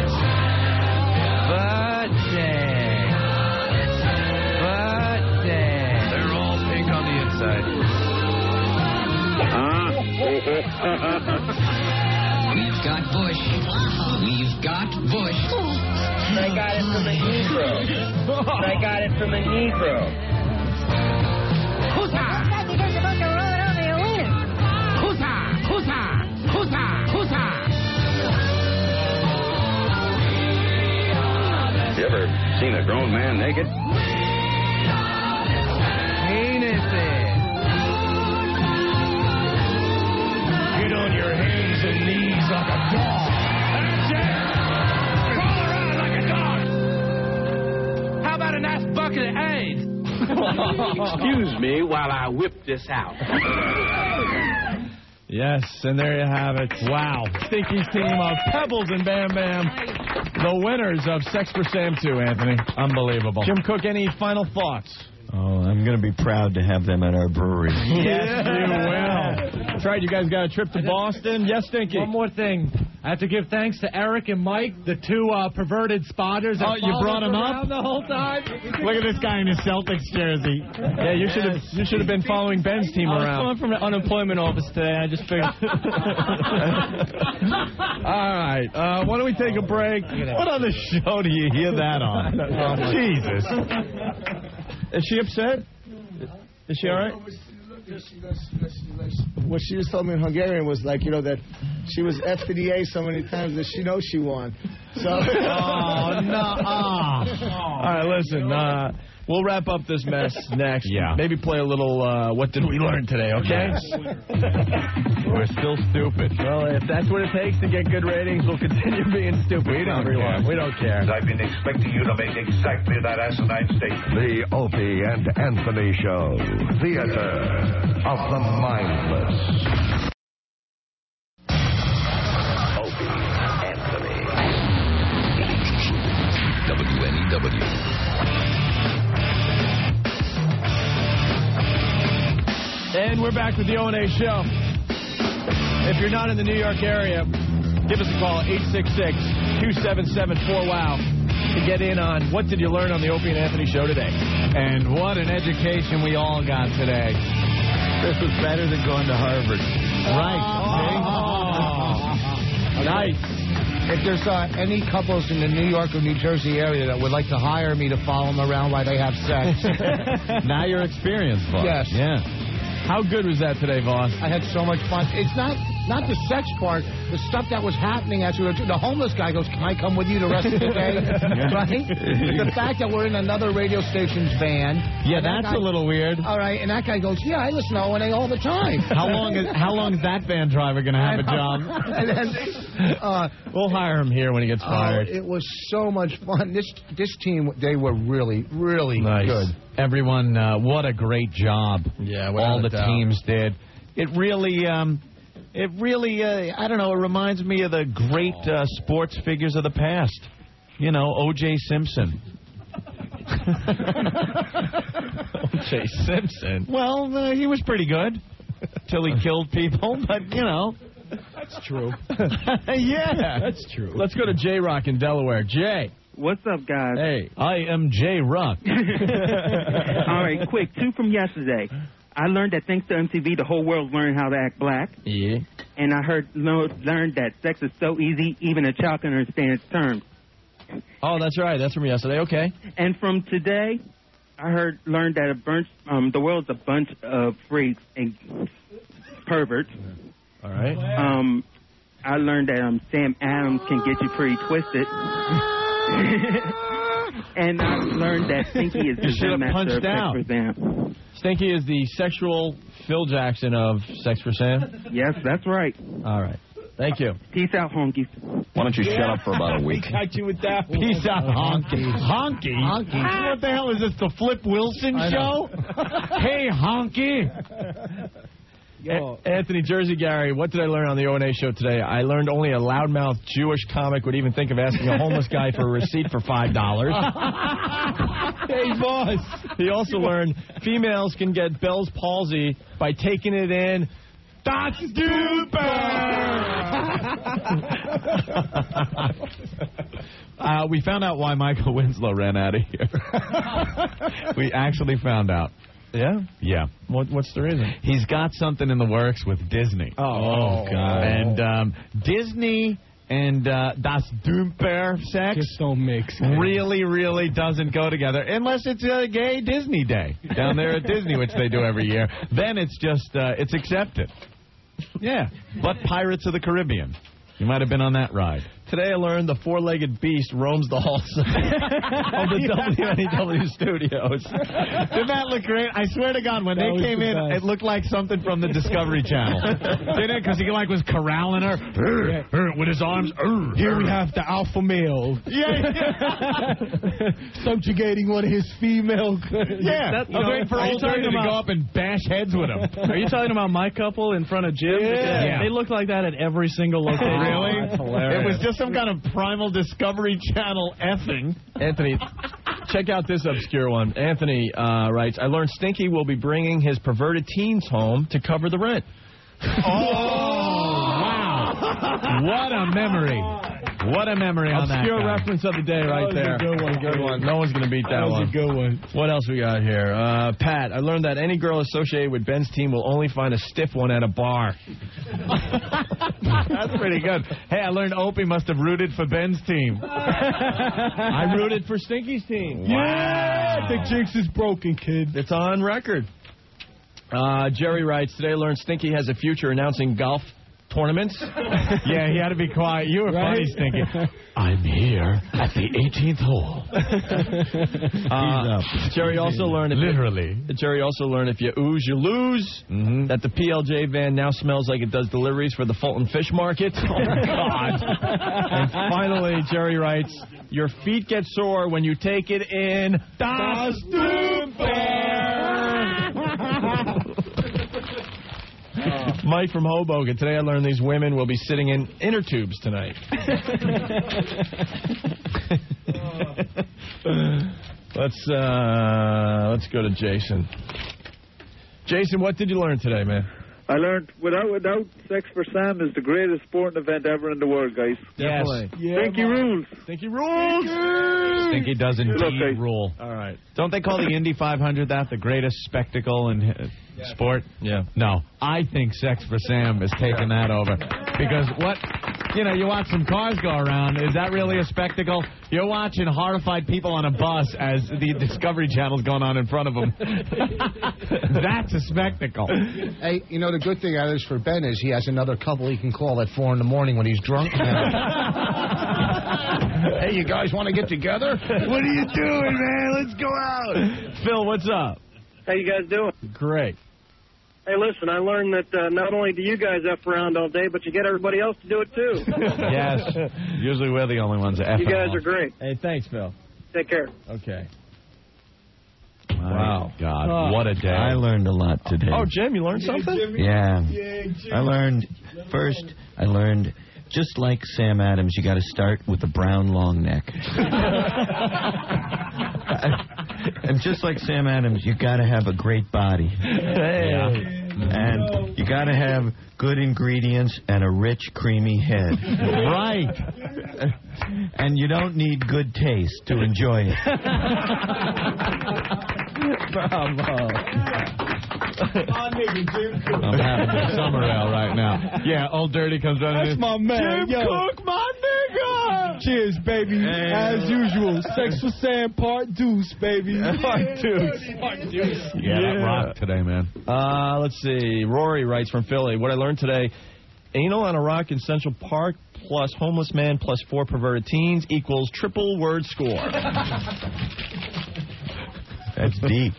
They're all pink on the inside. We've got Bush. We've got Bush. I got it from a Negro. I got it from a Negro. Looks like you're just supposed to roll it over your wiener. You ever seen a grown man naked? Get on your hands and knees like a dog. That's it. Crawl around like a dog. How about a nice bucket of AIDS? Excuse me while I whip this out. Yes, and there you have it. Wow. Stinky's team of Pebbles and Bam Bam. The winners of Sex for Sam 2, Anthony. Unbelievable. Jim Cook, any final thoughts? Oh, I'm going to be proud to have them at our brewery. Yes, you will. That's right. You guys got a trip to Boston. Yes, Stinky. One more thing. I have to give thanks to Eric and Mike, the two perverted spotters. Oh, you brought them up the whole time. Look at this guy in his Celtics jersey. Yeah, you should have been following Ben's team around. I was coming from the unemployment office today. I just figured. All right. Why don't we take a break? What other show do you hear that on? Jesus. Is she upset? Is she all right? What she just told me in Hungarian was like, that she was F to the A so many times that she knows she won. So. Oh, no. All right, listen. We'll wrap up this mess next. Yeah. Maybe play a little What Did We Learn Today, okay? We're still stupid. Well, if that's what it takes to get good ratings, we'll continue being stupid. We don't care. We don't care. I've been expecting you to make exactly that asinine statement. The Opie and Anthony Show. Theater of the Mindless. Opie, Anthony. WNEW. And we're back with the O&A Show. If you're not in the New York area, give us a call, 866-277-4WOW, to get in on What Did You Learn on the Opie and Anthony Show today. And what an education we all got today. This was better than going to Harvard. Right. Nice. If there's any couples in the New York or New Jersey area that would like to hire me to follow them around while they have sex. Now you're experienced, Voss. Yes. Yeah. How good was that today, Voss? I had so much fun. It's not the sex part, the stuff that was happening as we were. The homeless guy goes, "Can I come with you the rest of the day?" Right? The fact that we're in another radio station's van. Yeah, that's a little weird. All right, and that guy goes, "Yeah, I listen to O&A all the time." How long is that van driver going to have a job? And then, we'll hire him here when he gets fired. It was so much fun. This team, they were really, really nice. Good. Everyone, what a great job. Yeah, all the teams did. It really, I don't know, it reminds me of the great sports figures of the past. O.J. Simpson. O.J. Simpson? Well, he was pretty good till he killed people, but, That's true. Yeah. That's true. Let's go to J-Rock in Delaware. Jay. What's up, guys? Hey. I am J-Rock. All right, quick. 2 from yesterday. I learned that thanks to MTV, the whole world learned how to act black. Yeah. And I learned that sex is so easy, even a child can understand its terms. Oh, that's right. That's from yesterday. Okay. And from today, I learned that the world's a bunch of freaks and perverts. All right. I learned that Sam Adams can get you pretty twisted. And I learned that Stinky is the Zen master of Sex for Sam. Stinky is the sexual Phil Jackson of Sex for Sam? Yes, that's right. All right. Thank you. Peace out, honkies. Why don't you shut up for about a week? Got you with that. Peace out, honkies. Honkies? What the hell is this, the Flip Wilson show? Hey, honky. Anthony, Jersey Gary, what did I learn on the O&A show today? I learned only a loudmouth Jewish comic would even think of asking a homeless guy for a receipt for $5. Hey, boss. He also learned females can get Bell's palsy by taking it in. That's we found out why Michael Winslow ran out of here. We actually found out. Yeah? Yeah. What's the reason? He's got something in the works with Disney. Oh God. And Disney and Das Dumper sex just don't mix. Really, really doesn't go together unless it's a gay Disney day down there at Disney, which they do every year. Then it's just, it's accepted. Yeah. But Pirates of the Caribbean. You might have been on that ride. Today I learned the four-legged beast roams the halls of the WNEW studios. Didn't that look great? I swear to God, when they came in, it looked like something from the Discovery Channel. Didn't it? Because he was corralling her with his arms. Here we have the alpha male. Yeah. Subjugating one of his female. Yeah. I was waiting for old Dirty to go up and bash heads with him. Are you talking about my couple in front of Jim? Yeah. They look like that at every single location. Really? That's hilarious. It was just some kind of primal Discovery Channel effing. Anthony, check out this obscure one. Anthony writes, I learned Stinky will be bringing his perverted teens home to cover the rent. Wow. What a memory. What a memory on that. Obscure reference of the day right there. Good one. No one's going to beat that one. That was a good one. What else we got here? Pat, I learned that any girl associated with Ben's team will only find a stiff one at a bar. That's pretty good. Hey, I learned Opie must have rooted for Ben's team. I rooted for Stinky's team. Wow. Yeah, the jinx is broken, kid. It's on record. Jerry writes, today I learned Stinky has a future announcing golf tournaments. Yeah, he had to be quiet. You were funny, Stinky. I'm here at the 18th hole. Jerry also learned Jerry also learned if you ooze, you lose. That the PLJ van now smells like it does deliveries for the Fulton Fish Market. Oh God! And finally, Jerry writes, your feet get sore when you take it in Das Mike from Hoboken. Today I learned these women will be sitting in inner tubes tonight. Let's go to Jason. Jason, what did you learn today, man? I learned without Sex for Sam is the greatest sporting event ever in the world, guys. Yes. Stinky rules. Stinky rules. Stinky does indeed rule. All right. Don't they call the Indy 500 that the greatest spectacle in sport? Yeah. No. I think Sex for Sam is taking that over. Because you watch some cars go around. Is that really a spectacle? You're watching horrified people on a bus as the Discovery Channel's going on in front of them. That's a spectacle. Hey, the good thing out of this for Ben is he has another couple he can call at 4 a.m. when he's drunk. Hey, you guys want to get together? What are you doing, man? Let's go out. Phil, what's up? How you guys doing? Great. Hey, listen, I learned that not only do you guys F around all day, but you get everybody else to do it, too. Yes. Usually we're the only ones that F. You guys are great. Hey, thanks, Phil. Take care. Okay. Wow. God, what a day. I learned a lot today. Oh, Jim, you learned something? Yeah. I learned, just like Sam Adams, you got to start with a brown long neck. And just like Sam Adams, you got to have a great body. Hey. Yeah. And you got to have good ingredients and a rich, creamy head. Right. And you don't need good taste to enjoy it. Bravo. I'm having a summer ale right now. Yeah, Old Dirty comes running in. That's my man. Jim Cook, my nigga. Cheers, baby. As usual. Sex for Sam part deuce, baby. Part deuce. Yeah, that rocked today, man. Let's see. Rory writes from Philly. What I learned today, anal on a rock in Central Park plus homeless man plus 4 perverted teens equals triple word score. That's deep.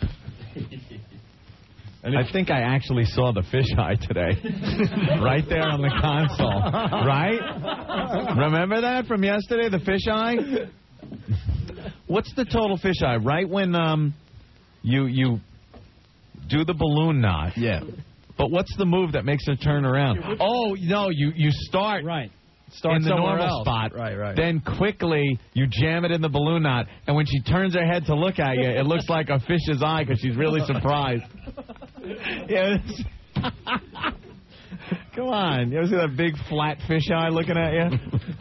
I think I actually saw the fisheye today. Right there on the console. Right? Remember that from yesterday, the fisheye? What's the total fisheye? Right when you do the balloon knot. Yeah. But what's the move that makes her turn around? Oh, no, you start... Right. In the normal else. spot. Right. Then quickly you jam it in the balloon knot, and when she turns her head to look at you, it looks like a fish's eye because she's really surprised. Yeah. Come on. You ever see that big flat fish eye looking at you?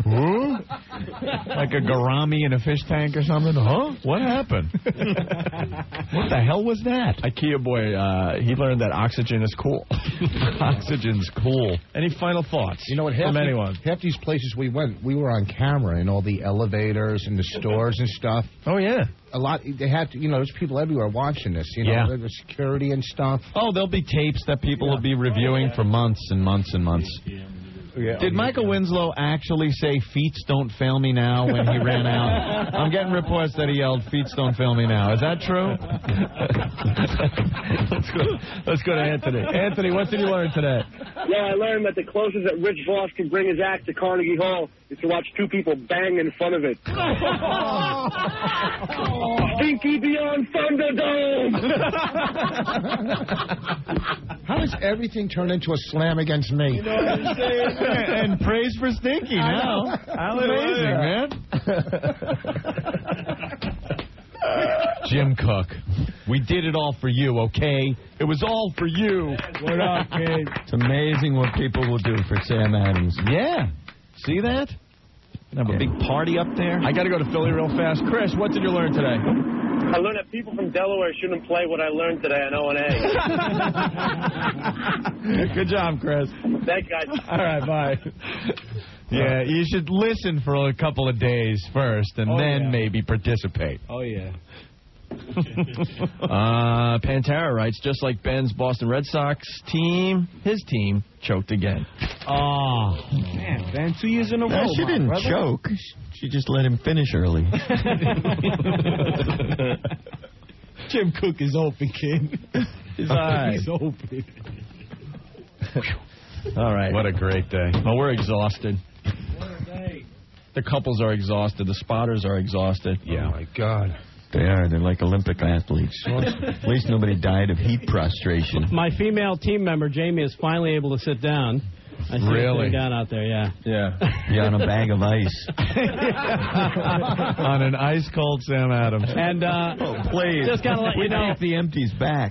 Like a gourami in a fish tank or something? Huh? What happened? What the hell was that? IKEA boy, he learned that oxygen is cool. Oxygen's cool. Any final thoughts? You know what? Half these places we went, we were on camera in all the elevators and the stores and stuff. Oh, yeah. A lot. They had to, there's people everywhere watching this. The security and stuff. Oh, there'll be tapes that people will be reviewing for months and months and months. Yeah. Did Michael Winslow actually say "Feets don't fail me now" when he ran out? I'm getting reports that he yelled "Feets don't fail me now." Is that true? Let's go to Anthony. Anthony, what did you learn today? Yeah, I learned that the closest that Rich Voss can bring his act to Carnegie Hall is to watch 2 people bang in front of it. Stinky beyond Thunderdome! How does everything turn into a slam against me? You know what I'm saying? And praise for Stinky now. How amazing, man. Jim Cook, we did it all for you, okay? It was all for you. What up, kid? It's amazing what people will do for Sam Adams. Yeah. See that? Have a big party up there. I got to go to Philly real fast. Chris, what did you learn today? I learned that people from Delaware shouldn't play what I learned today on O&A. Good job, Chris. Thanks, guys. All right, bye. Yeah, you should listen for a couple of days first and then maybe participate. Oh, yeah. Pantera writes, just like Ben's Boston Red Sox team, his team choked again. Oh, man, Ben, 2 years in a row. She didn't choke. She just let him finish early. Jim Cook is open, kid. He's open. All right. What a great day. Well, we're exhausted. The couples are exhausted. The spotters are exhausted. Yeah. Oh, my God. They are. They're like Olympic athletes. At least nobody died of heat prostration. My female team member, Jamie, is finally able to sit down. I see Really? down out there, yeah. Yeah, on a bag of ice. On an ice-cold Sam Adams. And, please. just got to let you know. Take the empties back.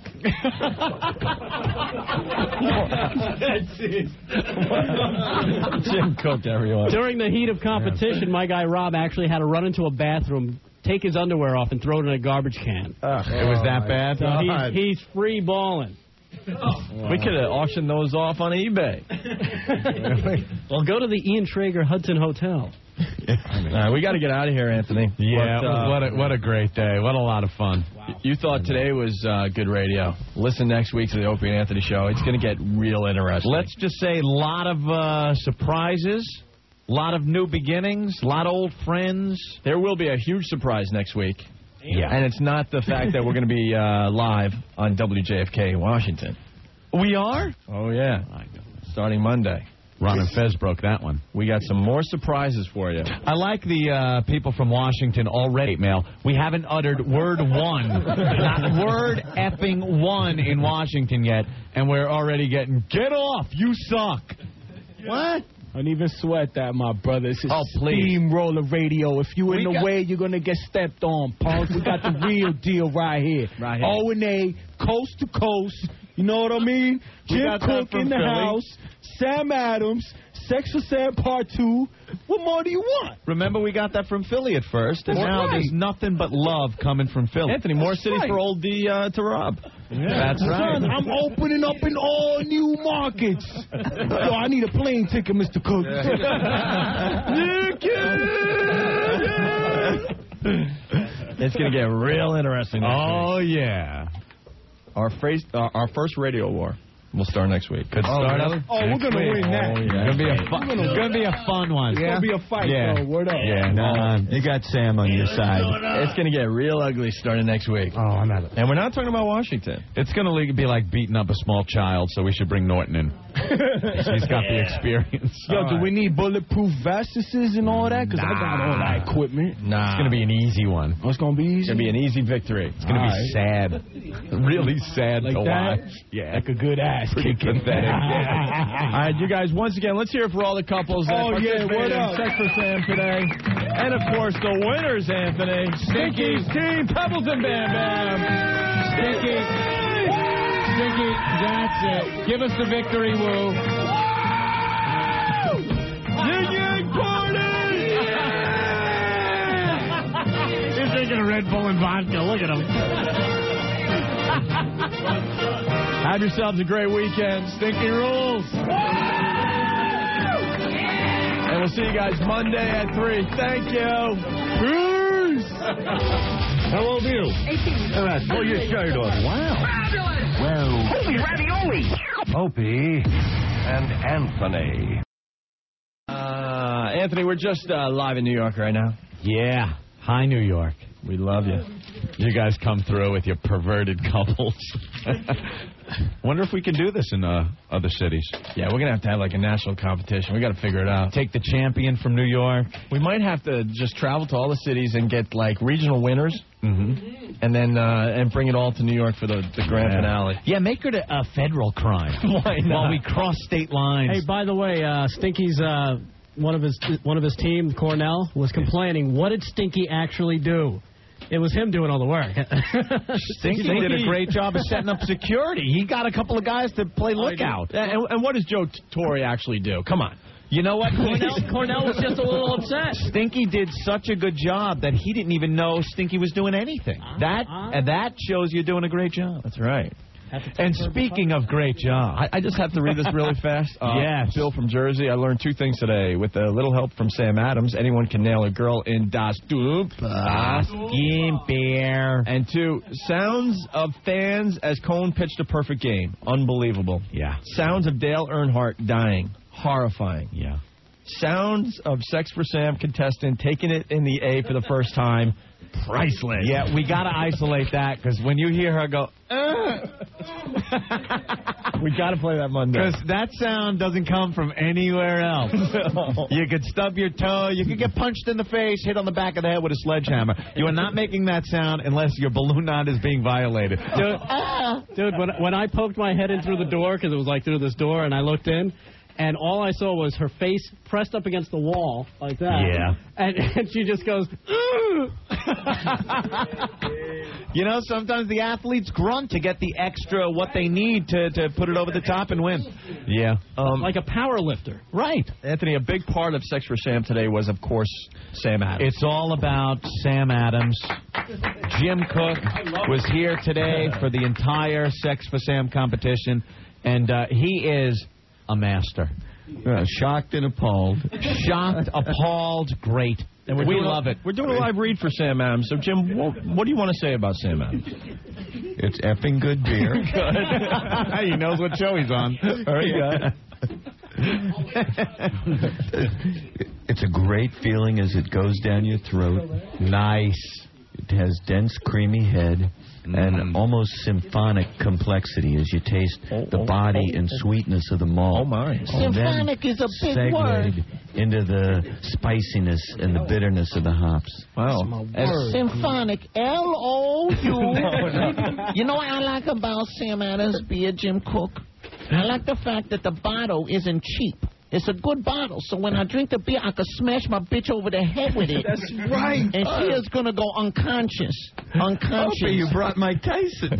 That's it. Jim Cook, everyone. During the heat of competition, my guy Rob actually had to run into a bathroom, take his underwear off, and throw it in a garbage can. It was that bad? So he's free balling. We could have auctioned those off on eBay. Well, go to the Ian Traeger Hudson Hotel. We got to get out of here, Anthony. Yeah, what a great day. What a lot of fun. Wow. You thought today was good radio. Listen next week to the Opie and Anthony show. It's going to get real interesting. Let's just say a lot of surprises, a lot of new beginnings, a lot of old friends. There will be a huge surprise next week. Yeah. And it's not the fact that we're going to be live on WJFK in Washington. We are? Oh, yeah. Starting Monday. Ron and Fez broke that one. We got some more surprises for you. I like the people from Washington already, Mail. We haven't uttered word one, not word effing one in Washington yet, and we're already getting, get off, you suck. What? Don't even sweat that, my brother. It's Oh, please. steamroller radio. If you in the way, you're going to get stepped on, punk. We got the real deal right here. Right here. O&A, coast to coast. You know what I mean? We Jim got that Cook from in the Philly. house. Sam Adams. Sex for Sam Part 2. What more do you want? Remember, we got that from Philly at first, and now there's nothing but love coming from Philly. Anthony, more cities for old D to Rob. That's right. Son, I'm opening up in all new markets. Yo, I need a plane ticket, Mr. Cook. It's going to get real interesting next week. Oh, yeah. Our first radio war will start next week. Could start up. Oh, we're going to win that. It's going to be a fun one. It's going to be a fight, though. Word up. Yeah, you got Sam on your side. It's going to get real ugly starting next week. Oh, I'm at it. And we're not talking about Washington. It's going to be like beating up a small child, so we should bring Norton in. He's got the experience. Yo, do we need bulletproof vests and all that? Because I got all that equipment. Nah. It's going to be an easy one. Oh, it's going to be easy? It's going to be an easy victory. It's going to be sad. Really sad like to that? watch. Yeah. Like a good ass Pretty kicking. pathetic. All right, you guys, once again, let's hear it for all the couples that participated in Sex for Sam today. And, of course, the winners, Anthony. Stinky's team, Pebbles and Bam Bam. Stinky, that's it. Give us the victory, woo. Yin party! He's drinking a Red Bull and vodka. Look at him. Have yourselves a great weekend. Stinky rules. And we'll see you guys Monday at 3. Thank you. Peace. Hello, Bill. All right, pull your shirt off. Wow. Fabulous. Well, Holy ravioli! Opie and Anthony. Anthony, we're just live in New York right now. Yeah. Hi, New York. We love you. You guys come through with your perverted couples. Wonder if we can do this in other cities. Yeah, we're going to have like a national competition. We got to figure it out. Take the champion from New York. We might have to just travel to all the cities and get like regional winners. Mm-hmm. And then and bring it all to New York for the grand finale. Yeah, make it a federal crime. Why not? While we cross state lines. Hey, by the way, Stinky's one of his team, Cornell, was complaining. What did Stinky actually do? It was him doing all the work. Stinky did a great job of setting up security. He got a couple of guys to play lookout. And what does Joe Torre actually do? Come on. You know what? Cornell was just a little upset. Stinky did such a good job that he didn't even know Stinky was doing anything. That shows you're doing a great job. That's right. And speaking of great job, I just have to read this really fast. Yes. Bill from Jersey, I learned 2 things today. With a little help from Sam Adams, anyone can nail a girl in Das Dupe. And 2, sounds of fans as Cone pitched a perfect game. Unbelievable. Yeah. Sounds of Dale Earnhardt dying. Horrifying. Yeah. Sounds of Sex for Sam contestant taking it in the A for the first time. Priceless. Yeah, we got to isolate that because when you hear her go, we got to play that Monday. Because that sound doesn't come from anywhere else. You could stub your toe. You could get punched in the face, hit on the back of the head with a sledgehammer. You are not making that sound unless your balloon knot is being violated. Dude, when I poked my head in through the door, because it was like through this door, and I looked in, and all I saw was her face pressed up against the wall like that. Yeah. And she just goes, You know, sometimes the athletes grunt to get the extra what they need to put it over the top and win. Yeah. Like a power lifter. Right. Anthony, a big part of Sex for Sam today was, of course, Sam Adams. It's all about Sam Adams. Jim Cook was here today for the entire Sex for Sam competition, and he is a master. Shocked and appalled. Shocked, appalled, great. And we love it. We're doing a live read for Sam Adams. So, Jim, what do you want to say about Sam Adams? It's effing good beer. Good. He knows what show he's on. Very good. It's a great feeling as it goes down your throat. Nice. It has dense, creamy head and almost symphonic complexity as you taste the body and sweetness of the malt. Oh, my. Symphonic is a big word. Into the spiciness and the bitterness of the hops. Wow. Symphonic. L-O-U. You know what I like about Sam Adams beer, Jim Cook? I like the fact that the bottle isn't cheap. It's a good bottle, so when I drink the beer, I can smash my bitch over the head with it. That's right. And she is going to go unconscious. Unconscious. Oh, you brought Mike Tyson.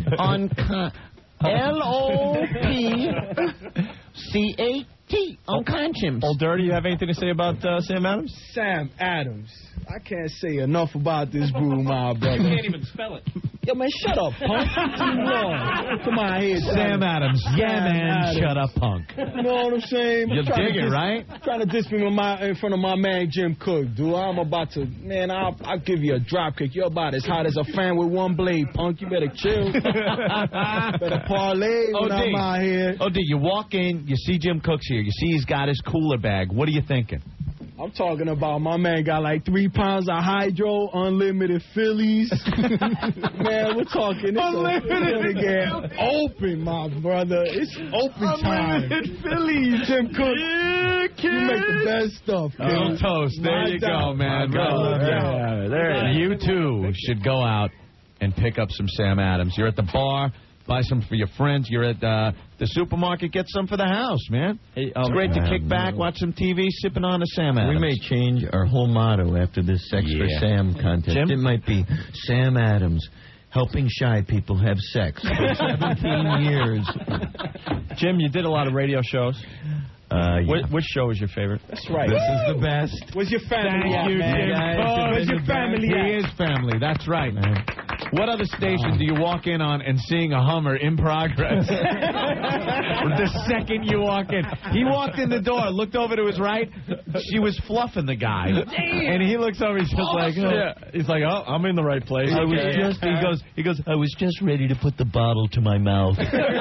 L-O-P-C-A-T. Unconscious. Old Dirty, you have anything to say about Sam Adams? Sam Adams. I can't say enough about this brew, my brother. You can't even spell it. Yo, man, shut up, punk. Come on here, Sam Adams. Yeah, man, shut up, punk. You know what I'm saying? You dig it, right? Trying to diss me in front of my man Jim Cook, dude. I'm about to, man, I'll give you a drop kick. You're about as hot as a fan with one blade, punk. You better chill. Better parlay when I'm out here. You walk in, you see Jim Cook's here. You see he's got his cooler bag. What are you thinking? I'm talking about my man got like 3 pounds of hydro, unlimited Phillies. Man, we're talking. It's unlimited get open, my brother. It's open time. Unlimited Phillies. Jim Cook, you make the best stuff. Oh, toast. There you go, man. You too should go out and pick up some Sam Adams. You're at the bar. Buy some for your friends. You're at the supermarket. Get some for the house, man. It's great to kick back, watch some TV, sipping on a Sam Adams. We may change our whole motto after this Sex for Sam contest. Jim? It might be Sam Adams helping shy people have sex for 17 years. Jim, you did a lot of radio shows. Which show was your favorite? That's right. This is the best. Where's your family at, man? Where's your family at? He is family. That's right, man. What other station do you walk in on and seeing a Hummer in progress? The second you walk in. He walked in the door, looked over to his right. She was fluffing the guy. And he looks over, he's just like, he's like, oh, I'm in the right place. He goes, I was just ready to put the bottle to my mouth.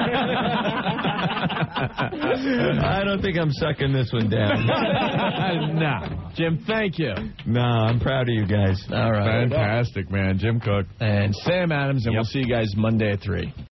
I don't think I'm sucking this one down. Nah. Jim, thank you. No, I'm proud of you guys. All right. Fantastic, man. Jim Cook. And Sam Adams, and we'll see you guys Monday at 3.